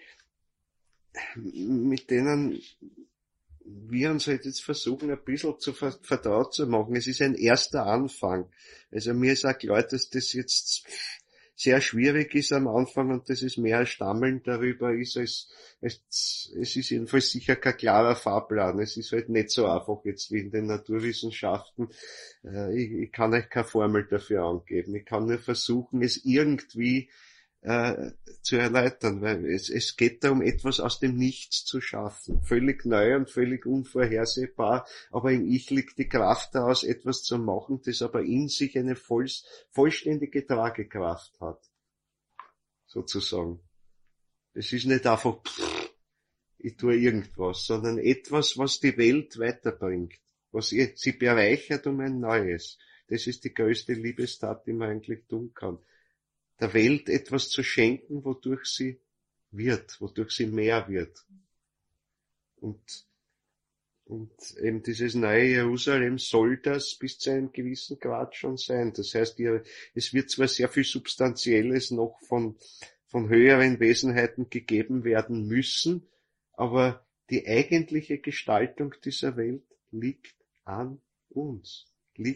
mit denen wir uns halt jetzt versuchen, ein bisschen zu vertraut zu machen. Es ist ein erster Anfang. Also mir ist auch klar, dass das jetzt sehr schwierig ist am Anfang und das ist mehr ein Stammeln darüber ist, als es ist jedenfalls sicher kein klarer Fahrplan. Es ist halt nicht so einfach jetzt wie in den Naturwissenschaften. Ich kann euch keine Formel dafür angeben. Ich kann nur versuchen, es irgendwie zu erläutern, weil es geht darum, etwas aus dem Nichts zu schaffen. Völlig neu und völlig unvorhersehbar, aber im Ich liegt die Kraft daraus, etwas zu machen, das aber in sich eine vollständige Tragekraft hat. Sozusagen. Es ist nicht einfach, ich tue irgendwas, sondern etwas, was die Welt weiterbringt, was sie bereichert um ein Neues. Das ist die größte Liebestat, die man eigentlich tun kann. Der Welt etwas zu schenken, wodurch sie mehr wird. Und eben dieses neue Jerusalem soll das bis zu einem gewissen Grad schon sein. Das heißt, es wird zwar sehr viel Substanzielles noch von höheren Wesenheiten gegeben werden müssen, aber die eigentliche Gestaltung dieser Welt liegt an uns.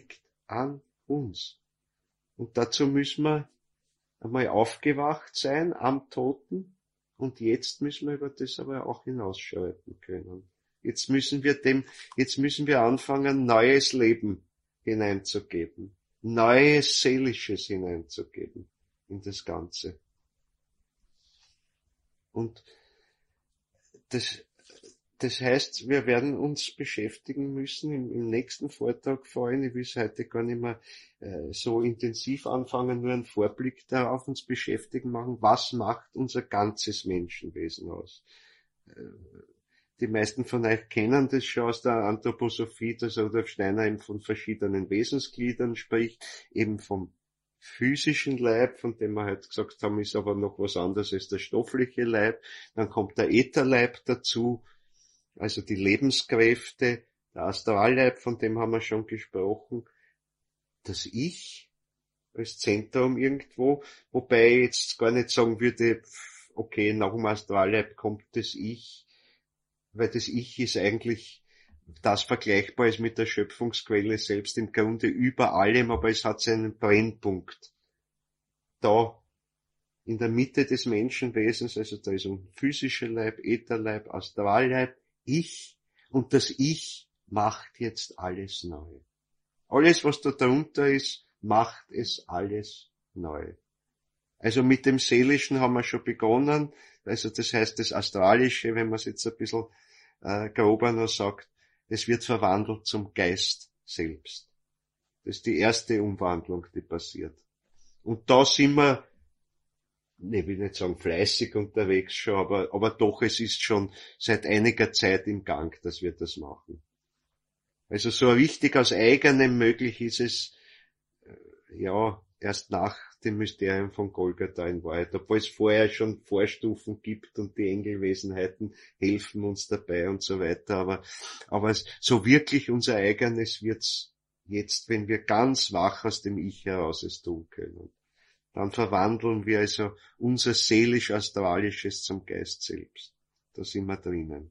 Und dazu müssen wir einmal aufgewacht sein am Toten und jetzt müssen wir über das aber auch hinausschreiten können. Jetzt müssen wir anfangen, neues Leben hineinzugeben, neues Seelisches hineinzugeben in das Ganze. Und das heißt, wir werden uns beschäftigen müssen im nächsten Vortrag vor allem. Ich will es heute gar nicht mehr so intensiv anfangen, nur einen Vorblick darauf uns beschäftigen machen. Was macht unser ganzes Menschenwesen aus? Die meisten von euch kennen das schon aus der Anthroposophie, dass Rudolf Steiner eben von verschiedenen Wesensgliedern spricht, eben vom physischen Leib, von dem wir halt gesagt haben, ist aber noch was anderes als der stoffliche Leib. Dann kommt der Ätherleib dazu, also die Lebenskräfte, Der Astralleib, von dem haben wir schon gesprochen, das Ich als Zentrum irgendwo, wobei ich jetzt gar nicht sagen würde, okay, nach dem Astralleib kommt das Ich, weil das Ich ist eigentlich das vergleichbar ist mit der Schöpfungsquelle selbst im Grunde über allem, aber es hat seinen Brennpunkt. Da in der Mitte des Menschenwesens, also da ist ein physischer Leib, Ätherleib, Astralleib, Ich, und das Ich macht jetzt alles neu. Alles, was da drunter ist, macht es alles neu. Also mit dem Seelischen haben wir schon begonnen, also das heißt das Astralische, wenn man es jetzt ein bisschen grober noch sagt, es wird verwandelt zum Geist selbst. Das ist die erste Umwandlung, die passiert. Und da sind wir, ich will nicht sagen fleißig unterwegs schon, aber doch, es ist schon seit einiger Zeit im Gang, dass wir das machen. Also so richtig aus eigenem möglich ist es, ja, erst nach dem Mysterium von Golgatha in Wahrheit, obwohl es vorher schon Vorstufen gibt und die Engelwesenheiten helfen uns dabei und so weiter, aber so wirklich unser eigenes wird's jetzt, wenn wir ganz wach aus dem Ich heraus es tun können. Dann verwandeln wir also unser seelisch-astralisches zum Geist selbst. Da sind wir drinnen.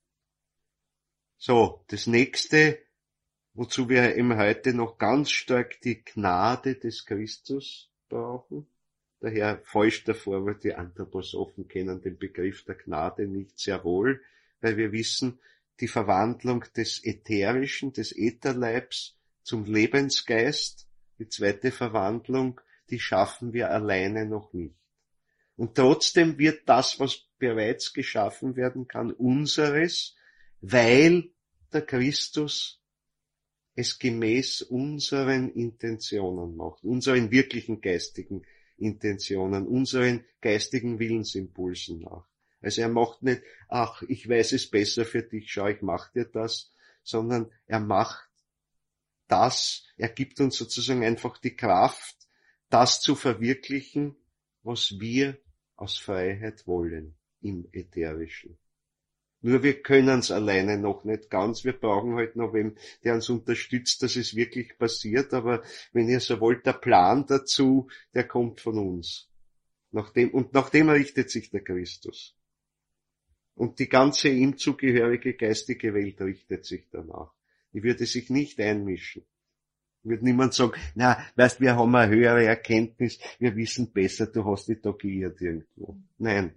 So, das nächste, wozu wir eben heute noch ganz stark die Gnade des Christus brauchen. Daher falsch der Vorwurf, die Anthroposophen kennen den Begriff der Gnade nicht sehr wohl, weil wir wissen, die Verwandlung des Ätherischen, des Ätherleibs zum Lebensgeist, die zweite Verwandlung, die schaffen wir alleine noch nicht. Und trotzdem wird das, was bereits geschaffen werden kann, unseres, weil der Christus es gemäß unseren Intentionen macht, unseren wirklichen geistigen Intentionen, unseren geistigen Willensimpulsen nach. Also er macht nicht, ach, ich weiß es besser für dich, schau, ich mach dir das, sondern er macht das, er gibt uns sozusagen einfach die Kraft, das zu verwirklichen, was wir aus Freiheit wollen im Ätherischen. Nur wir können es alleine noch nicht ganz. Wir brauchen halt noch wen, der uns unterstützt, dass es wirklich passiert. Aber wenn ihr so wollt, der Plan dazu, der kommt von uns. Nach dem richtet sich der Christus. Und die ganze ihm zugehörige geistige Welt richtet sich danach. Die würde sich nicht einmischen. Wird niemand sagen, na, weißt, wir haben eine höhere Erkenntnis, wir wissen besser, du hast dich da geirrt irgendwo. Nein.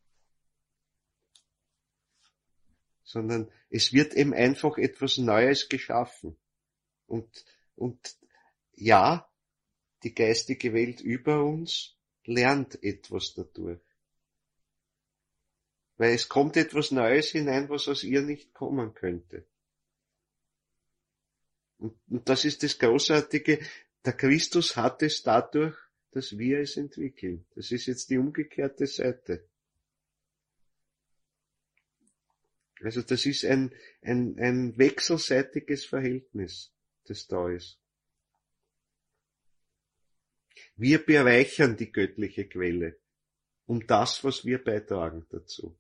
Sondern es wird eben einfach etwas Neues geschaffen. Und ja, die geistige Welt über uns lernt etwas dadurch. Weil es kommt etwas Neues hinein, was aus ihr nicht kommen könnte. Und das ist das Großartige. Der Christus hat es dadurch, dass wir es entwickeln. Das ist jetzt die umgekehrte Seite. Also das ist ein wechselseitiges Verhältnis, das da ist. Wir bereichern die göttliche Quelle um das, was wir beitragen dazu.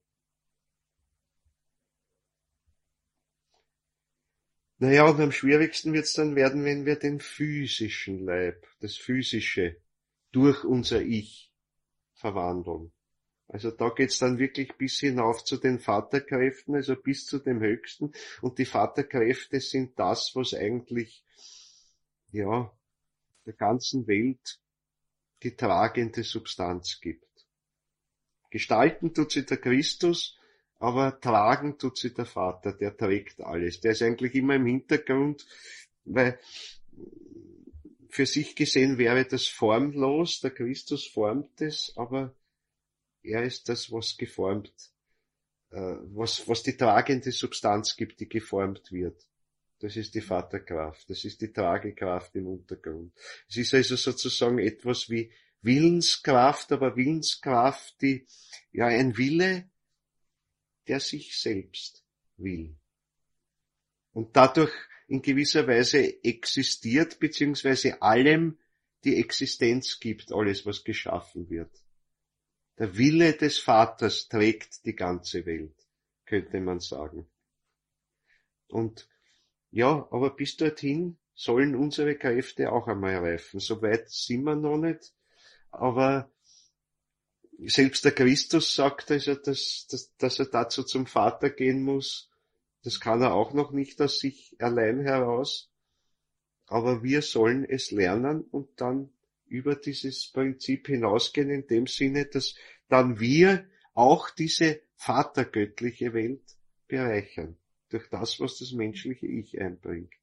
Naja, und am schwierigsten wird's dann werden, wenn wir den physischen Leib, das Physische, durch unser Ich verwandeln. Also da geht's dann wirklich bis hinauf zu den Vaterkräften, also bis zu dem Höchsten. Und die Vaterkräfte sind das, was eigentlich, ja, der ganzen Welt die tragende Substanz gibt. Gestalten tut sie der Christus, aber tragen tut sie der Vater, der trägt alles. Der ist eigentlich immer im Hintergrund, weil für sich gesehen wäre das formlos, der Christus formt es, aber er ist das, was geformt, was die tragende Substanz gibt, die geformt wird. Das ist die Vaterkraft, das ist die Tragekraft im Untergrund. Es ist also sozusagen etwas wie Willenskraft, aber Willenskraft, die, ja, ein Wille, der sich selbst will. Und dadurch in gewisser Weise existiert, beziehungsweise allem die Existenz gibt, alles, was geschaffen wird. Der Wille des Vaters trägt die ganze Welt, könnte man sagen. Und Ja, aber bis dorthin sollen unsere Kräfte auch einmal reifen. So weit sind wir noch nicht, aber selbst der Christus sagt also, dass er dazu zum Vater gehen muss. Das kann er auch noch nicht aus sich allein heraus. Aber wir sollen es lernen und dann über dieses Prinzip hinausgehen in dem Sinne, dass dann wir auch diese vatergöttliche Welt bereichern. Durch das, was das menschliche Ich einbringt.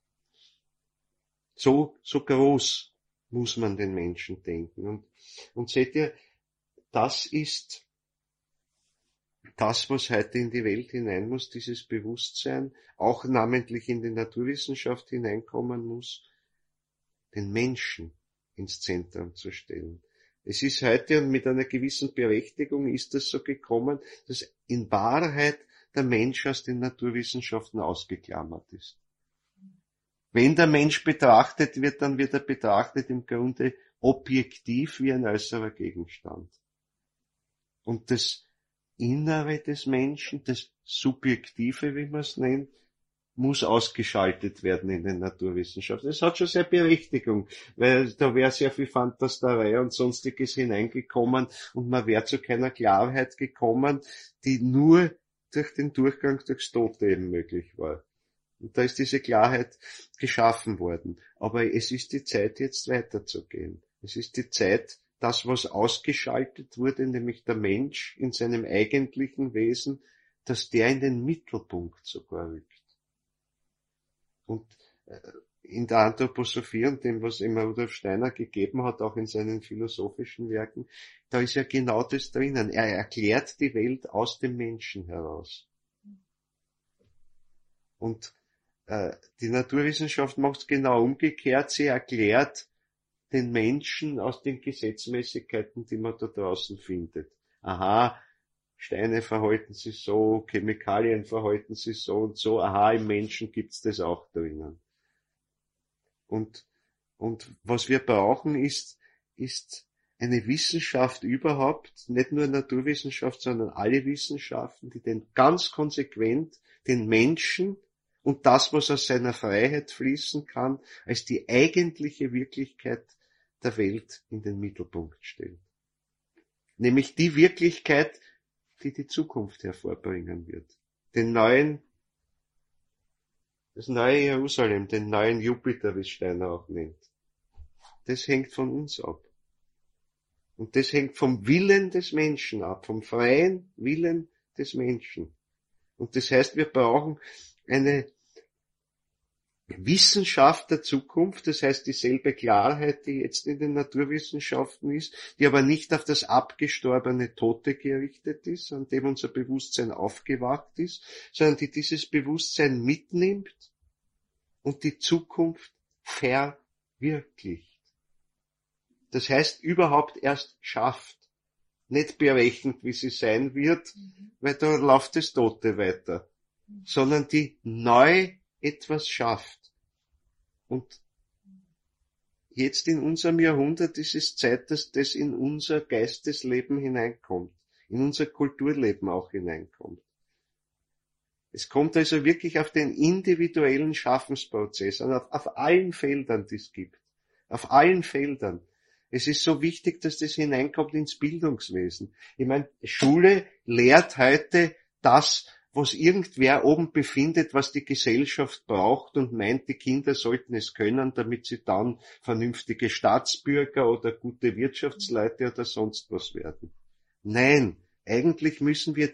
So groß muss man den Menschen denken. Und seht ihr, das ist das, was heute in die Welt hinein muss, dieses Bewusstsein, auch namentlich in die Naturwissenschaft hineinkommen muss, den Menschen ins Zentrum zu stellen. Es ist heute, und mit einer gewissen Berechtigung ist es so gekommen, dass in Wahrheit der Mensch aus den Naturwissenschaften ausgeklammert ist. Wenn der Mensch betrachtet wird, dann wird er betrachtet im Grunde objektiv wie ein äußerer Gegenstand. Und das Innere des Menschen, das Subjektive, wie man es nennt, muss ausgeschaltet werden in den Naturwissenschaften. Das hat schon sehr Berechtigung, weil da wäre sehr viel Fantasterei und Sonstiges hineingekommen und man wäre zu keiner Klarheit gekommen, die nur durch den Durchgang durchs Tote eben möglich war. Und da ist diese Klarheit geschaffen worden. Aber es ist die Zeit, jetzt weiterzugehen. Es ist die Zeit, das, was ausgeschaltet wurde, nämlich der Mensch in seinem eigentlichen Wesen, dass der in den Mittelpunkt sogar rückt. Und in der Anthroposophie und dem, was immer Rudolf Steiner gegeben hat, auch in seinen philosophischen Werken, da ist ja genau das drinnen. Er erklärt die Welt aus dem Menschen heraus. Und die Naturwissenschaft macht es genau umgekehrt. Sie erklärt den Menschen aus den Gesetzmäßigkeiten, die man da draußen findet. Aha, Steine verhalten sich so, Chemikalien verhalten sich so und so. Aha, im Menschen gibt's das auch drinnen. Und was wir brauchen ist eine Wissenschaft überhaupt, nicht nur Naturwissenschaft, sondern alle Wissenschaften, die ganz konsequent den Menschen und das, was aus seiner Freiheit fließen kann, als die eigentliche Wirklichkeit der Welt in den Mittelpunkt stellen. Nämlich die Wirklichkeit, die die Zukunft hervorbringen wird. Das neue Jerusalem, den neuen Jupiter, wie Steiner auch nennt. Das hängt von uns ab. Und das hängt vom Willen des Menschen ab, vom freien Willen des Menschen. Und das heißt, wir brauchen eine Wissenschaft der Zukunft, das heißt dieselbe Klarheit, die jetzt in den Naturwissenschaften ist, die aber nicht auf das abgestorbene Tote gerichtet ist, an dem unser Bewusstsein aufgewacht ist, sondern die dieses Bewusstsein mitnimmt und die Zukunft verwirklicht. Das heißt, überhaupt erst schafft, nicht berechnet, wie sie sein wird, weil da läuft das Tote weiter, sondern die neu etwas schafft. Und jetzt in unserem Jahrhundert ist es Zeit, dass das in unser Geistesleben hineinkommt, in unser Kulturleben auch hineinkommt. Es kommt also wirklich auf den individuellen Schaffensprozess an, auf allen Feldern, die es gibt. Auf allen Feldern. Es ist so wichtig, dass das hineinkommt ins Bildungswesen. Ich meine, Schule lehrt heute das, was irgendwer oben befindet, was die Gesellschaft braucht und meint, die Kinder sollten es können, damit sie dann vernünftige Staatsbürger oder gute Wirtschaftsleute oder sonst was werden. Nein, eigentlich müssen wir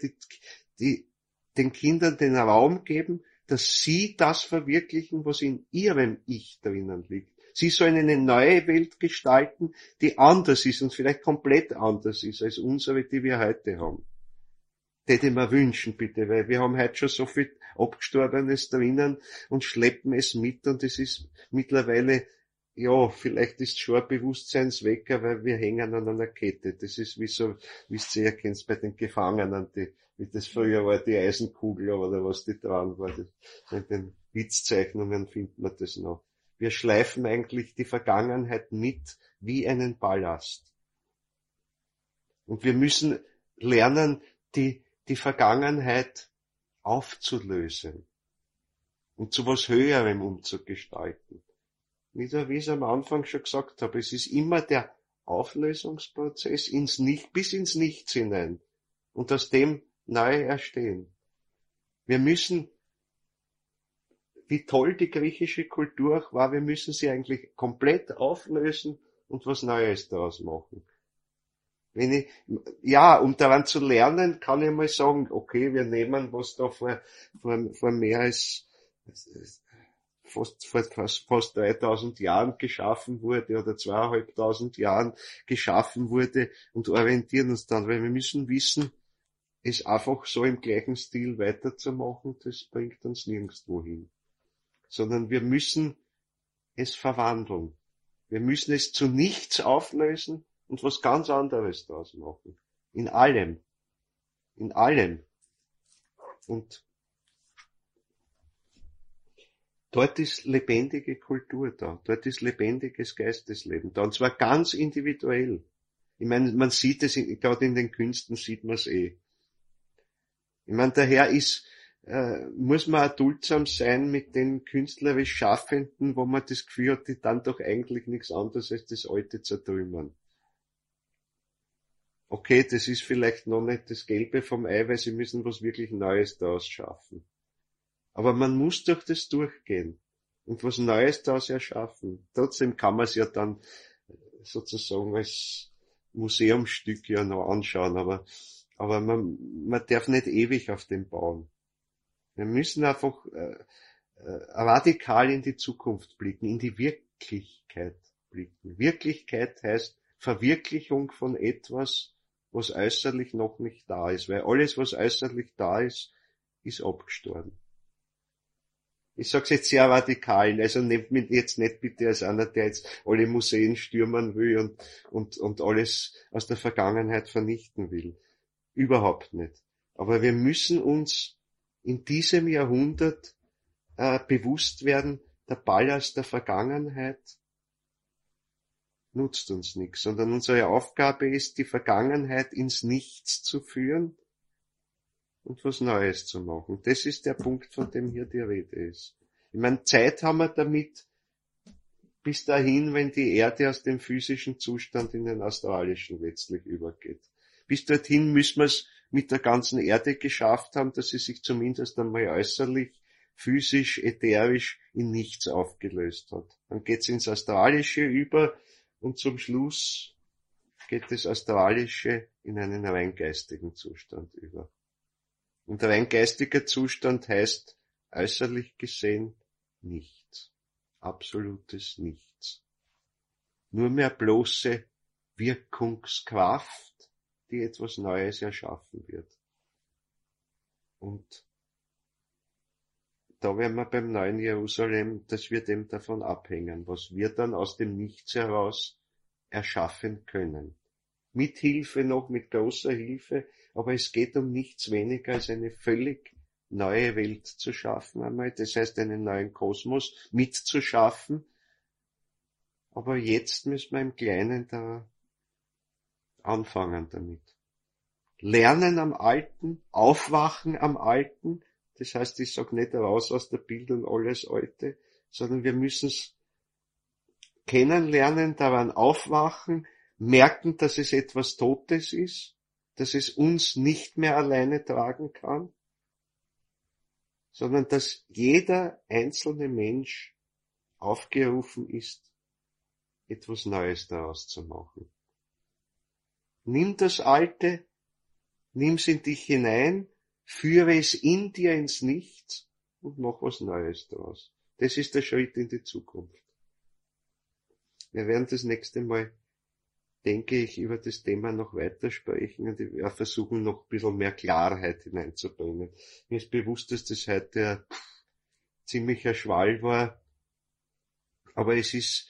den Kindern den Raum geben, dass sie das verwirklichen, was in ihrem Ich drinnen liegt. Sie sollen eine neue Welt gestalten, die anders ist und vielleicht komplett anders ist als unsere, die wir heute haben. Das hätte ich mir wünschen, bitte, weil wir haben heute schon so viel Abgestorbenes drinnen und schleppen es mit und es ist mittlerweile, ja, vielleicht ist schon ein Bewusstseinswecker, weil wir hängen an einer Kette. Das ist wie so, wie es ihr kennt bei den Gefangenen, wie das früher war, die Eisenkugel oder was die dran war. In den Witzzeichnungen findet man das noch. Wir schleifen eigentlich die Vergangenheit mit wie einen Ballast. Und wir müssen lernen, die Vergangenheit aufzulösen. und zu was Höherem umzugestalten. Wie ich es am Anfang schon gesagt habe, es ist immer der Auflösungsprozess bis ins Nichts hinein und aus dem neu erstehen. Wir müssen, wie toll die griechische Kultur auch war, wir müssen sie eigentlich komplett auflösen und was Neues daraus machen. Um daran zu lernen, kann ich mal sagen, okay, wir nehmen, was da vor mehr als fast 3000 Jahren geschaffen wurde oder 2500 Jahren geschaffen wurde und orientieren uns dann, weil wir müssen wissen, es einfach so im gleichen Stil weiterzumachen, das bringt uns nirgendwo hin. Sondern wir müssen es verwandeln. Wir müssen es zu nichts auflösen und was ganz anderes daraus machen. In allem. In allem. Und dort ist lebendige Kultur da. Dort ist lebendiges Geistesleben da. Und zwar ganz individuell. Ich meine, man sieht es, gerade in den Künsten sieht man es eh. Ich meine, daher muss man auch duldsam sein mit den künstlerisch Schaffenden, wo man das Gefühl hat, die dann doch eigentlich nichts anderes als das Alte zertrümmern. Okay, das ist vielleicht noch nicht das Gelbe vom Ei, weil sie müssen was wirklich Neues daraus schaffen. Aber man muss durch das durchgehen und was Neues daraus erschaffen. Trotzdem kann man es ja dann sozusagen als Museumsstück ja noch anschauen, aber man darf nicht ewig auf dem bauen. Wir müssen einfach radikal in die Zukunft blicken, in die Wirklichkeit blicken. Wirklichkeit heißt Verwirklichung von etwas, was äußerlich noch nicht da ist, weil alles, was äußerlich da ist, ist abgestorben. Ich sag's jetzt sehr radikal, also nehmt mich jetzt nicht bitte als einer, der jetzt alle Museen stürmen will und alles aus der Vergangenheit vernichten will. Überhaupt nicht. Aber wir müssen uns in diesem Jahrhundert bewusst werden, der Ballast der Vergangenheit nutzt uns nichts, sondern unsere Aufgabe ist, die Vergangenheit ins Nichts zu führen und was Neues zu machen. Das ist der Punkt, von dem hier die Rede ist. Ich meine, Zeit haben wir damit bis dahin, wenn die Erde aus dem physischen Zustand in den astralischen letztlich übergeht. Bis dorthin müssen wir es mit der ganzen Erde geschafft haben, dass sie sich zumindest einmal äußerlich, physisch, ätherisch in nichts aufgelöst hat. Dann geht's ins Astralische über und zum Schluss geht das Astralische in einen rein geistigen Zustand über. Und rein geistiger Zustand heißt äußerlich gesehen nichts. Absolutes Nichts. Nur mehr bloße Wirkungskraft, die etwas Neues erschaffen wird. Und da werden wir beim neuen Jerusalem, das wird eben davon abhängen, was wir dann aus dem Nichts heraus erschaffen können. Mit Hilfe noch, mit großer Hilfe, aber es geht um nichts weniger als eine völlig neue Welt zu schaffen einmal, das heißt einen neuen Kosmos mitzuschaffen, aber jetzt müssen wir im Kleinen da anfangen damit. Lernen am Alten, aufwachen am Alten, das heißt, ich sage nicht raus aus der Bildung alles Alte, sondern wir müssen es kennenlernen, daran aufwachen, merken, dass es etwas Totes ist, dass es uns nicht mehr alleine tragen kann, sondern dass jeder einzelne Mensch aufgerufen ist, etwas Neues daraus zu machen. Nimm das Alte, nimm's in dich hinein, führe es in dir ins Nichts und mach was Neues daraus. Das ist der Schritt in die Zukunft. Wir werden das nächste Mal, denke ich, über das Thema noch weiter sprechen und ich werde versuchen, noch ein bisschen mehr Klarheit hineinzubringen. Mir ist bewusst, dass das heute ein ziemlicher Schwall war, aber es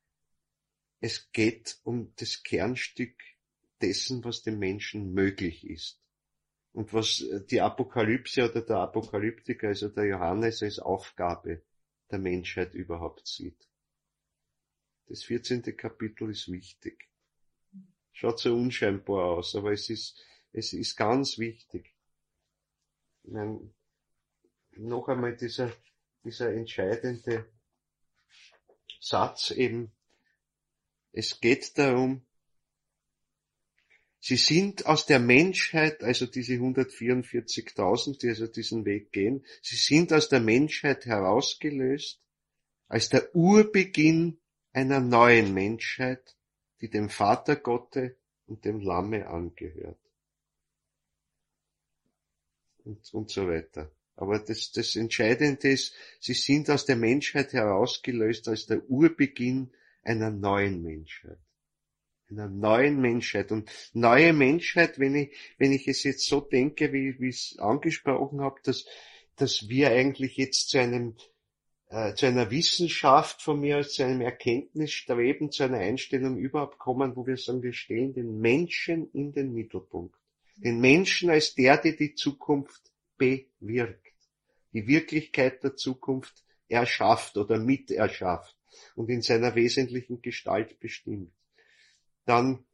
geht um das Kernstück dessen, was dem Menschen möglich ist. Und was die Apokalypse oder der Apokalyptiker, also der Johannes, als Aufgabe der Menschheit überhaupt sieht. Das 14. Kapitel ist wichtig. Schaut so unscheinbar aus, aber es ist ganz wichtig. Ich meine, noch einmal dieser dieser entscheidende Satz eben, es geht darum, sie sind aus der Menschheit, also diese 144.000, die also diesen Weg gehen, sie sind aus der Menschheit herausgelöst als der Urbeginn einer neuen Menschheit, die dem Vater Gotte und dem Lamme angehört. Und so weiter. Aber das Entscheidende ist, sie sind aus der Menschheit herausgelöst als der Urbeginn einer neuen Menschheit. Einer neuen Menschheit. Und neue Menschheit, wenn ich es jetzt so denke, wie ich es angesprochen habe, dass wir eigentlich jetzt zu einer Wissenschaft von mir aus, zu einem Erkenntnisstreben, zu einer Einstellung überhaupt kommen, wo wir sagen, wir stellen den Menschen in den Mittelpunkt. Den Menschen als der die Zukunft bewirkt. Die Wirklichkeit der Zukunft erschafft oder miterschafft und in seiner wesentlichen Gestalt bestimmt. Dann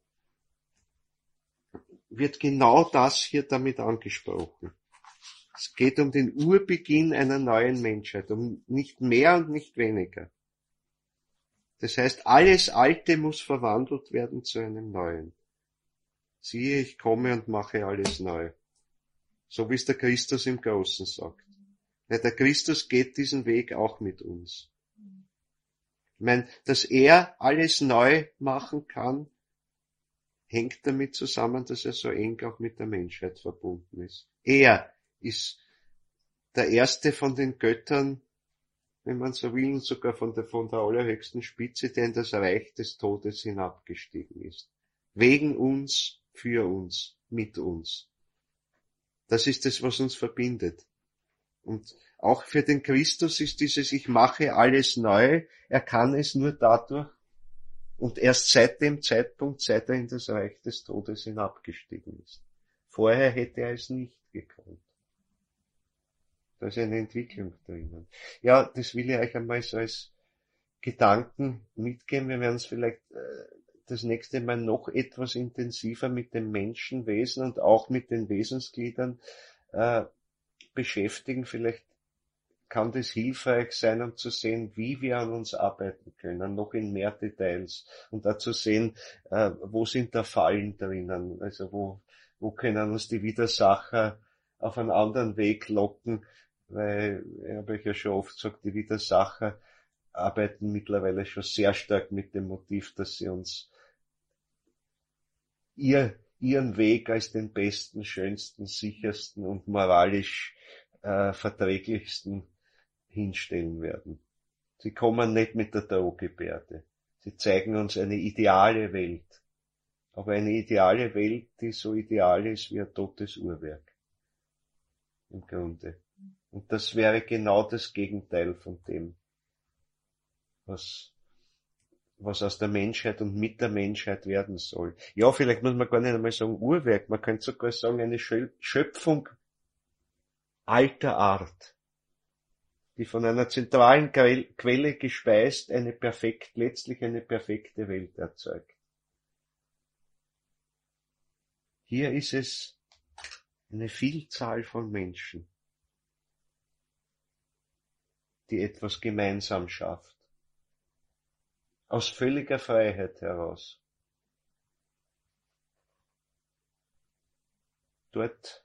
wird genau das hier damit angesprochen. Es geht um den Urbeginn einer neuen Menschheit, um nicht mehr und nicht weniger. Das heißt, alles Alte muss verwandelt werden zu einem Neuen. Siehe, ich komme und mache alles neu. So wie es der Christus im Großen sagt. Ja, der Christus geht diesen Weg auch mit uns. Ich meine, dass er alles neu machen kann, hängt damit zusammen, dass er so eng auch mit der Menschheit verbunden ist. Er ist der erste von den Göttern, wenn man so will, und sogar von der allerhöchsten Spitze, der in das Reich des Todes hinabgestiegen ist. Wegen uns, für uns, mit uns. Das ist es, was uns verbindet. Und auch für den Christus ist dieses, ich mache alles neu, er kann es nur dadurch und erst seit dem Zeitpunkt, seit er in das Reich des Todes hinabgestiegen ist. Vorher hätte er es nicht gekonnt. Da ist eine Entwicklung drinnen. Ja, das will ich euch einmal so als Gedanken mitgeben. Wir werden es vielleicht das nächste Mal noch etwas intensiver mit dem Menschenwesen und auch mit den Wesensgliedern beschäftigen. Vielleicht kann das hilfreich sein, um zu sehen, wie wir an uns arbeiten können, noch in mehr Details und da zu sehen, wo sind da Fallen drinnen, also wo können uns die Widersacher auf einen anderen Weg locken, weil, habe ich ja schon oft gesagt, die Widersacher arbeiten mittlerweile schon sehr stark mit dem Motiv, dass sie uns ihren Weg als den besten, schönsten, sichersten und moralisch verträglichsten hinstellen werden. Sie kommen nicht mit der Drohgebärde. Sie zeigen uns eine ideale Welt. Aber eine ideale Welt, die so ideal ist wie ein totes Uhrwerk. Im Grunde. Und das wäre genau das Gegenteil von dem, was aus der Menschheit und mit der Menschheit werden soll. Ja, vielleicht muss man gar nicht einmal sagen Uhrwerk, man könnte sogar sagen eine Schöpfung alter Art, die von einer zentralen Quelle gespeist letztlich eine perfekte Welt erzeugt. Hier ist es eine Vielzahl von Menschen, die etwas gemeinsam schafft. Aus völliger Freiheit heraus. Dort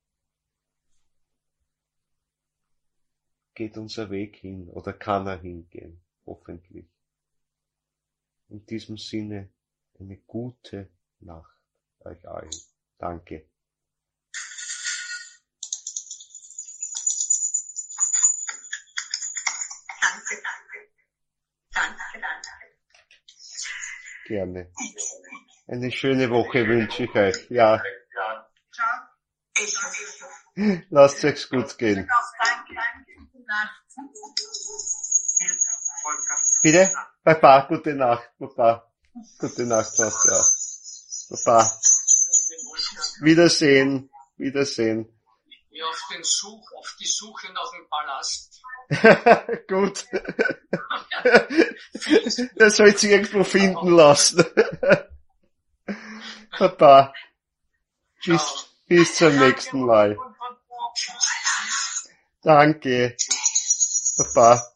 geht unser Weg hin, oder kann er hingehen, hoffentlich. In diesem Sinne eine gute Nacht euch allen. Danke. Gerne. Eine schöne Woche wünsche ich euch. Ja. Lasst euch's gut gehen. Bitte? Papa, gute Nacht, Papa. Gute Nacht, was ja. Papa. Wiedersehen. Ich gehe auf die Suche nach dem Palast. Gut. Das soll sich irgendwo finden lassen. Papa. Bis zum nächsten Mal. Danke. Baba.